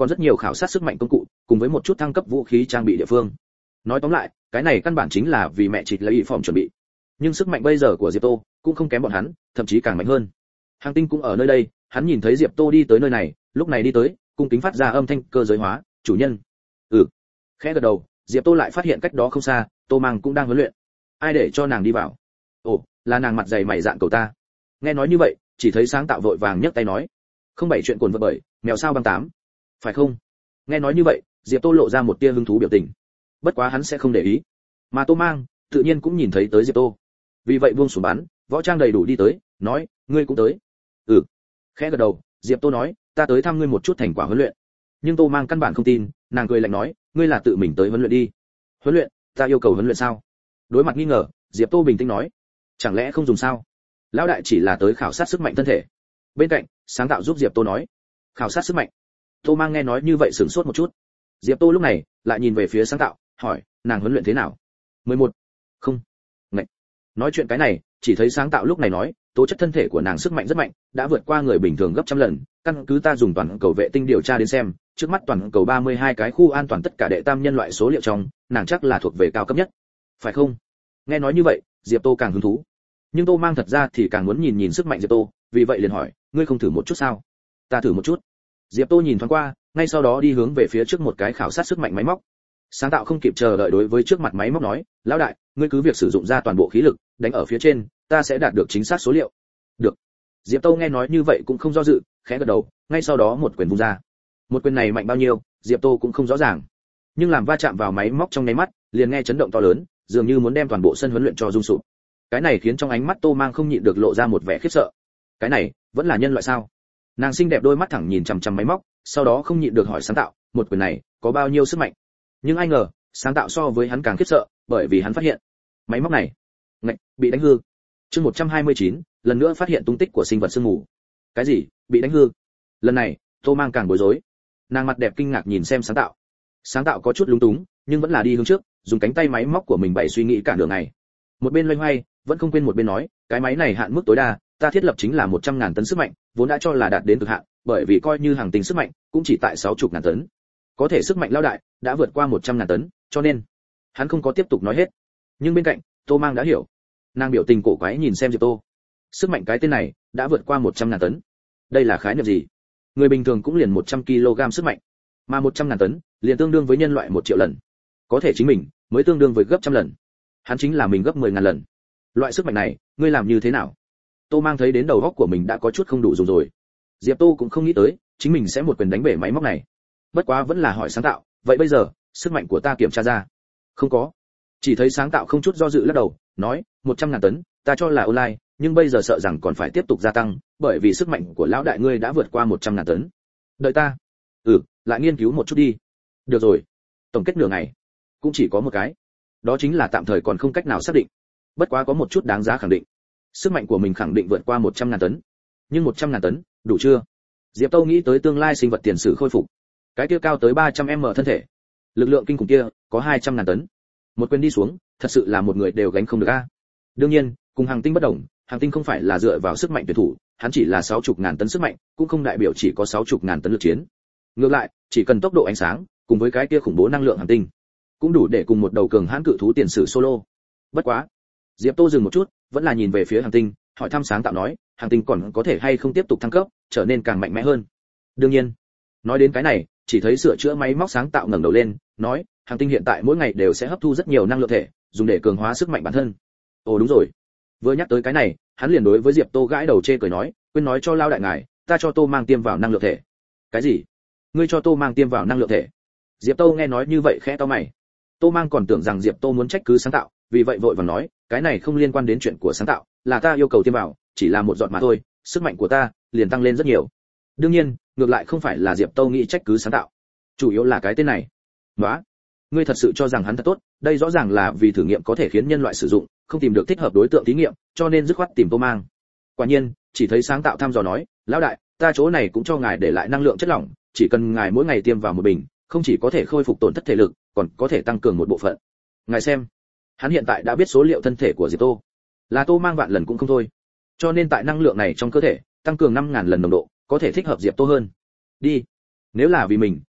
còn rất nhiều khảo sát sức mạnh công cụ cùng với một chút thăng cấp vũ khí trang bị địa phương. Nói tóm lại, cái này căn bản chính là vì mẹ chịt lấy phòng chuẩn bị. Nhưng sức mạnh bây giờ của Diệp Tô cũng không kém bọn hắn, thậm chí càng mạnh hơn. Hàng Tinh cũng ở nơi đây, hắn nhìn thấy Diệp Tô đi tới nơi này, lúc này đi tới, cung kính phát ra âm thanh cơ giới hóa, "Chủ nhân." "Ừ." Khẽ gật đầu, Diệp Tô lại phát hiện cách đó không xa, Tô Mang cũng đang huấn luyện. "Ai để cho nàng đi vào?" "Ồ, là nàng mặt dày mày dạn cầu ta." Nghe nói như vậy, chỉ thấy Sáng Tạo vội vàng nhấc tay nói, "Không bảy chuyện cuồng vật bởi, mèo sao băng tám, phải không?" Nghe nói như vậy, Diệp Tô lộ ra một tia hứng thú biểu tình. Bất quá hắn sẽ không để ý. Mà Tô Mang, tự nhiên cũng nhìn thấy tới Diệp Tô. Vì vậy buông xuống bắn, võ trang đầy đủ đi tới, nói, "Ngươi cũng tới?" "Ừ." Khẽ gật đầu, Diệp Tô nói, "Ta tới thăm ngươi một chút thành quả huấn luyện." Nhưng Tô Mang căn bản không tin, nàng cười lạnh nói, "Ngươi là tự mình tới huấn luyện đi." "Huấn luyện? Ta yêu cầu huấn luyện sao?" Đối mặt nghi ngờ, Diệp Tô bình tĩnh nói, "Chẳng lẽ không dùng sao? Lão đại chỉ là tới khảo sát sức mạnh thân thể." Bên cạnh, Sáng Tạo giúp Diệp Tô nói, "Khảo sát sức mạnh?" Tô Mang nghe nói như vậy sửng sốt một chút. Diệp Tô lúc này lại nhìn về phía Sáng Tạo, hỏi, "Nàng huấn luyện thế nào?" 11. Không. Ngậy. Nói chuyện cái này, chỉ thấy Sáng Tạo lúc này nói, "Tố chất thân thể của nàng sức mạnh rất mạnh, đã vượt qua người bình thường gấp trăm lần, căn cứ ta dùng toàn cầu vệ tinh điều tra đến xem, trước mắt toàn cầu 32 cái khu an toàn tất cả đệ tam nhân loại số liệu trong, nàng chắc là thuộc về cao cấp nhất." "Phải không?" Nghe nói như vậy, Diệp Tô càng hứng thú. Nhưng Tô Mang thật ra thì càng muốn nhìn nhìn sức mạnh Diệp Tô, vì vậy liền hỏi, "Ngươi không thử một chút sao?" "Ta thử một chút." Diệp Tô nhìn thoáng qua, ngay sau đó đi hướng về phía trước một cái khảo sát sức mạnh máy móc. Sáng Tạo không kịp chờ đợi đối với trước mặt máy móc nói, "Lão đại, ngươi cứ việc sử dụng ra toàn bộ khí lực, đánh ở phía trên, ta sẽ đạt được chính xác số liệu." "Được." Diệp Tô nghe nói như vậy cũng không do dự, khẽ gật đầu, ngay sau đó một quyền vung ra. Một quyền này mạnh bao nhiêu, Diệp Tô cũng không rõ ràng, nhưng làm va chạm vào máy móc trong nháy mắt, liền nghe chấn động to lớn, dường như muốn đem toàn bộ sân huấn luyện cho rung sụp. Cái này khiến trong ánh mắt Tô Mang không nhịn được lộ ra một vẻ khiếp sợ. Cái này, vẫn là nhân loại sao? Nàng xinh đẹp đôi mắt thẳng nhìn chằm chằm máy móc, sau đó không nhịn được hỏi Sáng Tạo, một quyền này có bao nhiêu sức mạnh? Nhưng ai ngờ, Sáng Tạo so với hắn càng khiếp sợ, bởi vì hắn phát hiện, máy móc này, bị đánh hư. Chương 129, lần nữa phát hiện tung tích của sinh vật sương mù. Cái gì? Bị đánh hư? Lần này, Tô Mang càng bối rối. Nàng mặt đẹp kinh ngạc nhìn xem Sáng Tạo. Sáng Tạo có chút lúng túng, nhưng vẫn là đi hướng trước, dùng cánh tay máy móc của mình bày suy nghĩ cả đường này. Một bên loay hoay, vẫn không quên một bên nói, "Cái máy này hạn mức tối đa, ta thiết lập chính là 100.000 tấn sức mạnh, vốn đã cho là đạt đến cực hạn, bởi vì coi như hàng tinh sức mạnh, cũng chỉ tại 60.000 tấn. Có thể sức mạnh lão đại đã vượt qua 100.000 tấn, cho nên..." Hắn không có tiếp tục nói hết. Nhưng bên cạnh, Tô Mang đã hiểu. Nàng biểu tình cổ quái nhìn xem Diệp Tô. Sức mạnh cái tên này đã vượt qua 100.000 tấn. Đây là khái niệm gì? Người bình thường cũng liền 100 kg sức mạnh, mà 100.000 tấn liền tương đương với nhân loại 1 triệu lần. Có thể chính mình mới tương đương với gấp trăm lần. Hắn chính là mình gấp 10.000 lần. Loại sức mạnh này, ngươi làm như thế nào? Tô Mang thấy đến đầu óc của mình đã có chút không đủ dùng rồi. Diệp Tô cũng không nghĩ tới, chính mình sẽ một quyền đánh bể máy móc này. Bất quá vẫn là hỏi Sáng Tạo, "Vậy bây giờ, sức mạnh của ta kiểm tra ra?" "Không có." Chỉ thấy Sáng Tạo không chút do dự lắc đầu, nói, 100.000 tấn, ta cho là online, nhưng bây giờ sợ rằng còn phải tiếp tục gia tăng, bởi vì sức mạnh của lão đại ngươi đã vượt qua 100.000 tấn. Đợi ta. Lại nghiên cứu một chút đi. Được rồi. Tổng kết nửa ngày, cũng chỉ có một cái. Đó chính là tạm thời còn không cách nào xác định. Bất quá có một chút đáng giá khẳng định. Sức mạnh của mình khẳng định vượt qua 100.000 tấn. Nhưng 100.000 tấn, đủ chưa? Diệp Tô nghĩ tới tương lai sinh vật tiền sử khôi phục. Cái kia cao tới 300m thân thể. Lực lượng kinh khủng kia, có 200.000 tấn. Một quyền đi xuống, thật sự là một người đều gánh không được a. Đương nhiên, cùng Hàng Tinh bất đồng, Hàng Tinh không phải là dựa vào sức mạnh tuyệt thủ, hắn chỉ là 60.000 tấn sức mạnh, cũng không đại biểu chỉ có 60.000 tấn lực chiến. Ngược lại, chỉ cần tốc độ ánh sáng, cùng với cái kia khủng bố năng lượng Hàng Tinh, cũng đủ để cùng một đầu cường hãn cự thú tiền sử solo. Bất quá, Diệp Tô dừng một chút, vẫn là nhìn về phía Hàng Tinh, hỏi thăm Sáng Tạo nói, Hàng Tinh còn có thể hay không tiếp tục thăng cấp, trở nên càng mạnh mẽ hơn. Đương nhiên. Nói đến cái này, chỉ thấy sửa chữa máy móc Sáng Tạo ngẩng đầu lên, nói, Hàng Tinh hiện tại mỗi ngày đều sẽ hấp thu rất nhiều năng lượng thể, dùng để cường hóa sức mạnh bản thân. Ồ đúng rồi. Vừa nhắc tới cái này, hắn liền đối với Diệp Tô gãi đầu chê cười nói, quên nói cho Lao đại ngài, ta cho Tô Mang tiêm vào năng lượng thể. Cái gì? Ngươi cho Tô Mang tiêm vào năng lượng thể? Diệp Tô nghe nói như vậy khẽ to mày. Tô Mang còn tưởng rằng Diệp Tô muốn trách cứ Sáng Tạo, vì vậy vội vàng nói, cái này không liên quan đến chuyện của Sáng Tạo, là ta yêu cầu tiêm vào, chỉ là một giọt mà thôi, sức mạnh của ta liền tăng lên rất nhiều. Đương nhiên, ngược lại không phải là Diệp Tô nghĩ trách cứ Sáng Tạo, chủ yếu là cái tên này. Nóa, ngươi thật sự cho rằng hắn thật tốt? Đây rõ ràng là vì thử nghiệm có thể khiến nhân loại sử dụng, không tìm được thích hợp đối tượng thí nghiệm, cho nên dứt khoát tìm Tô Mang. Quả nhiên, chỉ thấy Sáng Tạo thăm dò nói, lão đại, ta chỗ này cũng cho ngài để lại năng lượng chất lỏng, chỉ cần ngài mỗi ngày tiêm vào một bình, không chỉ có thể khôi phục tổn thất thể lực, còn có thể tăng cường một bộ phận. Ngài xem, hắn hiện tại đã biết số liệu thân thể của Diệp Tô, là Tô Mang vạn lần cũng không thôi, cho nên tại năng lượng này trong cơ thể tăng cường 5.000 lần nồng độ, có thể thích hợp Diệp Tô hơn. Đi, nếu là vì mình,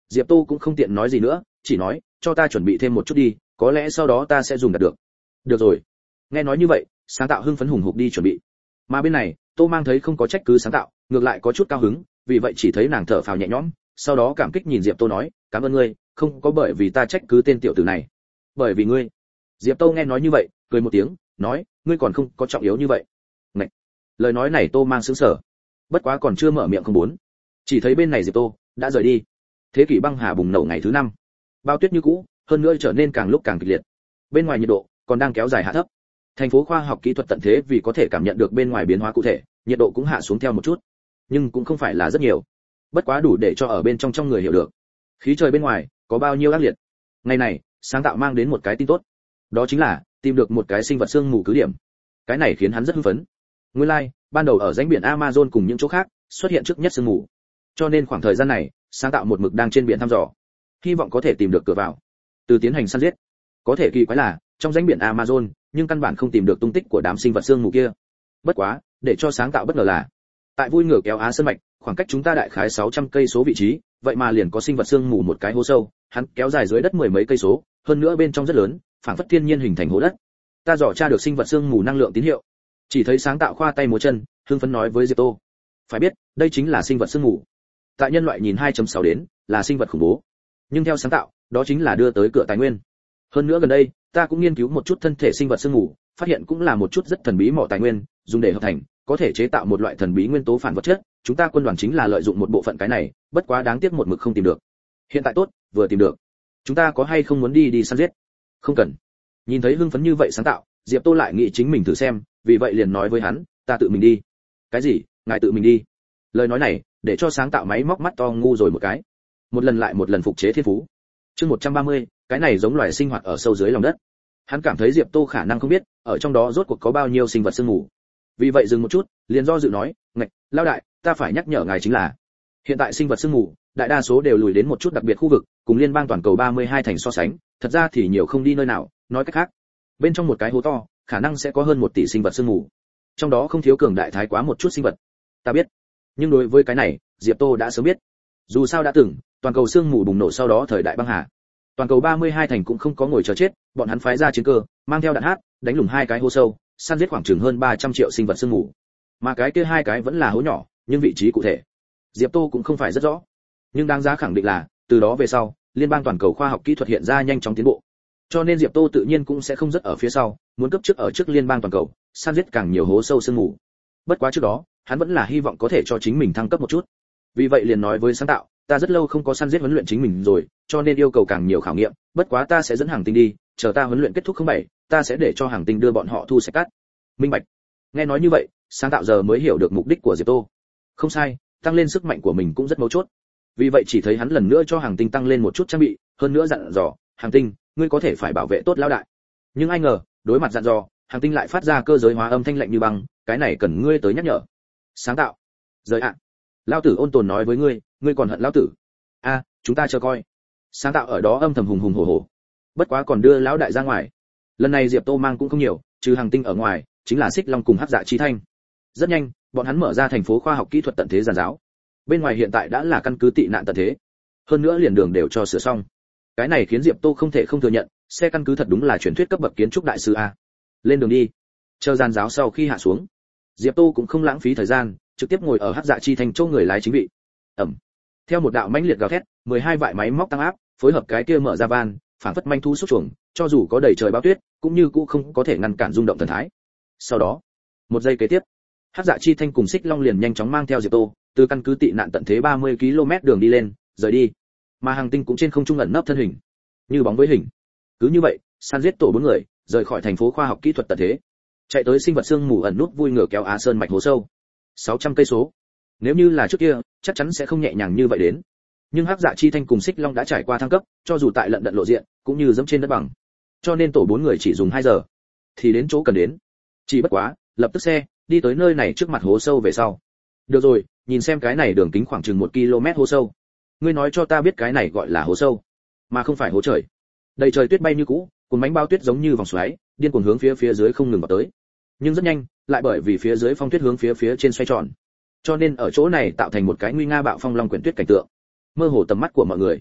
Diệp Tô cũng không tiện nói gì nữa, chỉ nói, cho ta chuẩn bị thêm một chút đi, có lẽ sau đó ta sẽ dùng đạt được. Được rồi. Nghe nói như vậy, Sáng Tạo hưng phấn hùng hục đi chuẩn bị. Mà bên này, Tô Mang thấy không có trách cứ Sáng Tạo, ngược lại có chút cao hứng, vì vậy chỉ thấy nàng thở phào nhẹ nhõm, sau đó cảm kích nhìn Diệp Tô nói, cảm ơn ngươi, không có bởi vì ta trách cứ tên tiểu tử này. Bởi vì ngươi. Diệp Tô nghe nói như vậy, cười một tiếng, nói, ngươi còn không có trọng yếu như vậy. Ngậy. Lời nói này Tô Mang sững sờ, bất quá còn chưa mở miệng không muốn, chỉ thấy bên này Diệp Tô đã rời đi. Thế kỷ băng hà bùng nổ ngày thứ 5. Bao tuyết như cũ, hơn nữa trở nên càng lúc càng kịch liệt. Bên ngoài nhiệt độ còn đang kéo dài hạ thấp. Thành phố khoa học kỹ thuật tận thế vì có thể cảm nhận được bên ngoài biến hóa cụ thể, nhiệt độ cũng hạ xuống theo một chút, nhưng cũng không phải là rất nhiều. Bất quá đủ để cho ở bên trong người hiểu được, khí trời bên ngoài có bao nhiêu ác liệt. Ngày này, Sáng Tạo mang đến một cái tin tốt, đó chính là tìm được một cái sinh vật sương mù cứ điểm. Cái này khiến hắn rất hưng phấn. Nguyên lai, ban đầu ở rãnh biển Amazon cùng những chỗ khác xuất hiện trước nhất sương mù, cho nên khoảng thời gian này, Sáng Tạo một mực đang trên biển thăm dò, hy vọng có thể tìm được cửa vào, từ tiến hành săn giết. Có thể kỳ quái là, trong rãnh biển Amazon, nhưng căn bản không tìm được tung tích của đám sinh vật sương mù kia. Bất quá, để cho Sáng Tạo bất ngờ là, tại vui ngửa kéo Á Sơn mạch, khoảng cách chúng ta đại khái 600 cây số vị trí, vậy mà liền có sinh vật sương mù một cái hố sâu, hắn kéo dài dưới đất mười mấy cây số, hơn nữa bên trong rất lớn, phảng phất thiên nhiên hình thành hố đất. Ta dò tra được sinh vật sương mù năng lượng tín hiệu. Chỉ thấy Sáng Tạo khoa tay múa chân, hưng phấn nói với Diệp Tô. Phải biết, đây chính là sinh vật sương mù. Tại nhân loại nhìn 2.6 đến, là sinh vật khủng bố. Nhưng theo Sáng Tạo, đó chính là đưa tới cửa tài nguyên. Hơn nữa gần đây, ta cũng nghiên cứu một chút thân thể sinh vật sương mù, phát hiện cũng là một chút rất thần bí mỏ tài nguyên, dùng để hợp thành, có thể chế tạo một loại thần bí nguyên tố phản vật chất, chúng ta quân đoàn chính là lợi dụng một bộ phận cái này, bất quá đáng tiếc một mực không tìm được. Hiện tại tốt, vừa tìm được. Chúng ta có hay không muốn đi săn giết? Không cần. Nhìn thấy hưng phấn như vậy Sáng Tạo, Diệp Tô lại nghĩ chính mình thử xem, vì vậy liền nói với hắn, ta tự mình đi. Cái gì? Ngài tự mình đi? Lời nói này, để cho Sáng Tạo máy móc mắt to ngu rồi một cái. Một lần lại một lần phục chế thiên phú. Chương 130, cái này giống loài sinh hoạt ở sâu dưới lòng đất. Hắn cảm thấy Diệp Tô khả năng không biết, ở trong đó rốt cuộc có bao nhiêu sinh vật sương mù. Vì vậy dừng một chút, liền do dự nói, "Ngạch, lão đại, ta phải nhắc nhở ngài chính là, hiện tại sinh vật sương mù, đại đa số đều lùi đến một chút đặc biệt khu vực, cùng liên bang toàn cầu 32 thành so sánh, thật ra thì nhiều không đi nơi nào, nói cách khác, bên trong một cái hố to, khả năng sẽ có hơn 1 tỷ sinh vật sương mù. Trong đó không thiếu cường đại thái quá một chút sinh vật." Ta biết. Nhưng đối với cái này, Diệp Tô đã sớm biết. Dù sao đã từng, toàn cầu sương mù bùng nổ sau đó thời đại băng hà. Toàn cầu 32 thành cũng không có ngồi chờ chết, bọn hắn phái ra chiến cơ, mang theo đạn hát, đánh lùng 2 cái hố sâu, săn giết khoảng chừng hơn 300 triệu sinh vật sương mù. Mà cái kia 2 cái vẫn là hố nhỏ, nhưng vị trí cụ thể, Diệp Tô cũng không phải rất rõ. Nhưng đáng giá khẳng định là, từ đó về sau, liên bang toàn cầu khoa học kỹ thuật hiện ra nhanh chóng tiến bộ. Cho nên Diệp Tô tự nhiên cũng sẽ không rất ở phía sau, muốn cấp trước ở trước liên bang toàn cầu, săn giết càng nhiều hố sâu sương mù. Bất quá trước đó, hắn vẫn là hy vọng có thể cho chính mình thăng cấp một chút. Vì vậy liền nói với Sáng Tạo, ta rất lâu không có săn giết huấn luyện chính mình rồi, cho nên yêu cầu càng nhiều khảo nghiệm, bất quá ta sẽ dẫn Hàng Tinh đi, chờ ta huấn luyện kết thúc 07, ta sẽ để cho Hàng Tinh đưa bọn họ thu sạch cát. Minh bạch. Nghe nói như vậy, Sáng Tạo giờ mới hiểu được mục đích của Diệp Tô. Không sai, tăng lên sức mạnh của mình cũng rất mấu chốt. Vì vậy chỉ thấy hắn lần nữa cho Hàng Tinh tăng lên một chút trang bị, hơn nữa dặn dò, Hàng Tinh, ngươi có thể phải bảo vệ tốt lão đại. Nhưng ai ngờ, đối mặt dặn dò, Hàng Tinh lại phát ra cơ giới hóa âm thanh lạnh như băng, cái này cần ngươi tới nhắc nhở. Sáng Tạo. Rời ạ. Lão tử ôn tồn nói với ngươi, ngươi còn hận lão tử? A, chúng ta chờ coi. Sáng Tạo ở đó âm thầm hùng hùng hổ hổ. Bất quá còn đưa lão đại ra ngoài. Lần này Diệp Tô mang cũng không nhiều, trừ Hàng Tinh ở ngoài, chính là Xích Long cùng Hắc Dạ Chi Thanh. Rất nhanh, bọn hắn mở ra thành phố khoa học kỹ thuật tận thế giàn giáo. Bên ngoài hiện tại đã là căn cứ tị nạn tận thế. Hơn nữa liền đường đều cho sửa xong. Cái này khiến Diệp Tô không thể không thừa nhận, xe căn cứ thật đúng là truyền thuyết cấp bậc kiến trúc đại sư a. Lên đường đi. Chờ giàn giáo sau khi hạ xuống, Diệp Tô cũng không lãng phí thời gian, trực tiếp ngồi ở Hắc Dạ Chi Thanh chỗ người lái chính vị. Ẩm. Theo một đạo mãnh liệt gào thét, 12 vại máy móc tăng áp, phối hợp cái kia mở ra van, phản phất manh thu xúc chuồng, cho dù có đầy trời bão tuyết, cũng như cũ không có thể ngăn cản rung động thần thái. Sau đó, một giây kế tiếp, Hắc Dạ Chi Thanh cùng Xích Long liền nhanh chóng mang theo Diệp Tô, từ căn cứ tị nạn tận thế 30 km đường đi lên, rời đi. Mà Hàng Tinh cũng trên không trung ẩn nấp thân hình, như bóng với hình. Cứ như vậy, săn giết tổ 4 người, rời khỏi thành phố khoa học kỹ thuật tận thế, chạy tới sinh vật sương mù ẩn nút vui ngửa kéo Á Sơn mạch hố sâu. 600 cây số. Nếu như là trước kia, chắc chắn sẽ không nhẹ nhàng như vậy đến. Nhưng Hắc Dạ Chi Thanh cùng Xích Long đã trải qua thăng cấp, cho dù tại lận đận lộ diện, cũng như dẫm trên đất bằng. Cho nên tổ 4 người chỉ dùng 2 giờ thì đến chỗ cần đến. Chỉ bất quá, lập tức xe đi tới nơi này trước mặt hố sâu về sau. Được rồi, nhìn xem cái này đường kính khoảng chừng 1 km hố sâu. Ngươi nói cho ta biết cái này gọi là hố sâu, mà không phải hố trời. Đầy trời tuyết bay như cũ, cuốn bánh bao tuyết giống như vòng xoáy, điên cuồng hướng phía dưới không ngừng vào tới. Nhưng rất nhanh, lại bởi vì phía dưới phong tuyết hướng phía trên xoay tròn, cho nên ở chỗ này tạo thành một cái nguy nga bạo phong long quyển tuyết cảnh tượng. Mơ hồ tầm mắt của mọi người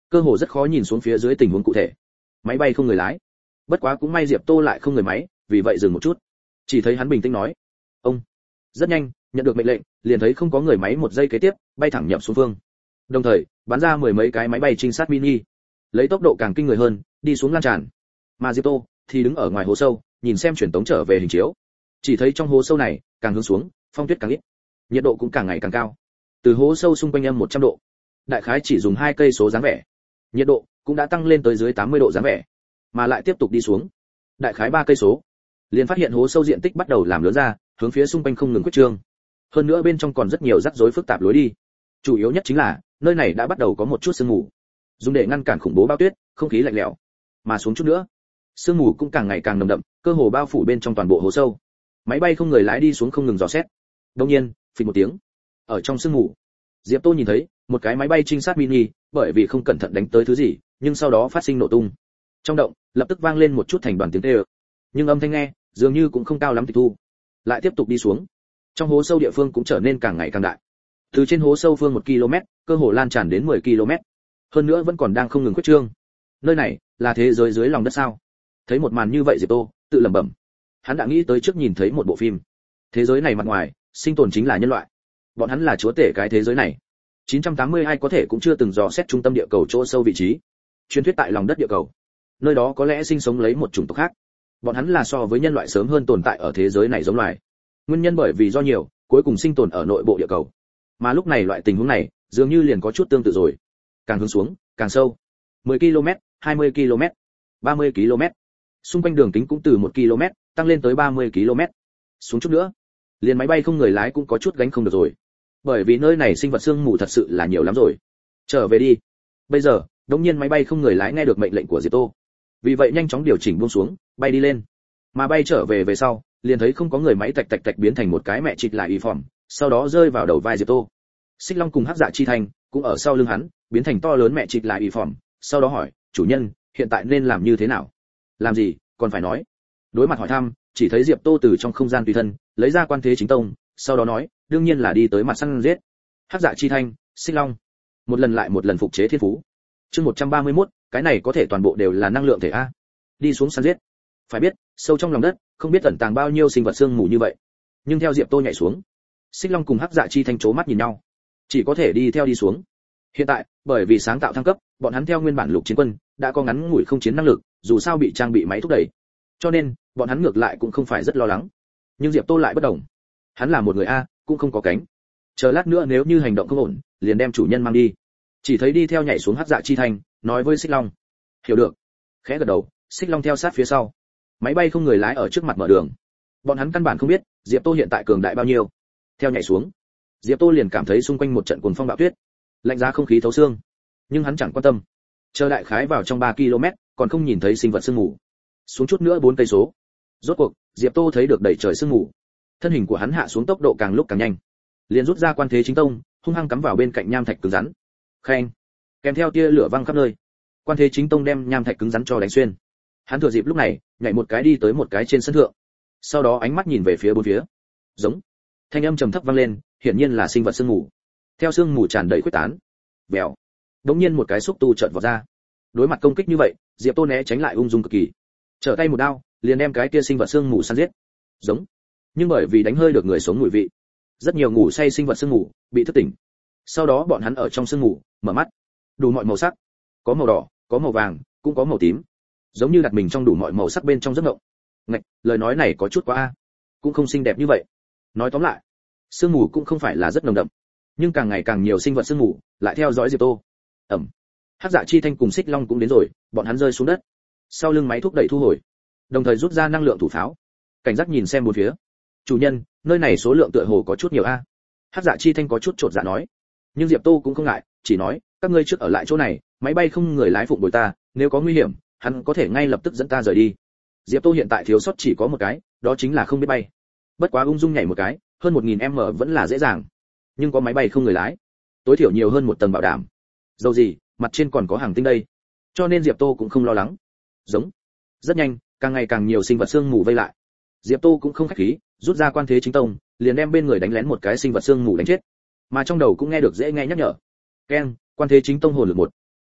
cơ hồ rất khó nhìn xuống phía dưới tình huống cụ thể. Máy bay không người lái. Bất quá cũng may Diệp Tô lại không người máy, vì vậy dừng một chút. Chỉ thấy hắn bình tĩnh nói: "Ông." Rất nhanh, nhận được mệnh lệnh, liền thấy không có người máy một giây kế tiếp, bay thẳng nhập xuống phương. Đồng thời, bắn ra mười mấy cái máy bay trinh sát mini, lấy tốc độ càng kinh người hơn, đi xuống lan tràn. Mà Diệp Tô thì đứng ở ngoài hố sâu, nhìn xem truyền tống trở về hình chiếu. Chỉ thấy trong hố sâu này, càng hướng xuống, phong tuyết càng ít, nhiệt độ cũng càng ngày càng cao. Từ hố sâu xung quanh âm 100 độ, đại khái chỉ dùng 2 cây số dáng vẻ. Nhiệt độ cũng đã tăng lên tới dưới 80 độ dáng vẻ, mà lại tiếp tục đi xuống. Đại khái 3 cây số, liền phát hiện hố sâu diện tích bắt đầu làm lớn ra, hướng phía xung quanh không ngừng quyết trương. Hơn nữa bên trong còn rất nhiều rắc rối phức tạp lối đi. Chủ yếu nhất chính là, nơi này đã bắt đầu có một chút sương mù, dùng để ngăn cản khủng bố bao tuyết, không khí lạnh lẽo. Mà xuống chút nữa, sương mù cũng càng ngày càng nồng đậm, cơ hồ bao phủ bên trong toàn bộ hố sâu. Máy bay không người lái đi xuống không ngừng dò xét. Đột nhiên, phịch một tiếng, ở trong sương mù, Diệp Tô nhìn thấy một cái máy bay trinh sát mini, bởi vì không cẩn thận đánh tới thứ gì, nhưng sau đó phát sinh nổ tung. Trong động, lập tức vang lên một chút thành đoàn tiếng kêu. Nhưng âm thanh nghe, dường như cũng không cao lắm tịch thu. Lại tiếp tục đi xuống. Trong hố sâu địa phương cũng trở nên càng ngày càng đại. Từ trên hố sâu phương 1 km, cơ hồ lan tràn đến 10 km. Hơn nữa vẫn còn đang không ngừng khuếch trương. Nơi này là thế giới dưới lòng đất sao? Thấy một màn như vậy Diệp Tô tự lẩm bẩm. Hắn đã nghĩ tới trước nhìn thấy một bộ phim. Thế giới này mặt ngoài, sinh tồn chính là nhân loại. Bọn hắn là chúa tể cái thế giới này. 980 ai có thể cũng chưa từng dò xét trung tâm địa cầu chỗ sâu vị trí. Truyền thuyết tại lòng đất địa cầu. Nơi đó có lẽ sinh sống lấy một chủng tộc khác. Bọn hắn là so với nhân loại sớm hơn tồn tại ở thế giới này giống loài. Nguyên nhân bởi vì do nhiều, cuối cùng sinh tồn ở nội bộ địa cầu. Mà lúc này loại tình huống này, dường như liền có chút tương tự rồi. Càng hướng xuống, càng sâu. 10 km, 20 km, 30 km. Xung quanh đường kính cũng từ 1 km tăng lên tới 30 km. Xuống chút nữa, liền máy bay không người lái cũng có chút gánh không được rồi. Bởi vì nơi này sinh vật sương mù thật sự là nhiều lắm rồi. Trở về đi. Bây giờ, đột nhiên máy bay không người lái nghe được mệnh lệnh của Diệp Tô. Vì vậy nhanh chóng điều chỉnh buông xuống, bay đi lên. Mà bay trở về về sau, liền thấy không có người máy tạch tạch tạch biến thành một cái mẹ chịch lại y phỏng, sau đó rơi vào đầu vai Diệp Tô. Xích Long cùng Hắc Dạ Chi Thành cũng ở sau lưng hắn, biến thành to lớn mẹ chịch lại y phỏng, sau đó hỏi, chủ nhân, hiện tại nên làm như thế nào? Làm gì, còn phải nói. Đối mặt hỏi thăm, chỉ thấy Diệp Tô từ trong không gian tùy thân, lấy ra quan thế chính tông, sau đó nói, đương nhiên là đi tới mặt săn giết. Hắc Dạ Chi Thành, Xích Long, một lần lại một lần phục chế thiên phú. Chương 131, cái này có thể toàn bộ đều là năng lượng thể a. Đi xuống săn giết. Phải biết, sâu trong lòng đất, không biết ẩn tàng bao nhiêu sinh vật sương mù như vậy. Nhưng theo Diệp Tô nhảy xuống, Xích Long cùng Hắc Dạ Chi Thành chố mắt nhìn nhau, chỉ có thể đi theo đi xuống. Hiện tại, bởi vì sáng tạo thăng cấp, bọn hắn theo nguyên bản lục chiến quân, đã có ngắn ngủi không chiến năng lực, dù sao bị trang bị máy thúc đẩy. Cho nên, bọn hắn ngược lại cũng không phải rất lo lắng. Nhưng Diệp Tô lại bất đồng. Hắn là một người a, cũng không có cánh. Chờ lát nữa nếu như hành động không ổn, liền đem chủ nhân mang đi. Chỉ thấy đi theo nhảy xuống Hắc Dạ Chi Thành, nói với Xích Long. Hiểu được. Khẽ gật đầu, Xích Long theo sát phía sau. Máy bay không người lái ở trước mặt mở đường. Bọn hắn căn bản không biết, Diệp Tô hiện tại cường đại bao nhiêu. Theo nhảy xuống, Diệp Tô liền cảm thấy xung quanh một trận cuồng phong bão tuyết, lạnh giá không khí thấu xương. Nhưng hắn chẳng quan tâm. Chờ đại khái vào trong 3 km, còn không nhìn thấy sinh vật sương mù. Xuống chút nữa 4 cây số. Rốt cuộc, Diệp Tô thấy được đầy trời sương mù. Thân hình của hắn hạ xuống tốc độ càng lúc càng nhanh. Liền rút ra quan thế chính tông, hung hăng cắm vào bên cạnh nham thạch cứng rắn. Khen, kèm theo tia lửa văng khắp nơi. Quan thế chính tông đem nham thạch cứng rắn cho đánh xuyên. Hắn thừa dịp lúc này, nhảy một cái đi tới một cái trên sân thượng. Sau đó ánh mắt nhìn về phía bốn phía. Giống. Thanh âm trầm thấp vang lên, hiển nhiên là sinh vật sương mù. Theo sương mù tràn đầy khuếch tán. Bèo. Đống nhiên một cái xúc tu chợt vọt ra. Đối mặt công kích như vậy, Diệp Tô né tránh lại ung dung cực kỳ. Trở tay một đao, liền đem cái kia sinh vật sương mù săn giết. Giống. Nhưng bởi vì đánh hơi được người sống mùi vị, rất nhiều ngủ say sinh vật sương mù bị thức tỉnh. Sau đó bọn hắn ở trong sương mù mở mắt, đủ mọi màu sắc, có màu đỏ, có màu vàng, cũng có màu tím, giống như đặt mình trong đủ mọi màu sắc bên trong giấc mộng. Ngạch, lời nói này có chút quá a, cũng không xinh đẹp như vậy. Nói tóm lại, sương mù cũng không phải là rất nồng đậm, nhưng càng ngày càng nhiều sinh vật sương mù lại theo dõi Diệp Tô. Ẩm. Hắc Dạ Chi Thanh cùng Xích Long cũng đến rồi, bọn hắn rơi xuống đất. Sau lưng máy thúc đẩy thu hồi, đồng thời rút ra năng lượng thủ pháo, cảnh giác nhìn xem bốn phía. Chủ nhân, nơi này số lượng tựa hồ có chút nhiều a. Hắc Dạ Chi Thanh có chút chột dạ nói. Nhưng Diệp Tô cũng không ngại, chỉ nói, các ngươi trước ở lại chỗ này, máy bay không người lái phụng bồi ta, nếu có nguy hiểm, hắn có thể ngay lập tức dẫn ta rời đi. Diệp Tô hiện tại thiếu sót chỉ có một cái, đó chính là không biết bay. Bất quá ung dung nhảy một cái, hơn 1000m vẫn là dễ dàng. Nhưng có máy bay không người lái, tối thiểu nhiều hơn một tầng bảo đảm. Dầu gì, mặt trên còn có hàng tinh đây. Cho nên Diệp Tô cũng không lo lắng. Giống. Rất nhanh, càng ngày càng nhiều sinh vật sương mù vây lại. Diệp Tô cũng không khách khí, rút ra quan thế chính tông, liền đem bên người đánh lén một cái sinh vật sương mù đánh chết. Mà trong đầu cũng nghe được dễ nghe nhắc nhở. Keng, quan thế chính tông hồn lực 1. Keng,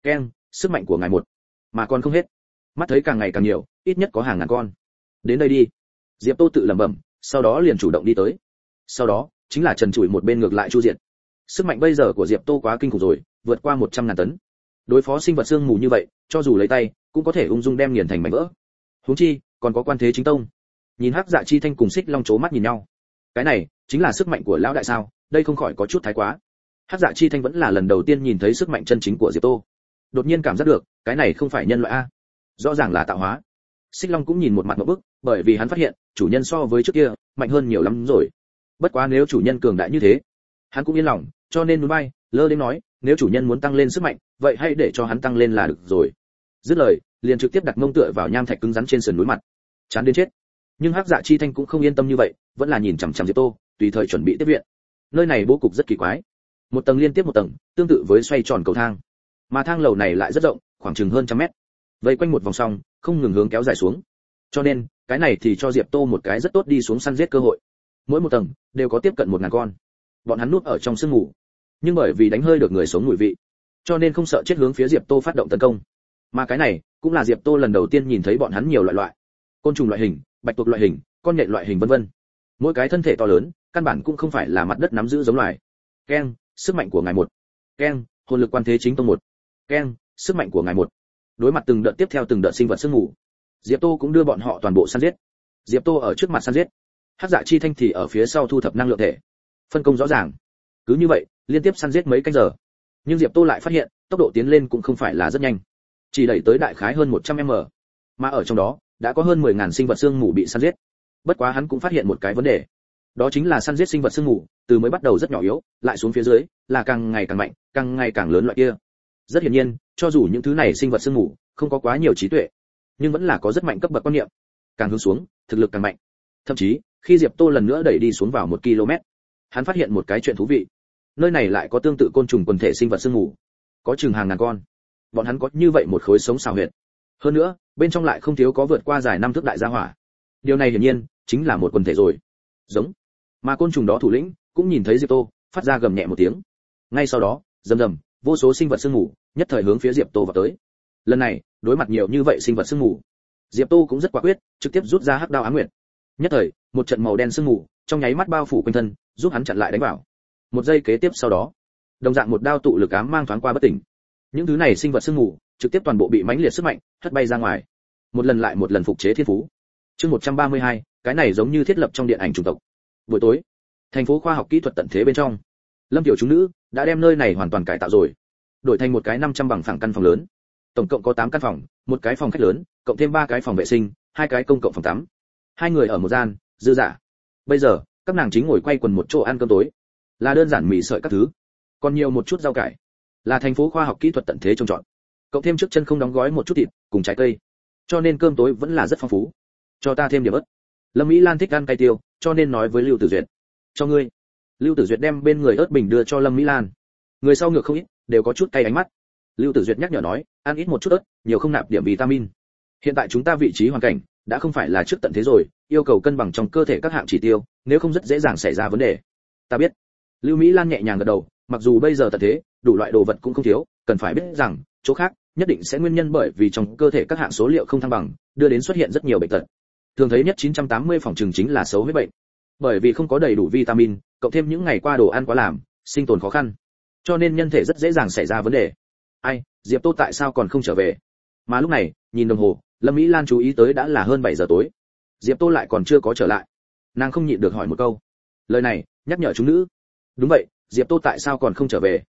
sức mạnh của ngài một, mà còn không hết. Mắt thấy càng ngày càng nhiều, ít nhất có hàng ngàn con. Đến đây đi. Diệp Tô tự lẩm bẩm, sau đó liền chủ động đi tới. Sau đó, chính là trần trụi một bên ngược lại chu diện. Sức mạnh bây giờ của Diệp Tô quá kinh khủng rồi, vượt qua 100.000 tấn. Đối phó sinh vật xương mù như vậy, cho dù lấy tay, cũng có thể ung dung đem nghiền thành mảnh vỡ. Huống chi, còn có Quan Thế Chính Tông. Nhìn Hắc Dạ Chi Thanh cùng Xích Long chố mắt nhìn nhau. Cái này, chính là sức mạnh của lão đại sao? Đây không khỏi có chút thái quá. Hắc Dạ Chi Thanh vẫn là lần đầu tiên nhìn thấy sức mạnh chân chính của Diệp Tô. Đột nhiên cảm giác được, cái này không phải nhân loại a, rõ ràng là tạo hóa. Xích Long cũng nhìn một mặt ngộp bức, bởi vì hắn phát hiện, chủ nhân so với trước kia, mạnh hơn nhiều lắm rồi. Bất quá nếu chủ nhân cường đại như thế, hắn cũng yên lòng, cho nên núi bay, lơ đến nói, nếu chủ nhân muốn tăng lên sức mạnh, vậy hãy để cho hắn tăng lên là được rồi. Dứt lời, liền trực tiếp đặt mông tựa vào nham thạch cứng rắn trên sườn núi mặt, chán đến chết. Nhưng Hắc Dạ Chi Thanh cũng không yên tâm như vậy, vẫn là nhìn chằm chằm Diệp Tô, tùy thời chuẩn bị tiếp viện. Nơi này bố cục rất kỳ quái, một tầng liên tiếp một tầng, tương tự với xoay tròn cầu thang, mà thang lầu này lại rất rộng, khoảng chừng hơn 100 mét, vây quanh một vòng song, không ngừng hướng kéo dài xuống. Cho nên, cái này thì cho Diệp Tô một cái rất tốt đi xuống săn giết cơ hội. Mỗi một tầng đều có tiếp cận 1000 con. Bọn hắn núp ở trong sương mù, nhưng bởi vì đánh hơi được người sống mùi vị, cho nên không sợ chết hướng phía Diệp Tô phát động tấn công. Mà cái này cũng là Diệp Tô lần đầu tiên nhìn thấy bọn hắn nhiều loại côn trùng loại hình, bạch tuộc loại hình, con nhện loại hình vân vân. Mỗi cái thân thể to lớn, căn bản cũng không phải là mặt đất nắm giữ giống loài. Keng, sức mạnh của ngài một. Keng, hồn lực Quan Thế Chính Tông một. Keng, sức mạnh của ngài một. Đối mặt từng đợt tiếp theo từng đợt sinh vật sương mù, Diệp Tô cũng đưa bọn họ toàn bộ săn giết. Diệp Tô ở trước mặt săn giết, Hắc Dạ Chi Thanh thì ở phía sau thu thập năng lượng thể. Phân công rõ ràng. Cứ như vậy, liên tiếp săn giết mấy canh giờ. Nhưng Diệp Tô lại phát hiện, tốc độ tiến lên cũng không phải là rất nhanh, chỉ đẩy tới đại khái hơn 100m. Mà ở trong đó, đã có hơn 10.000 sinh vật sương mù bị săn giết. Bất quá hắn cũng phát hiện một cái vấn đề. Đó chính là săn giết sinh vật sương mù, từ mới bắt đầu rất nhỏ yếu, lại xuống phía dưới, là càng ngày càng mạnh, càng ngày càng lớn loại kia. Rất hiển nhiên, cho dù những thứ này sinh vật sương mù không có quá nhiều trí tuệ, nhưng vẫn là có rất mạnh cấp bậc quan niệm. Càng hướng xuống, thực lực càng mạnh. Thậm chí, khi Diệp Tô lần nữa đẩy đi xuống vào 1 km, hắn phát hiện một cái chuyện thú vị. Nơi này lại có tương tự côn trùng quần thể sinh vật sương mù, có chừng hàng ngàn con. Bọn hắn có như vậy một khối sống xào huyệt. Hơn nữa, bên trong lại không thiếu có vượt qua dài 5 thước đại gia hỏa. Điều này hiển nhiên chính là một quần thể rồi. Giống. Mà côn trùng đó thủ lĩnh cũng nhìn thấy Diệp Tô, phát ra gầm nhẹ một tiếng. Ngay sau đó, rầm rầm, vô số sinh vật sương mù nhất thời hướng phía Diệp Tô vào tới. Lần này, đối mặt nhiều như vậy sinh vật sương mù, Diệp Tô cũng rất quả quyết, trực tiếp rút ra hắc đao ám nguyệt. Nhất thời, một trận màu đen sương mù trong nháy mắt bao phủ quanh thân, giúp hắn chặn lại đánh vào. Một giây kế tiếp sau đó, đồng dạng một đao tụ lực ám mang thoáng qua bất tỉnh. Những thứ này sinh vật sương mù trực tiếp toàn bộ bị mãnh liệt sức mạnh hất bay ra ngoài. Một lần lại một lần phục chế thiên phú. Chương 132, cái này giống như thiết lập trong điện ảnh chủng tộc. Buổi tối, thành phố khoa học kỹ thuật tận thế bên trong, Lâm tiểu chúng nữ đã đem nơi này hoàn toàn cải tạo rồi, đổi thành một cái 500 bằng phẳng căn phòng lớn. Tổng cộng có 8 căn phòng, một cái phòng khách lớn, cộng thêm 3 cái phòng vệ sinh, 2 cái công cộng phòng tắm. 2 người ở một gian, dư dả. Bây giờ, các nàng chính ngồi quay quần một chỗ ăn cơm tối. Là đơn giản mì sợi các thứ, còn nhiều một chút rau cải. Là thành phố khoa học kỹ thuật tận thế trồng trọt. Cộng thêm trước chân không đóng gói một chút thịt, cùng trái cây. Cho nên cơm tối vẫn là rất phong phú. Cho ta thêm điểm ớt. Lâm Mỹ Lan thích ăn cay tiêu, cho nên nói với Lưu Tử Duyệt. Cho ngươi. Lưu Tử Duyệt đem bên người ớt bình đưa cho Lâm Mỹ Lan. Người sau ngược không ít, đều có chút cay ánh mắt. Lưu Tử Duyệt nhắc nhở nói, ăn ít một chút ớt, nhiều không nạp điểm vitamin. Hiện tại chúng ta vị trí hoàn cảnh đã không phải là trước tận thế rồi, yêu cầu cân bằng trong cơ thể các hạng chỉ tiêu, nếu không rất dễ dàng xảy ra vấn đề. Ta biết. Lưu Mỹ Lan nhẹ nhàng gật đầu, mặc dù bây giờ tận thế, đủ loại đồ vật cũng không thiếu, cần phải biết rằng, chỗ khác nhất định sẽ nguyên nhân bởi vì trong cơ thể các hạng số liệu không thăng bằng, đưa đến xuất hiện rất nhiều bệnh tật. Thường thấy nhất 980 phòng trường chính là xấu huyết bệnh. Bởi vì không có đầy đủ vitamin, cộng thêm những ngày qua đồ ăn quá làm, sinh tồn khó khăn, cho nên nhân thể rất dễ dàng xảy ra vấn đề. Ai, Diệp Tô tại sao còn không trở về? Mà lúc này, nhìn đồng hồ, Lâm Mỹ Lan chú ý tới đã là hơn 7 giờ tối. Diệp Tô lại còn chưa có trở lại. Nàng không nhịn được hỏi một câu. Lời này nhắc nhở chúng nữ. Đúng vậy, Diệp Tô tại sao còn không trở về?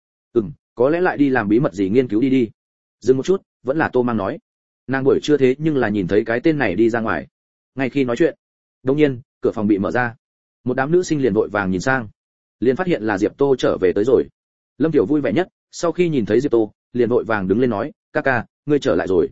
Có lẽ lại đi làm bí mật gì nghiên cứu đi. Dừng một chút, vẫn là Tô Mang nói. Nàng buổi trưa thế nhưng là nhìn thấy cái tên này đi ra ngoài. Ngay khi nói chuyện, đột nhiên, cửa phòng bị mở ra. Một đám nữ sinh liền vội vàng nhìn sang, liền phát hiện là Diệp Tô trở về tới rồi. Lâm Tiểu vui vẻ nhất, sau khi nhìn thấy Diệp Tô, liền vội vàng đứng lên nói, ca ca, ngươi trở lại rồi.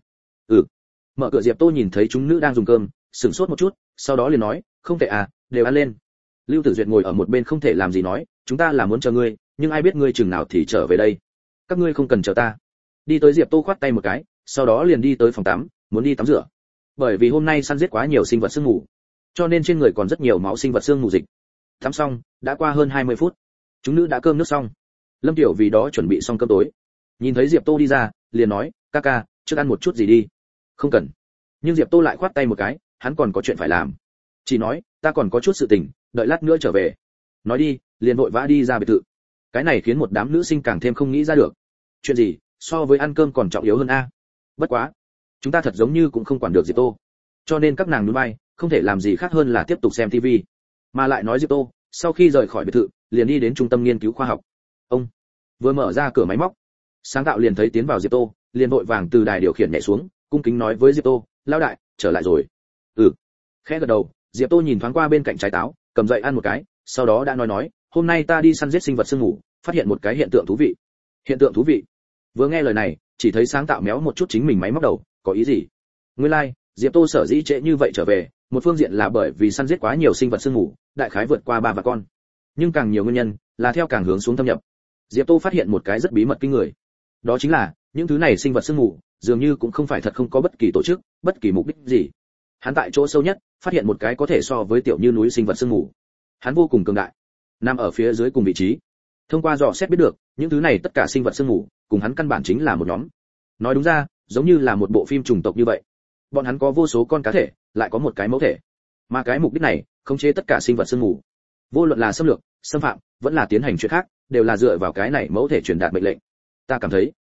Mở cửa Diệp Tô nhìn thấy chúng nữ đang dùng cơm, sửng sốt một chút, sau đó liền nói, không tệ à, đều ăn lên. Lưu Tử Duyệt ngồi ở một bên không thể làm gì nói, chúng ta là muốn chờ ngươi, nhưng ai biết ngươi chừng nào thì trở về đây. Các ngươi không cần chờ ta. Đi tới Diệp Tô khoát tay một cái, sau đó liền đi tới phòng tắm, muốn đi tắm rửa. Bởi vì hôm nay săn giết quá nhiều sinh vật sương mù, cho nên trên người còn rất nhiều máu sinh vật sương mù dịch. Tắm xong, đã qua hơn 20 phút. Chúng nữ đã cơm nước xong. Lâm Tiểu vì đó chuẩn bị xong cơm tối. Nhìn thấy Diệp Tô đi ra, liền nói, ca ca, trước ăn một chút gì đi. Không cần. Nhưng Diệp Tô lại khoát tay một cái, hắn còn có chuyện phải làm. Chỉ nói, ta còn có chút sự tình, đợi lát nữa trở về. Nói đi, liền vội vã đi ra biệt thự. Cái này khiến một đám nữ sinh càng thêm không nghĩ ra được. Chuyện gì, so với ăn cơm còn trọng yếu hơn a? Bất quá, chúng ta thật giống như cũng không quản được Diệp Tô. Cho nên các nàng nhún vai, không thể làm gì khác hơn là tiếp tục xem TV. Mà lại nói Diệp Tô, sau khi rời khỏi biệt thự, liền đi đến trung tâm nghiên cứu khoa học. Ông vừa mở ra cửa máy móc, sáng tạo liền thấy tiến vào Diệp Tô, liền vội vàng từ đài điều khiển nhảy xuống, cung kính nói với Diệp Tô, lão đại, trở lại rồi. Ừ. Khẽ gật đầu, Diệp Tô nhìn thoáng qua bên cạnh trái táo, cầm dậy ăn một cái, sau đó đã nói, hôm nay ta đi săn giết sinh vật sương mù, phát hiện một cái hiện tượng thú vị. Hiện tượng thú vị? Vừa nghe lời này, chỉ thấy sáng tạo méo một chút chính mình máy móc đầu, có ý gì? Nguyên lai, Diệp Tô sở dĩ trễ như vậy trở về, một phương diện là bởi vì săn giết quá nhiều sinh vật sương mù, đại khái vượt qua 3 vạn con. Nhưng càng nhiều nguyên nhân là theo càng hướng xuống thâm nhập. Diệp Tô phát hiện một cái rất bí mật kinh người. Đó chính là, những thứ này sinh vật sương mù, dường như cũng không phải thật không có bất kỳ tổ chức, bất kỳ mục đích gì. Hắn tại chỗ sâu nhất, phát hiện một cái có thể so với tiểu như núi sinh vật sương mù. Hắn vô cùng cường đại, nằm ở phía dưới cùng vị trí. Thông qua dò xét biết được, những thứ này tất cả sinh vật sương mù, cùng hắn căn bản chính là một nhóm. Nói đúng ra, giống như là một bộ phim chủng tộc như vậy. Bọn hắn có vô số con cá thể, lại có một cái mẫu thể. Mà cái mục đích này, khống chế tất cả sinh vật sương mù. Vô luận là xâm lược, xâm phạm, vẫn là tiến hành chuyện khác, đều là dựa vào cái này mẫu thể truyền đạt mệnh lệnh. Ta cảm thấy,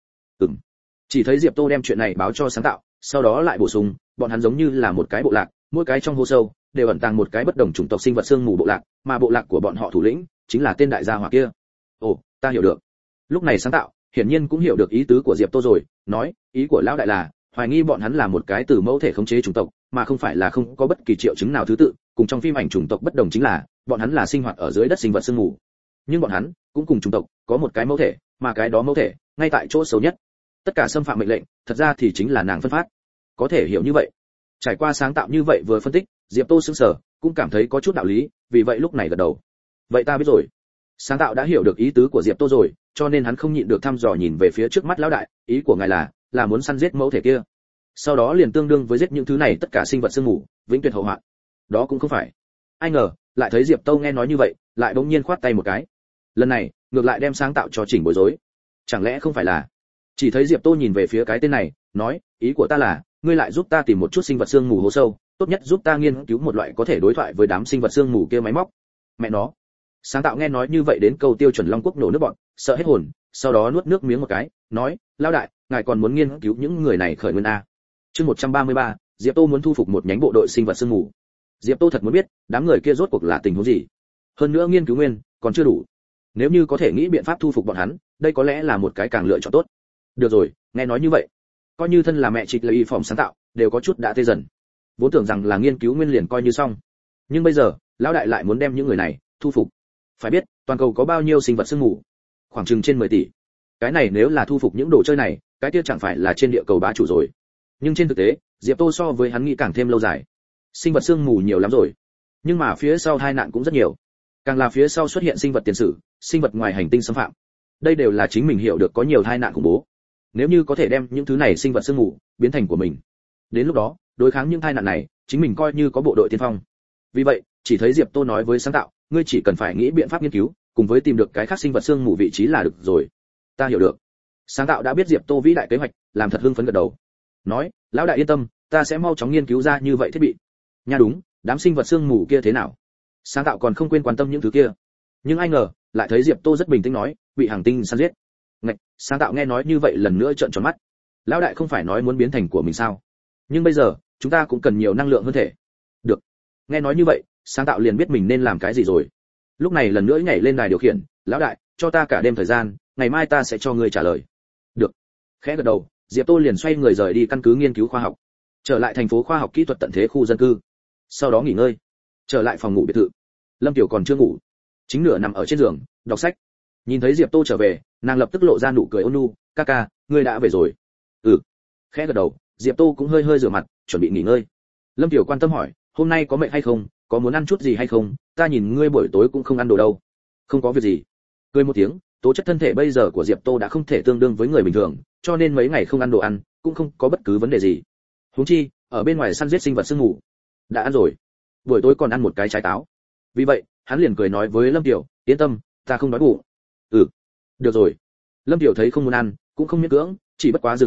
chỉ thấy Diệp Tô đem chuyện này báo cho sáng tạo, sau đó lại bổ sung, bọn hắn giống như là một cái bộ lạc, mỗi cái trong hố sâu đều ẩn tàng một cái bất đồng chủng tộc sinh vật sương mù bộ lạc, mà bộ lạc của bọn họ thủ lĩnh chính là tên đại gia hỏa kia. Ồ, ta hiểu được. Lúc này sáng tạo, hiển nhiên cũng hiểu được ý tứ của Diệp Tô rồi, nói, ý của lão đại là, hoài nghi bọn hắn là một cái từ mẫu thể khống chế chủng tộc, mà không phải là không có bất kỳ triệu chứng nào thứ tự, cùng trong phim ảnh chủng tộc bất đồng chính là, bọn hắn là sinh hoạt ở dưới đất sinh vật sương mù. Nhưng bọn hắn cũng cùng chủng tộc có một cái mẫu thể, mà cái đó mẫu thể ngay tại chỗ xấu nhất. Tất cả xâm phạm mệnh lệnh, thật ra thì chính là nàng phân phát. Có thể hiểu như vậy. Trải qua sáng tạo như vậy vừa phân tích, Diệp Tô sững sờ, cũng cảm thấy có chút đạo lý, vì vậy lúc này gật đầu. Vậy ta biết rồi. Sáng tạo đã hiểu được ý tứ của Diệp Tô rồi, cho nên hắn không nhịn được thăm dò nhìn về phía trước mắt lão đại, ý của ngài là muốn săn giết mẫu thể kia. Sau đó liền tương đương với giết những thứ này tất cả sinh vật sương mù, vĩnh tuyệt hậu hoạn. Đó cũng không phải. Ai ngờ, lại thấy Diệp Tô nghe nói như vậy, lại bỗng nhiên khoát tay một cái. Lần này, ngược lại đem sáng tạo cho chỉnh bối rối. Chẳng lẽ không phải là? Chỉ thấy Diệp Tô nhìn về phía cái tên này, nói, ý của ta là, ngươi lại giúp ta tìm một chút sinh vật sương mù hố sâu, tốt nhất giúp ta nghiên cứu một loại có thể đối thoại với đám sinh vật sương mù kia máy móc. Mẹ nó. Sáng tạo nghe nói như vậy đến câu Tiêu Chuẩn Long Quốc nổ nước bọn, sợ hết hồn, sau đó nuốt nước miếng một cái, nói, lão đại, ngài còn muốn nghiên cứu những người này khởi nguyên a. Chương 133, Diệp Tô muốn thu phục một nhánh bộ đội sinh vật sương mù. Diệp Tô thật muốn biết, đám người kia rốt cuộc là tình huống gì. Hơn nữa nghiên cứu nguyên còn chưa đủ. Nếu như có thể nghĩ biện pháp thu phục bọn hắn, đây có lẽ là một cái càng lựa chọn tốt. Được rồi, nghe nói như vậy, coi như thân là mẹ trịch lợi y phòng sáng tạo, đều có chút đã tê dần. Vốn tưởng rằng là nghiên cứu nguyên liền coi như xong, nhưng bây giờ, lão đại lại muốn đem những người này thu phục. Phải biết, toàn cầu có bao nhiêu sinh vật sương mù? Khoảng chừng trên 10 tỷ. Cái này nếu là thu phục những đồ chơi này, cái kia chẳng phải là trên địa cầu bá chủ rồi. Nhưng trên thực tế, Diệp Tô so với hắn nghĩ càng thêm lâu dài. Sinh vật sương mù nhiều lắm rồi, nhưng mà phía sau tai nạn cũng rất nhiều. Càng là phía sau xuất hiện sinh vật tiền sử, sinh vật ngoài hành tinh xâm phạm. Đây đều là chính mình hiểu được có nhiều tai nạn khủng bố. Nếu như có thể đem những thứ này sinh vật sương mù biến thành của mình, đến lúc đó, đối kháng những tai nạn này, chính mình coi như có bộ đội tiên phong. Vì vậy, chỉ thấy Diệp Tô nói với sáng tạo, ngươi chỉ cần phải nghĩ biện pháp nghiên cứu, cùng với tìm được cái khác sinh vật sương mù vị trí là được rồi. Ta hiểu được. Sáng tạo đã biết Diệp Tô vĩ đại kế hoạch, làm thật hưng phấn gật đầu. Nói, lão đại yên tâm, ta sẽ mau chóng nghiên cứu ra như vậy thiết bị. Nha đúng, đám sinh vật sương mù kia thế nào? Sáng tạo còn không quên quan tâm những thứ kia. Nhưng ai ngờ, lại thấy Diệp Tô rất bình tĩnh nói, bị hàng tinh săn giết. Ngạch, sáng tạo nghe nói như vậy lần nữa trợn tròn mắt. Lão đại không phải nói muốn biến thành của mình sao? Nhưng bây giờ, chúng ta cũng cần nhiều năng lượng hơn thể. Được. Nghe nói như vậy, sáng tạo liền biết mình nên làm cái gì rồi. Lúc này lần nữa nhảy lên đài điều khiển, lão đại, cho ta cả đêm thời gian, ngày mai ta sẽ cho ngươi trả lời. Được. Khẽ gật đầu, Diệp Tô liền xoay người rời đi căn cứ nghiên cứu khoa học, trở lại thành phố khoa học kỹ thuật tận thế khu dân cư. Sau đó nghỉ ngơi, trở lại phòng ngủ biệt thự. Lâm Tiểu còn chưa ngủ, chính nửa nằm ở trên giường đọc sách. Nhìn thấy Diệp Tô trở về, nàng lập tức lộ ra nụ cười ôn nhu, "Ca ca, ngươi đã về rồi?" "Ừ." Khẽ gật đầu, Diệp Tô cũng hơi hơi rửa mặt, chuẩn bị nghỉ ngơi. Lâm Tiểu quan tâm hỏi, "Hôm nay có mệt hay không, có muốn ăn chút gì hay không? Ta nhìn ngươi buổi tối cũng không ăn đồ đâu." "Không có việc gì." Cười một tiếng, tố chất thân thể bây giờ của Diệp Tô đã không thể tương đương với người bình thường, cho nên mấy ngày không ăn đồ ăn, cũng không có bất cứ vấn đề gì. Huống chi, ở bên ngoài săn giết sinh vật sương mù, đã ăn rồi. Buổi tối còn ăn một cái trái táo. Vì vậy, hắn liền cười nói với Lâm Tiểu, "Yên tâm, ta không đói bụng." "Ừ, được rồi." Lâm Tiểu thấy không muốn ăn, cũng không miễn cưỡng, chỉ bất quá dừng một chút,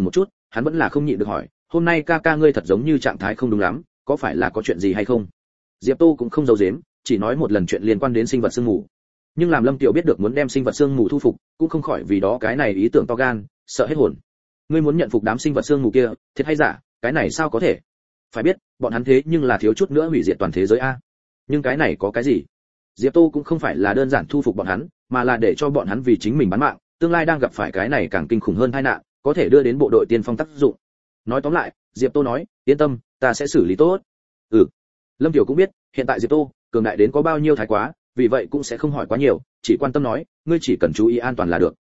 hắn vẫn là không nhịn được hỏi, hôm nay ca ca ngươi thật giống như trạng thái không đúng lắm, có phải là có chuyện gì hay không? Diệp Tô cũng không giấu giếm, chỉ nói một lần chuyện liên quan đến sinh vật sương mù. Nhưng làm Lâm Tiểu biết được muốn đem sinh vật sương mù thu phục, cũng không khỏi vì đó cái này ý tưởng to gan, sợ hết hồn. Ngươi muốn nhận phục đám sinh vật sương mù kia, thiệt hay giả, cái này sao có thể? Phải biết, bọn hắn thế nhưng là thiếu chút nữa hủy diệt toàn thế giới a. Nhưng cái này có cái gì? Diệp Tô cũng không phải là đơn giản thu phục bọn hắn, mà là để cho bọn hắn vì chính mình bán mạng, tương lai đang gặp phải cái này càng kinh khủng hơn tai nạn, có thể đưa đến bộ đội tiên phong tác dụng. Nói tóm lại, Diệp Tô nói, yên tâm, ta sẽ xử lý tốt. Lâm Tiểu cũng biết, hiện tại Diệp Tô cường đại đến có bao nhiêu thái quá, vì vậy cũng sẽ không hỏi quá nhiều, chỉ quan tâm nói, ngươi chỉ cần chú ý an toàn là được.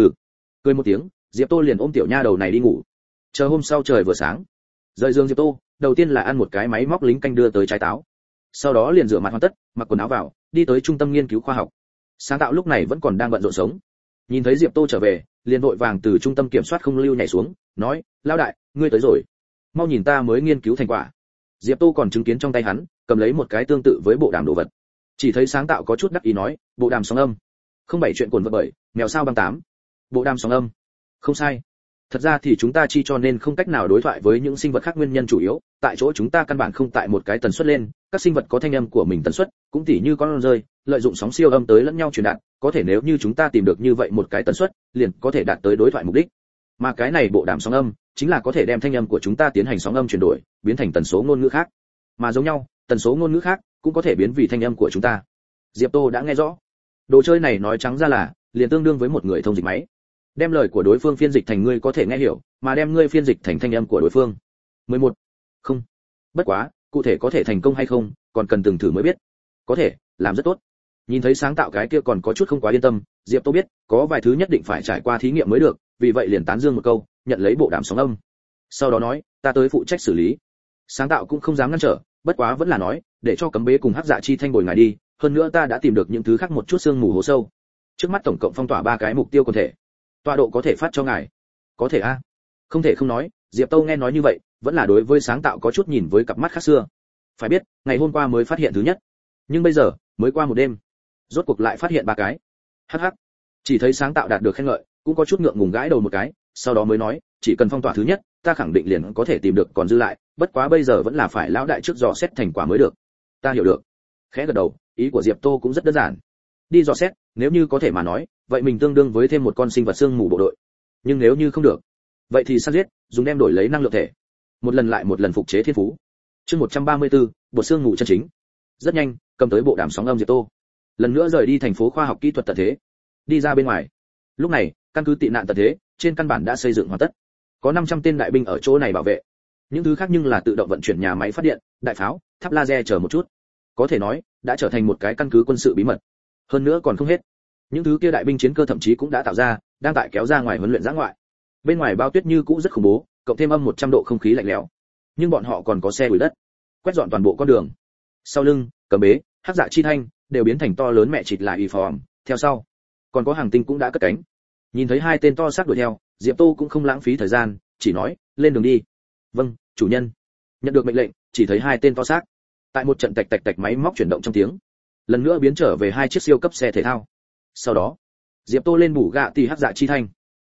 Cười một tiếng, Diệp Tô liền ôm tiểu nha đầu này đi ngủ. Chờ hôm sau trời vừa sáng, rời giường Diệp Tô, đầu tiên là ăn một cái máy móc lính canh đưa tới trái táo. Sau đó liền rửa mặt hoàn tất, mặc quần áo vào, đi tới trung tâm nghiên cứu khoa học. Sáng tạo lúc này vẫn còn đang bận rộn sống. Nhìn thấy Diệp Tô trở về, liền vội vàng từ trung tâm kiểm soát không lưu nhảy xuống, nói, lão đại, ngươi tới rồi. Mau nhìn ta mới nghiên cứu thành quả. Diệp Tô còn chứng kiến trong tay hắn, cầm lấy một cái tương tự với bộ đàm đồ vật. Chỉ thấy sáng tạo có chút đắc ý nói, bộ đàm sóng âm. Không bảy chuyện cuộn vật bởi, mèo sao băng 8. Bộ đàm sóng âm. Không sai. Thật ra thì chúng ta chi cho nên không cách nào đối thoại với những sinh vật khác nguyên nhân chủ yếu, tại chỗ chúng ta căn bản không tại một cái tần suất lên, các sinh vật có thanh âm của mình tần suất, cũng tỉ như con rơi, lợi dụng sóng siêu âm tới lẫn nhau truyền đạt, có thể nếu như chúng ta tìm được như vậy một cái tần suất, liền có thể đạt tới đối thoại mục đích. Mà cái này bộ đàm sóng âm, chính là có thể đem thanh âm của chúng ta tiến hành sóng âm chuyển đổi, biến thành tần số ngôn ngữ khác. Mà giống nhau, tần số ngôn ngữ khác cũng có thể biến vì thanh âm của chúng ta. Diệp Tô đã nghe rõ. Đồ chơi này nói trắng ra là, liền tương đương với một người thông dịch máy. Đem lời của đối phương phiên dịch thành ngươi có thể nghe hiểu, mà đem ngươi phiên dịch thành thanh âm của đối phương. 11. Không. Bất quá, cụ thể có thể thành công hay không, còn cần từng thử mới biết. Có thể, làm rất tốt. Nhìn thấy sáng tạo cái kia còn có chút không quá yên tâm, Diệp Tô biết, có vài thứ nhất định phải trải qua thí nghiệm mới được, vì vậy liền tán dương một câu, nhận lấy bộ đàm sóng âm. Sau đó nói, ta tới phụ trách xử lý. Sáng tạo cũng không dám ngăn trở, bất quá vẫn là nói, để cho Cấm Bế cùng Hắc Dạ Chi Thanh bồi ngài đi, hơn nữa ta đã tìm được những thứ khác một chút xương mù hố sâu. Trước mắt tổng cộng phong tỏa 3 cái mục tiêu quần thể. Tọa độ có thể phát cho ngài. Có thể a. Không thể không nói, Diệp Tô nghe nói như vậy, vẫn là đối với sáng tạo có chút nhìn với cặp mắt khác xưa. Phải biết, ngày hôm qua mới phát hiện thứ nhất, nhưng bây giờ, mới qua một đêm, rốt cuộc lại phát hiện 3 cái. Hắc hắc. Chỉ thấy sáng tạo đạt được khen ngợi, cũng có chút ngượng ngùng gãi đầu một cái, sau đó mới nói, chỉ cần phong tỏa thứ nhất, ta khẳng định liền có thể tìm được còn dư lại, bất quá bây giờ vẫn là phải lão đại trước dò xét thành quả mới được. Ta hiểu được. Khẽ gật đầu, ý của Diệp Tô cũng rất đơn giản. Đi dò xét, nếu như có thể mà nói, vậy mình tương đương với thêm một con sinh vật xương mù bộ đội. Nhưng nếu như không được, vậy thì săn giết, dùng đem đổi lấy năng lượng thể. Một lần lại một lần phục chế thiên phú. Chương 134, bộ xương mù chân chính. Rất nhanh, cầm tới bộ đàm sóng âm Diệp Tô. Lần nữa rời đi thành phố khoa học kỹ thuật tận thế. Đi ra bên ngoài. Lúc này, căn cứ tị nạn tận thế, trên căn bản đã xây dựng hoàn tất. Có 500 tên đại binh ở chỗ này bảo vệ. Những thứ khác nhưng là tự động vận chuyển nhà máy phát điện, đại pháo, tháp laser chờ một chút. Có thể nói, đã trở thành một cái căn cứ quân sự bí mật. Hơn nữa còn không hết. Những thứ kia đại binh chiến cơ thậm chí cũng đã tạo ra, đang tại kéo ra ngoài huấn luyện giã ngoại. Bên ngoài bao tuyết như cũ rất khủng bố, cộng thêm âm 100 độ không khí lạnh lẽo. Nhưng bọn họ còn có xe đuổi đất, quét dọn toàn bộ con đường. Sau lưng, Cấm Bế, Hắc Dạ Chi Thanh đều biến thành to lớn mẹ chịt lại y phòm, theo sau. Còn có hàng tinh cũng đã cất cánh. Nhìn thấy 2 tên to xác đuổi theo, Diệp Tô cũng không lãng phí thời gian, chỉ nói, lên đường đi. Vâng, chủ nhân. Nhận được mệnh lệnh, chỉ thấy 2 tên to xác. Tại một trận tạch tạch tạch máy móc chuyển động trong tiếng, lần nữa biến trở về 2 chiếc siêu cấp xe thể thao. Sau đó, Diệp Tô lên bù gạ tì Hắc Dạ Chi Thanh.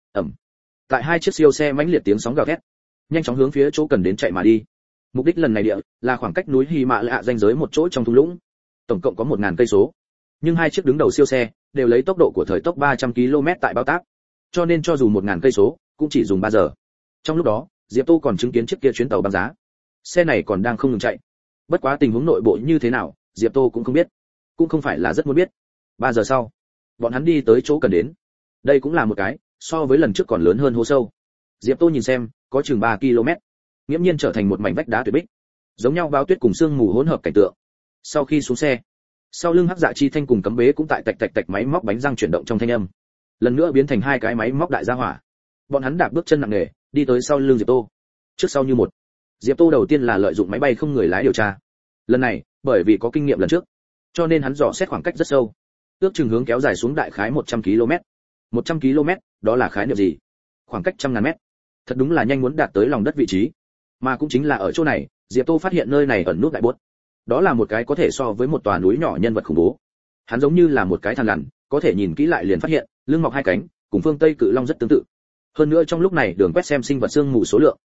Tại 2 chiếc siêu xe mãnh liệt tiếng sóng gào thét, nhanh chóng hướng phía chỗ cần đến chạy mà đi. Mục đích lần này địa là khoảng cách núi Hy Mã Lạ ranh giới một chỗ trong thung lũng. Tổng cộng có 1000 cây số. Nhưng 2 chiếc đứng đầu siêu xe đều lấy tốc độ của thời tốc 300 km tại bao tác. Cho nên cho dù 1000 cây số, cũng chỉ dùng 3 giờ. Trong lúc đó, Diệp Tô còn chứng kiến chiếc kia chuyến tàu băng giá. Xe này còn đang không ngừng chạy. Bất quá tình huống nội bộ như thế nào, Diệp Tô cũng không biết, cũng không phải là rất muốn biết. 3 giờ sau, bọn hắn đi tới chỗ cần đến. Đây cũng là một cái so với lần trước còn lớn hơn hố sâu. Diệp Tô nhìn xem, có chừng 3 km, nghiễm nhiên trở thành một mảnh vách đá tuyệt bích, giống nhau bao tuyết cùng sương mù hỗn hợp cảnh tượng. Sau khi xuống xe, sau lưng Hắc Dạ Chi Thanh cùng Cấm Bế cũng tại tạch tạch tạch máy móc bánh răng chuyển động trong thanh âm, lần nữa biến thành 2 cái máy móc đại gia hỏa. Bọn hắn đạp bước chân nặng nề, đi tới sau lưng Diệp Tô, trước sau như một. Diệp Tô đầu tiên là lợi dụng máy bay không người lái điều tra. Lần này, bởi vì có kinh nghiệm lần trước, cho nên hắn dò xét khoảng cách rất sâu, ước chừng hướng kéo dài xuống đại khái 100 km. 100 km, đó là khái niệm gì? Khoảng cách trăm ngàn mét. Thật đúng là nhanh muốn đạt tới lòng đất vị trí. Mà cũng chính là ở chỗ này, Diệp Tô phát hiện nơi này ẩn nút đại buốt. Đó là một cái có thể so với một tòa núi nhỏ nhân vật khủng bố. Hắn giống như là một cái thằn lằn, có thể nhìn kỹ lại liền phát hiện, lưng mọc 2 cánh, cùng phương Tây cự long rất tương tự. Hơn nữa trong lúc này đường quét xem sinh vật xương mù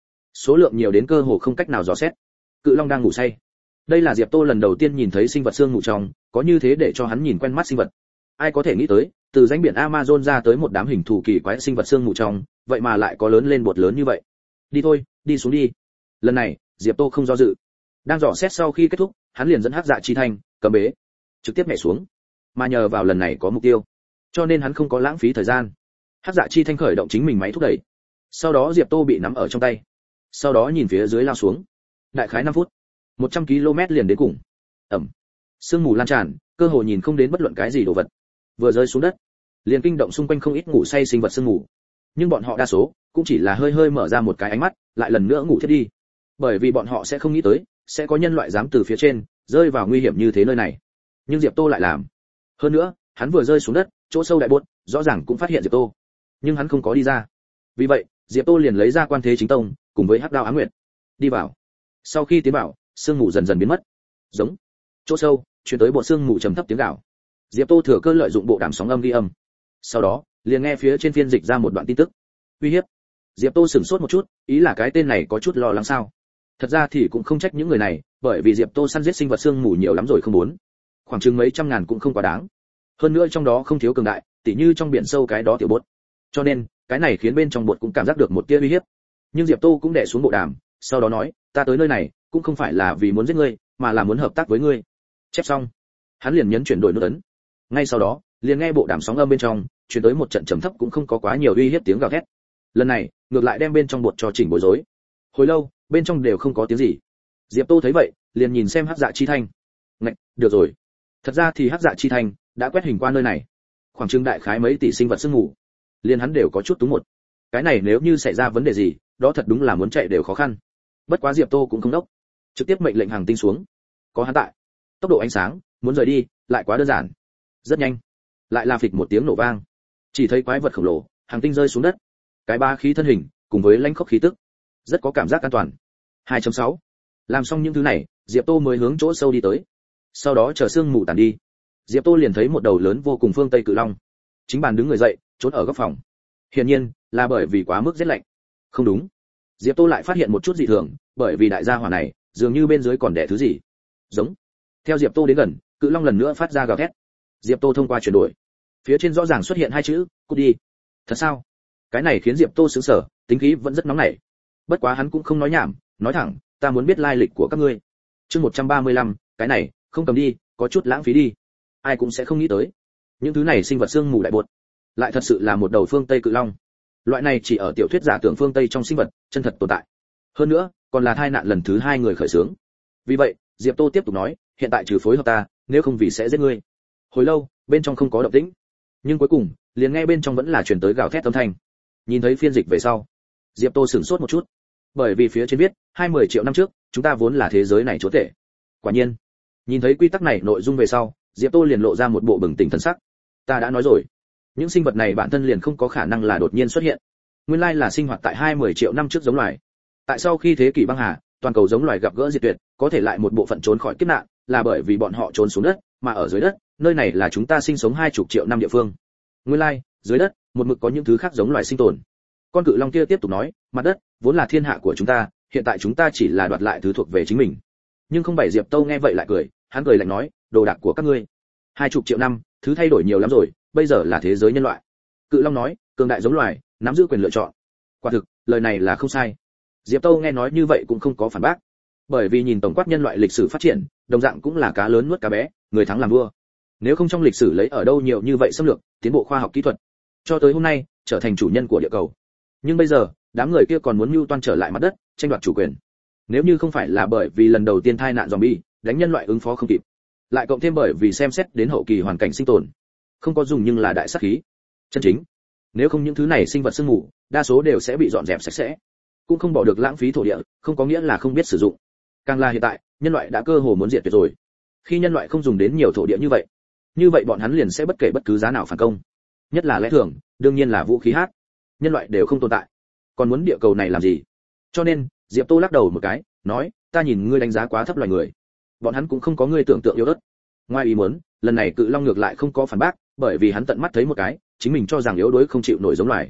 số lượng nhiều đến cơ hồ không cách nào dò xét. Cự long đang ngủ say. Đây là Diệp Tô lần đầu tiên nhìn thấy sinh vật xương mù trong, có như thế để cho hắn nhìn quen mắt sinh vật. Ai có thể nghĩ tới, từ rãnh biển Amazon ra tới một đám hình thù kỳ quái sinh vật xương mù trong, vậy mà lại có lớn lên bột lớn như vậy. Đi thôi, đi xuống đi. Lần này, Diệp Tô không do dự. Đang dò xét sau khi kết thúc, hắn liền dẫn Hắc Dạ Chi Thanh, cầm bế, trực tiếp nhảy xuống. Mà nhờ vào lần này có mục tiêu, cho nên hắn không có lãng phí thời gian. Hắc Dạ Chi Thanh khởi động chính mình máy thúc đẩy. Sau đó Diệp Tô bị nắm ở trong tay. Sau đó nhìn phía dưới lao xuống. Đại khái 5 phút, 100 km liền đến cùng. Ẩm. Sương mù lan tràn, cơ hồ nhìn không đến bất luận cái gì đồ vật. Vừa rơi xuống đất, liền kinh động xung quanh không ít ngủ say sinh vật sương mù. Nhưng bọn họ đa số cũng chỉ là hơi hơi mở ra một cái ánh mắt, lại lần nữa ngủ thiết đi. Bởi vì bọn họ sẽ không nghĩ tới, sẽ có nhân loại dám từ phía trên rơi vào nguy hiểm như thế nơi này. Nhưng Diệp Tô lại làm. Hơn nữa, hắn vừa rơi xuống đất, chỗ sâu đại buốt, rõ ràng cũng phát hiện Diệp Tô. Nhưng hắn không có đi ra. Vì vậy, Diệp Tô liền lấy ra Quan Thế Chính Tông, cùng với Hắc Đao Ám Nguyệt, đi vào. Sau khi tiến vào, sương mù dần dần biến mất. Giống. Chỗ sâu, truyền tới bộ sương mù trầm thấp tiếng gào. Diệp Tô thừa cơ lợi dụng bộ đàm sóng âm ghi âm. Sau đó, liền nghe phía trên phiên dịch ra một đoạn tin tức. Uy hiếp. Diệp Tô sửng sốt một chút, ý là cái tên này có chút lo lắng sao? Thật ra thì cũng không trách những người này, bởi vì Diệp Tô săn giết sinh vật sương mù nhiều lắm rồi không muốn. Khoảng chừng mấy trăm ngàn cũng không quá đáng. Hơn nữa trong đó không thiếu cường đại, tỉ như trong biển sâu cái đó tiểu bột. Cho nên, cái này khiến bên trong bột cũng cảm giác được một tia uy hiếp. Nhưng Diệp Tô cũng đè xuống bộ đàm, sau đó nói, ta tới nơi này cũng không phải là vì muốn giết ngươi, mà là muốn hợp tác với ngươi. Chép xong, hắn liền nhấn chuyển đổi nút ấn. Ngay sau đó, liền nghe bộ đàm sóng âm bên trong truyền tới một trận trầm thấp cũng không có quá nhiều uy hiếp tiếng gào thét. Lần này, ngược lại đem bên trong bột cho chỉnh bối rối. Hồi lâu, bên trong đều không có tiếng gì. Diệp Tô thấy vậy, liền nhìn xem Hắc Dạ Chi Thanh. Ngạch, được rồi. Thật ra thì Hắc Dạ Chi Thanh đã quét hình qua nơi này. Khoảng chừng đại khái mấy tỷ sinh vật sương mù, liền hắn đều có chút túng một. Cái này nếu như xảy ra vấn đề gì, đó thật đúng là muốn chạy đều khó khăn. Bất quá Diệp Tô cũng không đốc, trực tiếp mệnh lệnh hàng tinh xuống. Có hắn tại, tốc độ ánh sáng, muốn rời đi, lại quá đơn giản. Rất nhanh, lại là phịch một tiếng nổ vang. Chỉ thấy quái vật khổng lồ, hàng tinh rơi xuống đất. Cái ba khí thân hình, cùng với lãnh khốc khí tức, rất có cảm giác an toàn. 2.6. Làm xong những thứ này, Diệp Tô mới hướng chỗ sâu đi tới. Sau đó chờ sương mù tàn đi, Diệp Tô liền thấy một đầu lớn vô cùng phương Tây cự long, chính bàn đứng người dậy, trốn ở góc phòng. Hiển nhiên, là bởi vì quá mức rét lạnh. Không đúng, Diệp Tô lại phát hiện một chút dị thường, bởi vì đại gia hỏa này, dường như bên dưới còn đẻ thứ gì. Giống. Theo Diệp Tô đến gần, cự long lần nữa phát ra gào thét. Diệp Tô thông qua chuyển đổi, phía trên rõ ràng xuất hiện hai chữ, cút đi. Thật sao? Cái này khiến Diệp Tô sửng sở, tính khí vẫn rất nóng nảy. Bất quá hắn cũng không nói nhảm, nói thẳng, ta muốn biết lai lịch của các ngươi. Chương 135, cái này, không cầm đi, có chút lãng phí đi. Ai cũng sẽ không nghĩ tới, những thứ này sinh vật xương mù đại bột, lại thật sự là một đầu phương Tây cự long. Loại này chỉ ở tiểu thuyết giả tưởng phương Tây trong sinh vật, chân thật tồn tại. Hơn nữa, còn là tai nạn lần thứ 2 người khởi xướng. Vì vậy, Diệp Tô tiếp tục nói, hiện tại trừ phối hợp ta, nếu không vì sẽ giết ngươi. Hồi lâu, bên trong không có động tĩnh, nhưng cuối cùng, liền nghe bên trong vẫn là truyền tới gào thét âm thanh. Nhìn thấy phiên dịch về sau, Diệp Tô sửng sốt một chút, bởi vì phía trên viết 20 triệu năm trước, chúng ta vốn là thế giới này chúa tể. Quả nhiên, nhìn thấy quy tắc này nội dung về sau, Diệp Tô liền lộ ra một bộ bừng tỉnh thần sắc. Ta đã nói rồi, những sinh vật này bản thân liền không có khả năng là đột nhiên xuất hiện. Nguyên lai là sinh hoạt tại 20 triệu năm trước giống loài. Tại sau khi thế kỷ băng hà, toàn cầu giống loài gặp gỡ diệt tuyệt, có thể lại một bộ phận trốn khỏi kiếp nạn, là bởi vì bọn họ trốn xuống đất, mà ở dưới đất, nơi này là chúng ta sinh sống 20 triệu năm địa phương. Nguyên lai, dưới đất, một mực có những thứ khác giống loài sinh tồn. Con cự long kia tiếp tục nói, mặt đất vốn là thiên hạ của chúng ta, hiện tại chúng ta chỉ là đoạt lại thứ thuộc về chính mình. Nhưng không bảy Diệp Tâu nghe vậy lại cười, hắn cười lạnh nói, đồ đạc của các ngươi. 20 triệu năm, thứ thay đổi nhiều lắm rồi, bây giờ là thế giới nhân loại. Cự long nói, cường đại giống loài, nắm giữ quyền lựa chọn. Quả thực, lời này là không sai. Diệp Tâu nghe nói như vậy cũng không có phản bác, bởi vì nhìn tổng quát nhân loại lịch sử phát triển, đồng dạng cũng là cá lớn nuốt cá bé, người thắng làm vua. Nếu không trong lịch sử lấy ở đâu nhiều như vậy xâm lược, tiến bộ khoa học kỹ thuật, cho tới hôm nay trở thành chủ nhân của địa cầu. Nhưng bây giờ, đám người kia còn muốn mưu toan trở lại mặt đất, tranh đoạt chủ quyền. Nếu như không phải là bởi vì lần đầu tiên tai nạn zombie, đánh nhân loại ứng phó không kịp, lại cộng thêm bởi vì xem xét đến hậu kỳ hoàn cảnh sinh tồn, không có dùng nhưng là đại sát khí. Chân chính, nếu không những thứ này sinh vật sương mù, đa số đều sẽ bị dọn dẹp sạch sẽ, cũng không bỏ được lãng phí thổ địa, không có nghĩa là không biết sử dụng. Càng là hiện tại, nhân loại đã cơ hồ muốn diệt tuyệt rồi. Khi nhân loại không dùng đến nhiều thổ địa như vậy bọn hắn liền sẽ bất kể bất cứ giá nào phản công. Nhất là lẽ thường, đương nhiên là vũ khí hát. Nhân loại đều không tồn tại, còn muốn địa cầu này làm gì? Cho nên, Diệp Tô lắc đầu một cái, nói, ta nhìn ngươi đánh giá quá thấp loài người. Bọn hắn cũng không có ngươi tưởng tượng yếu ớt. Ngoài ý muốn, lần này cự long ngược lại không có phản bác, bởi vì hắn tận mắt thấy một cái, chính mình cho rằng yếu đuối không chịu nổi giống loài.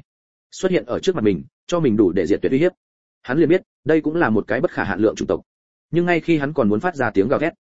xuất hiện ở trước mặt mình, cho mình đủ để diệt tuyệt uy hiếp. Hắn liền biết, đây cũng là một cái bất khả hạn lượng chủng tộc. Nhưng ngay khi hắn còn muốn phát ra tiếng gào thét,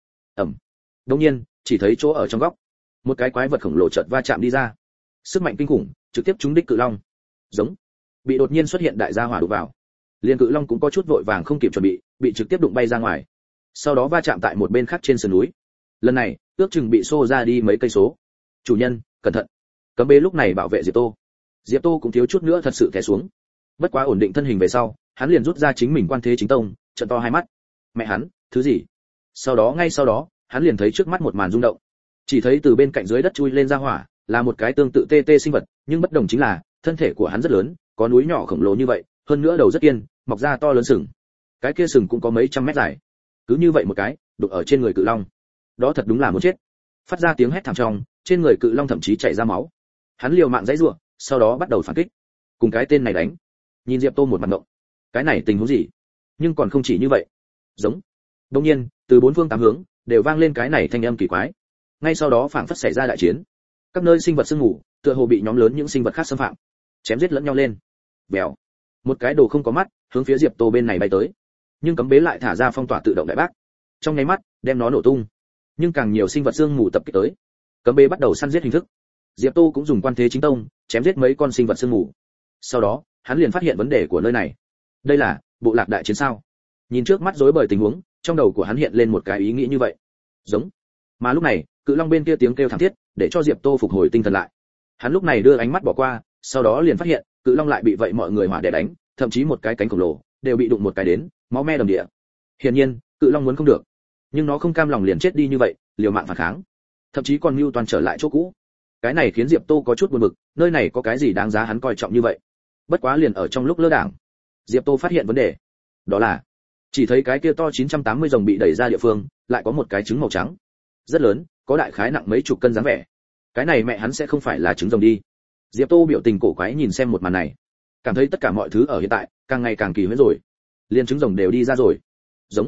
đột nhiên, chỉ thấy chỗ ở trong góc, một cái quái vật khổng lồ chợt va chạm đi ra. Sức mạnh kinh khủng, trực tiếp trúng đích cự long. Giống, bị đột nhiên xuất hiện đại gia hỏa đụng vào. Liên cự long cũng có chút vội vàng không kịp chuẩn bị trực tiếp đụng bay ra ngoài. Sau đó va chạm tại một bên khác trên sườn núi. Lần này, ước chừng bị xô ra đi mấy cây số. Chủ nhân, cẩn thận. Cấm bế lúc này bảo vệ Diệp Tô. Diệp Tô cũng thiếu chút nữa thật sự té xuống. Bất quá ổn định thân hình về sau, hắn liền rút ra chính mình quan thế chính tông, trợn to hai mắt. Mẹ hắn, thứ gì? Ngay sau đó, hắn liền thấy trước mắt một màn rung động. Chỉ thấy từ bên cạnh dưới đất chui lên ra hỏa, là một cái tương tự tê sinh vật, nhưng bất đồng chính là, thân thể của hắn rất lớn, có núi nhỏ khổng lồ như vậy, hơn nữa đầu rất kiên, mọc ra to lớn sừng. Cái kia sừng cũng có mấy trăm mét dài. Cứ như vậy một cái, đục ở trên người cự long. Đó thật đúng là muốn chết. Phát ra tiếng hét thảm trong, trên người cự long thậm chí chảy ra máu. Hắn liều mạng giãy giụa, sau đó bắt đầu phản kích. Cùng cái tên này đánh. Nhìn Diệp Tô một mặt ngộng. Cái này tình huống gì? Nhưng còn không chỉ như vậy. Giống. Đột nhiên, từ bốn phương tám hướng đều vang lên cái này thanh âm kỳ quái. Ngay sau đó phảng phất xảy ra đại chiến. Các nơi sinh vật sương mù, tựa hồ bị nhóm lớn những sinh vật khác xâm phạm, chém giết lẫn nhau lên. Bèo. Một cái đồ không có mắt, hướng phía Diệp Tô bên này bay tới. Nhưng cấm bế lại thả ra phong tỏa tự động đại bác. Trong nháy mắt, đem nó nổ tung. Nhưng càng nhiều sinh vật sương mù tập kích tới. Cấm bế bắt đầu săn giết hình thức. Diệp Tô cũng dùng quan thế chính tông, chém giết mấy con sinh vật sương mù. Sau đó, hắn liền phát hiện vấn đề của nơi này. Đây là bộ lạc đại chiến sao? Nhìn trước mắt rối bời tình huống, trong đầu của hắn hiện lên một cái ý nghĩ như vậy. Giống. Mà lúc này, cự long bên kia tiếng kêu thảm thiết, để cho Diệp Tô phục hồi tinh thần lại. Hắn lúc này đưa ánh mắt bỏ qua, sau đó liền phát hiện, cự long lại bị vậy mọi người hỏa đè đánh, thậm chí một cái cánh khổng lồ đều bị đụng một cái đến, máu me đầm địa. Hiển nhiên, cự long muốn không được, nhưng nó không cam lòng liền chết đi như vậy, liều mạng phản kháng, thậm chí còn mưu toàn trở lại chỗ cũ. Cái này khiến Diệp Tô có chút buồn bực, nơi này có cái gì đáng giá hắn coi trọng như vậy? Bất quá liền ở trong lúc lơ đãng, Diệp Tô phát hiện vấn đề, đó là chỉ thấy cái kia to 980 rồng bị đẩy ra địa phương, lại có một cái trứng màu trắng, rất lớn, có đại khái nặng mấy chục cân dáng vẻ. Cái này mẹ hắn sẽ không phải là trứng rồng đi. Diệp Tô biểu tình cổ quái nhìn xem một màn này, cảm thấy tất cả mọi thứ ở hiện tại càng ngày càng kỳ huyễn rồi. Liên trứng rồng đều đi ra rồi. Giống.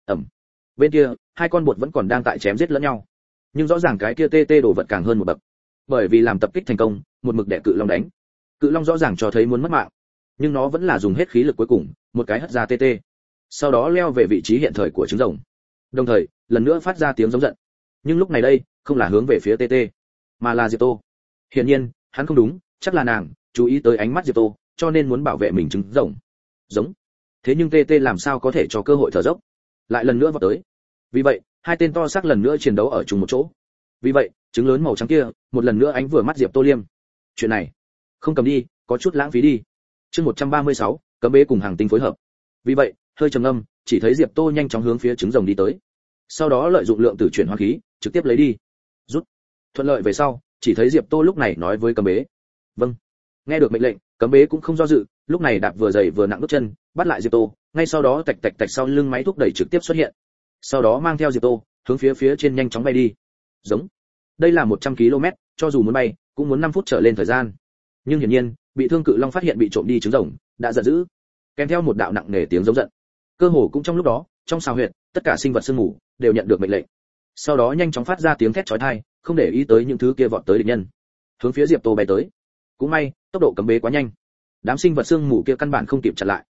Bên kia, hai con bột vẫn còn đang tại chém giết lẫn nhau. Nhưng rõ ràng cái kia tê đồ vật càng hơn một bậc. Bởi vì làm tập kích thành công, một mực đè cự long đánh. Cự long rõ ràng cho thấy muốn mất mạng, nhưng nó vẫn là dùng hết khí lực cuối cùng, một cái hất ra tê. Sau đó leo về vị trí hiện thời của trứng rồng. Đồng thời, lần nữa phát ra tiếng giống giận. Nhưng lúc này đây, không là hướng về phía tê, mà là Diệp Tô. Hiển nhiên, hắn không đúng, chắc là nàng chú ý tới ánh mắt Diệp Tô, cho nên muốn bảo vệ mình trứng rồng. Giống. Thế nhưng tê làm sao có thể cho cơ hội thở dốc, lại lần nữa vọt tới. Vì vậy, hai tên to xác lần nữa chiến đấu ở chung một chỗ. Vì vậy, trứng lớn màu trắng kia, một lần nữa ánh vừa mắt Diệp Tô liêm. Chuyện này, không cầm đi, có chút lãng phí đi. Chương 136, cấm bế cùng hàng tinh phối hợp. Vì vậy, hơi trầm ngâm, chỉ thấy Diệp Tô nhanh chóng hướng phía trứng rồng đi tới. Sau đó lợi dụng lượng tử chuyển hóa khí, trực tiếp lấy đi. Rút. Thuận lợi về sau, chỉ thấy Diệp Tô lúc này nói với cấm bế. Vâng. Nghe được mệnh lệnh, cấm bế cũng không do dự, lúc này đạp vừa dày vừa nặng bước chân, bắt lại Diệp Tô, ngay sau đó tạch sau lưng máy thúc đẩy trực tiếp xuất hiện. Sau đó mang theo Diệp Tô, hướng phía trên nhanh chóng bay đi. Giống. Đây là 100 km, cho dù muốn bay, cũng muốn 5 phút trở lên thời gian. Nhưng hiển nhiên, bị thương cự long phát hiện bị trộm đi trứng rồng, đã giận dữ, kèm theo một đạo nặng nề tiếng giống giận. Cơ hồ cũng trong lúc đó, trong sao huyệt, tất cả sinh vật sương mù đều nhận được mệnh lệnh. Sau đó nhanh chóng phát ra tiếng thét chói tai, không để ý tới những thứ kia vọt tới địch nhân, hướng phía Diệp Tô bay tới. Cũng may, tốc độ cấm bế quá nhanh, đám sinh vật sương mù kia căn bản không kịp chặn lại.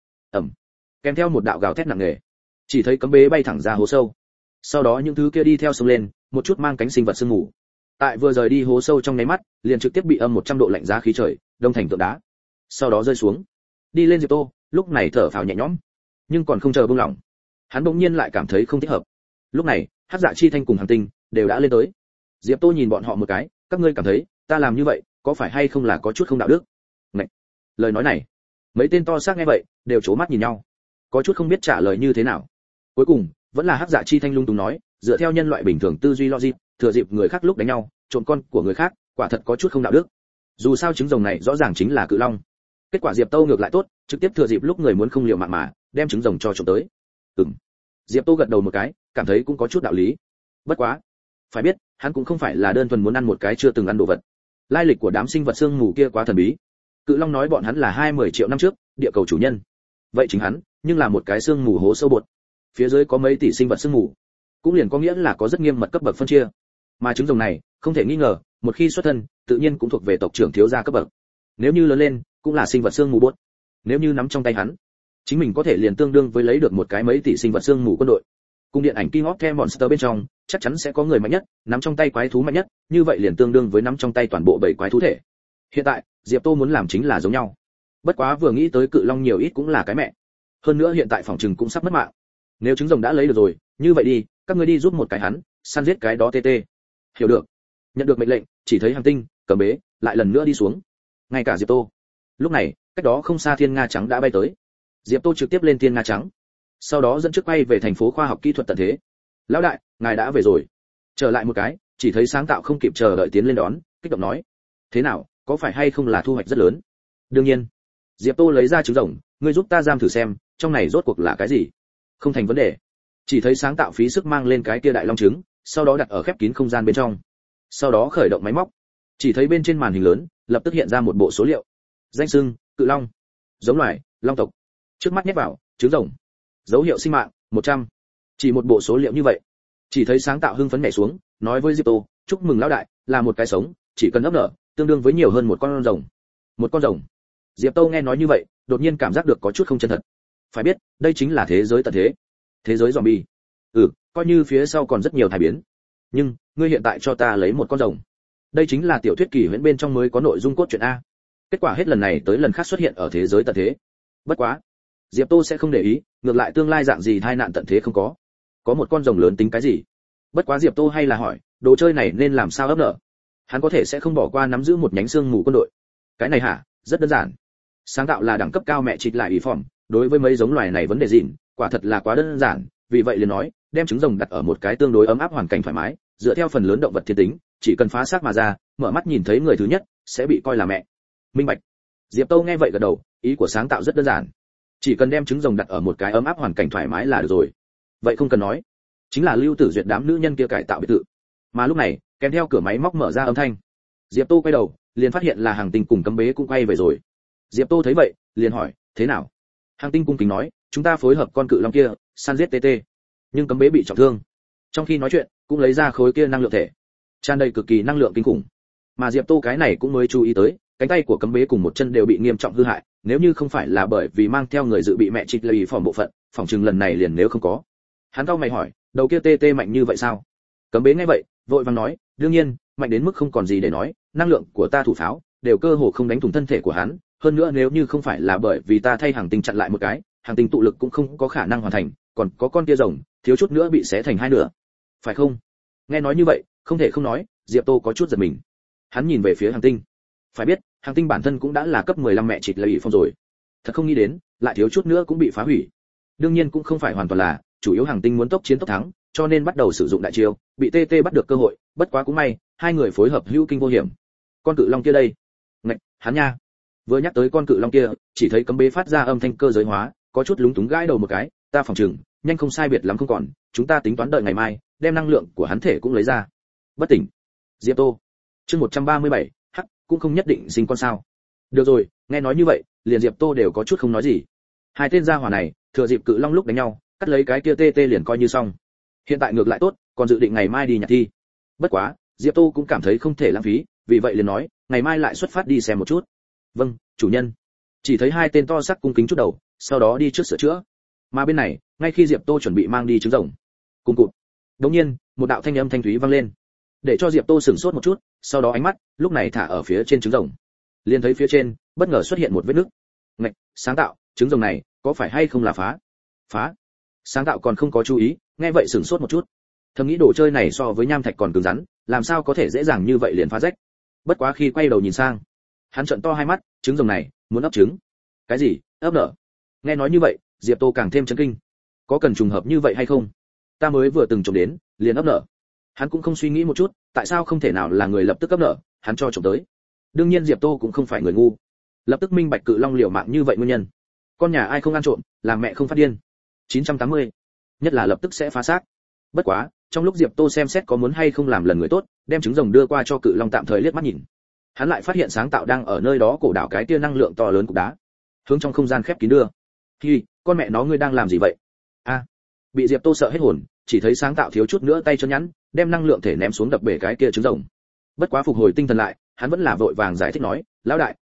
Kèm theo một đạo gào thét nặng nề, chỉ thấy cấm bế bay thẳng ra hố sâu. Sau đó những thứ kia đi theo sông lên, một chút mang cánh sinh vật sương mù. Tại vừa rời đi hố sâu trong nháy mắt, liền trực tiếp bị âm 100 độ lạnh giá khí trời đông thành tượng đá. Sau đó rơi xuống. Đi lên Diệp Tô, lúc này thở phào nhẹ nhõm, nhưng còn không chờ buông lỏng, hắn bỗng nhiên lại cảm thấy không thích hợp. Lúc này, Hắc Dạ Chi Thanh cùng Hàn Tinh đều đã lên tới. Diệp Tô nhìn bọn họ một cái, các ngươi cảm thấy ta làm như vậy có phải hay không là có chút không đạo đức? Ngậy. Lời nói này, mấy tên to xác nghe vậy, đều trố mắt nhìn nhau, có chút không biết trả lời như thế nào. Cuối cùng, vẫn là Hắc Dạ Chi Thanh lung tung nói, dựa theo nhân loại bình thường tư duy logic, thừa dịp người khác lúc đánh nhau, trộm con của người khác, quả thật có chút không đạo đức. Dù sao trứng rồng này rõ ràng chính là cự long. Kết quả Diệp Tô ngược lại tốt, trực tiếp thừa dịp lúc người muốn không liều mạng mà, đem trứng rồng cho trộm tới. Diệp Tô gật đầu một cái, cảm thấy cũng có chút đạo lý. Bất quá, phải biết, hắn cũng không phải là đơn thuần muốn ăn một cái chưa từng ăn đồ vật. Lai lịch của đám sinh vật xương mù kia quá thần bí. Cự long nói bọn hắn là 20 triệu năm trước, địa cầu chủ nhân. Vậy chính hắn, nhưng là một cái xương mù hố sâu bột. Phía dưới có mấy tỷ sinh vật xương mù, cũng liền có nghĩa là có rất nghiêm mật cấp bậc phân chia. Mà trứng rồng này, không thể nghi ngờ, một khi xuất thân, tự nhiên cũng thuộc về tộc trưởng thiếu gia cấp bậc. Nếu như lớn lên, cũng là sinh vật xương mù bốt. Nếu như nắm trong tay hắn, chính mình có thể liền tương đương với lấy được một cái mấy tỷ sinh vật xương mù quân đội. Cùng điện ảnh King of the Monster bên trong, chắc chắn sẽ có người mạnh nhất, nắm trong tay quái thú mạnh nhất, như vậy liền tương đương với nắm trong tay toàn bộ bảy quái thú thể. Hiện tại, Diệp Tô muốn làm chính là giống nhau. Bất quá vừa nghĩ tới cự long nhiều ít cũng là cái mẹ. Hơn nữa hiện tại phòng trừng cũng sắp mất mạng. Nếu trứng rồng đã lấy được rồi, như vậy đi, các ngươi đi giúp một cái hắn, săn giết cái đó TT. Hiểu được. Nhận được mệnh lệnh, chỉ thấy Hàng Tinh, Cầm Bế, lại lần nữa đi xuống. Ngay cả Diệp Tô. Lúc này, cách đó không xa thiên nga trắng đã bay tới. Diệp Tô trực tiếp lên thiên nga trắng, sau đó dẫn trước bay về thành phố khoa học kỹ thuật tận thế. Lão đại, ngài đã về rồi. Trở lại một cái, chỉ thấy sáng tạo không kịp chờ đợi tiến lên đón, kích động nói: thế nào, có phải hay không là thu hoạch rất lớn? Đương nhiên. Diệp Tô lấy ra trứng rồng, ngươi giúp ta giam thử xem, trong này rốt cuộc là cái gì? Không thành vấn đề. Chỉ thấy sáng tạo phí sức mang lên cái kia đại long trứng, sau đó đặt ở khép kín không gian bên trong. Sau đó khởi động máy móc. Chỉ thấy bên trên màn hình lớn, lập tức hiện ra một bộ số liệu. Danh xưng, cự long. Giống loài, long tộc. Trước mắt nhét vào, trứng rồng. Dấu hiệu sinh mạng, 100. Chỉ một bộ số liệu như vậy. Chỉ thấy sáng tạo hưng phấn nhảy xuống, nói với Diệp Tô, chúc mừng lão đại, là một cái sống, chỉ cần ấp nở, tương đương với nhiều hơn một con rồng. Một con rồng. Diệp Tô nghe nói như vậy, đột nhiên cảm giác được có chút không chân thật. Phải biết, đây chính là thế giới tận thế. Thế giới zombie. Coi như phía sau còn rất nhiều thay biến. Nhưng, ngươi hiện tại cho ta lấy một con rồng. Đây chính là tiểu thuyết kỳ huyễn bên trong mới có nội dung cốt truyện a. Kết quả hết lần này tới lần khác xuất hiện ở thế giới tận thế. Bất quá, Diệp Tô sẽ không để ý, ngược lại tương lai dạng gì tai nạn tận thế không có. Có một con rồng lớn tính cái gì? Bất quá Diệp Tô hay là hỏi, đồ chơi này nên làm sao ấp nở? Hắn có thể sẽ không bỏ qua nắm giữ một nhánh xương mù quân đội. Cái này hả? Rất đơn giản. Sáng tạo là đẳng cấp cao mẹ trịch lại ý phỏng, đối với mấy giống loài này vấn đề gì, quả thật là quá đơn giản, vì vậy liền nói, đem trứng rồng đặt ở một cái tương đối ấm áp hoàn cảnh thoải mái, dựa theo phần lớn động vật thiên tính, chỉ cần phá xác mà ra, mở mắt nhìn thấy người thứ nhất, sẽ bị coi là mẹ. Minh bạch. Diệp Tô nghe vậy gật đầu, ý của sáng tạo rất đơn giản. Chỉ cần đem trứng rồng đặt ở một cái ấm áp hoàn cảnh thoải mái là được rồi. Vậy không cần nói, chính là Lưu Tử Duyệt đám nữ nhân kia cải tạo biệt thự. Mà lúc này, kèm theo cửa máy móc mở ra âm thanh. Diệp Tô quay đầu, liền phát hiện là Hàng Tinh cùng Cấm Bế cũng quay về rồi. Diệp Tô thấy vậy, liền hỏi, thế nào? Hàng Tinh cung kính nói, chúng ta phối hợp con cự long kia, săn giết TT. Nhưng Cấm Bế bị trọng thương. Trong khi nói chuyện, cũng lấy ra khối kia năng lượng thể, tràn đầy cực kỳ năng lượng kinh khủng. Mà Diệp Tô cái này cũng mới chú ý tới, cánh tay của Cấm Bế cùng một chân đều bị nghiêm trọng hư hại, nếu như không phải là bởi vì mang theo người dự bị mẹ trịch lì phỏng bộ phận, phòng trừng lần này liền nếu không có. Hắn cau mày hỏi, đầu kia TT mạnh như vậy sao? Cấm Bế nghe vậy, vội vàng nói, đương nhiên, mạnh đến mức không còn gì để nói, năng lượng của ta thủ pháo đều cơ hồ không đánh thủng thân thể của hắn, hơn nữa nếu như không phải là bởi vì ta thay Hàng Tinh chặn lại một cái, Hàng Tinh tụ lực cũng không có khả năng hoàn thành, còn có con kia rồng, thiếu chút nữa bị xé thành hai nửa. Phải không? Nghe nói như vậy, không thể không nói, Diệp Tô có chút giật mình. Hắn nhìn về phía Hàng Tinh. Phải biết, Hàng Tinh bản thân cũng đã là cấp 15 mẹ trịch lì phong rồi. Thật không nghĩ đến, lại thiếu chút nữa cũng bị phá hủy. Đương nhiên cũng không phải hoàn toàn là, chủ yếu Hàng Tinh muốn tốc chiến tốc thắng, cho nên bắt đầu sử dụng đại chiêu, bị TT bắt được cơ hội, bất quá cũng may, hai người phối hợp hữu kinh vô hiểm. Con cự long kia đây, ngạch, hắn nha. Vừa nhắc tới con cự long kia, chỉ thấy Cấm Bế phát ra âm thanh cơ giới hóa, có chút lúng túng gãi đầu một cái, ta phòng chừng, nhanh không sai biệt lắm không còn, chúng ta tính toán đợi ngày mai, đem năng lượng của hắn thể cũng lấy ra. Bất tỉnh. Diệp Tô. Chương 137, hắc, cũng không nhất định sinh con sao? Được rồi, nghe nói như vậy, liền Diệp Tô đều có chút không nói gì. Hai tên gia hỏa này, thừa dịp cự long lúc đánh nhau, cắt lấy cái kia TT liền coi như xong. Hiện tại ngược lại tốt, còn dự định ngày mai đi nhặt thi. Bất quá, Diệp Tô cũng cảm thấy không thể lãng phí, vì vậy liền nói, ngày mai lại xuất phát đi xem một chút. Vâng, chủ nhân. Chỉ thấy hai tên to sắc cung kính chút đầu, sau đó đi trước sửa chữa. Mà bên này, ngay khi Diệp Tô chuẩn bị mang đi trứng rồng, cùng cụt. Đột nhiên, một đạo thanh âm thanh thúy vang lên, để cho Diệp Tô sửng sốt một chút, sau đó ánh mắt lúc này thả ở phía trên trứng rồng. Liền thấy phía trên, bất ngờ xuất hiện một vết nứt. Ngạch, sáng tạo, trứng rồng này có phải hay không là phá? Phá? Sáng tạo còn không có chú ý, nghe vậy sửng sốt một chút. Thầm nghĩ đồ chơi này so với nham thạch còn cứng rắn, làm sao có thể dễ dàng như vậy liền phá rách. Bất quá khi quay đầu nhìn sang, hắn trợn to hai mắt, trứng rồng này muốn ấp trứng. Cái gì? Ấp nở? Nghe nói như vậy, Diệp Tô càng thêm chấn kinh. Có cần trùng hợp như vậy hay không? Ta mới vừa từng trồng đến, liền ấp nở. Hắn cũng không suy nghĩ một chút, tại sao không thể nào là người lập tức ấp nở, hắn cho trồng tới. Đương nhiên Diệp Tô cũng không phải người ngu, lập tức minh bạch cự long liều mạng như vậy nguyên nhân. Con nhà ai không ăn trộm, làm mẹ không phát điên. 980. Nhất là lập tức sẽ phá xác. Bất quá, trong lúc Diệp Tô xem xét có muốn hay không làm lần người tốt, đem trứng rồng đưa qua cho cự long tạm thời liếc mắt nhìn. Hắn lại phát hiện sáng tạo đang ở nơi đó cổ đảo cái tia năng lượng to lớn cục đá, hướng trong không gian khép kín đưa. Hi, con mẹ nó ngươi đang làm gì vậy? A. Bị Diệp Tô sợ hết hồn, chỉ thấy sáng tạo thiếu chút nữa tay chân nhẵn, đem năng lượng thể ném xuống đập bể cái kia trứng rồng. Bất quá phục hồi tinh thần lại, hắn vẫn là vội vàng giải thích nói, lão đại,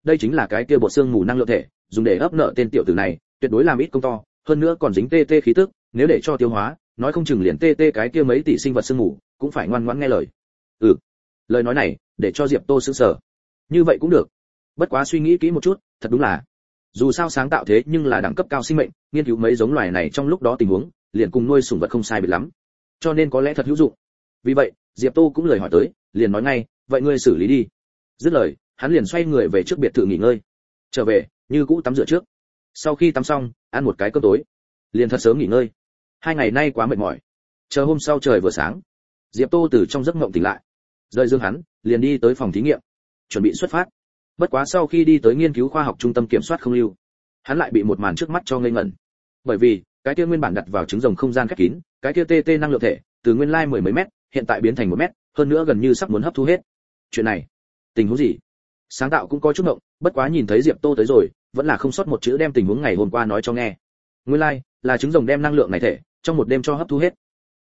đây chính là cái kia bột xương mù năng lượng thể, dùng để ấp nợ tên tiểu tử này, tuyệt đối làm ít công to, hơn nữa còn dính tê khí tức, nếu để cho tiêu hóa, nói không chừng liền tê cái kia mấy tỷ sinh vật xương mù, cũng phải ngoan ngoãn nghe lời. Lời nói này, để cho Diệp Tô sững sờ. Như vậy cũng được. Bất quá suy nghĩ kỹ một chút, thật đúng là, dù sao sáng tạo thế nhưng là đẳng cấp cao sinh mệnh, nghiên cứu mấy giống loài này trong lúc đó tình huống, liền cùng nuôi sủng vật không sai biệt lắm. Cho nên có lẽ thật hữu dụng. Vì vậy, Diệp Tô cũng lời hỏi tới, liền nói ngay, vậy ngươi xử lý đi. Dứt lời, hắn liền xoay người về trước biệt thự nghỉ ngơi. Trở về, như cũ tắm rửa trước. Sau khi tắm xong, ăn một cái cơm tối, liền thật sớm nghỉ ngơi. 2 ngày nay quá mệt mỏi. Chờ hôm sau trời vừa sáng, Diệp Tô từ trong giấc mộng tỉnh lại. Rời giường hắn, liền đi tới phòng thí nghiệm, chuẩn bị xuất phát. Bất quá sau khi đi tới nghiên cứu khoa học trung tâm kiểm soát không lưu, hắn lại bị một màn trước mắt cho ngây ngẩn. Bởi vì, cái kia nguyên bản đặt vào trứng rồng không gian khép kín, cái kia TT năng lượng thể, từ nguyên lai 10 mấy mét, hiện tại biến thành 1 mét, hơn nữa gần như sắp muốn hấp thu hết. Chuyện này, tình huống gì? Sáng tạo cũng có chút ngộng, bất quá nhìn thấy Diệp Tô tới rồi, vẫn là không sót một chữ đem tình huống ngày hôm qua nói cho nghe. Nguyên lai, là trứng rồng đem năng lượng này thể, trong một đêm cho hấp thu hết.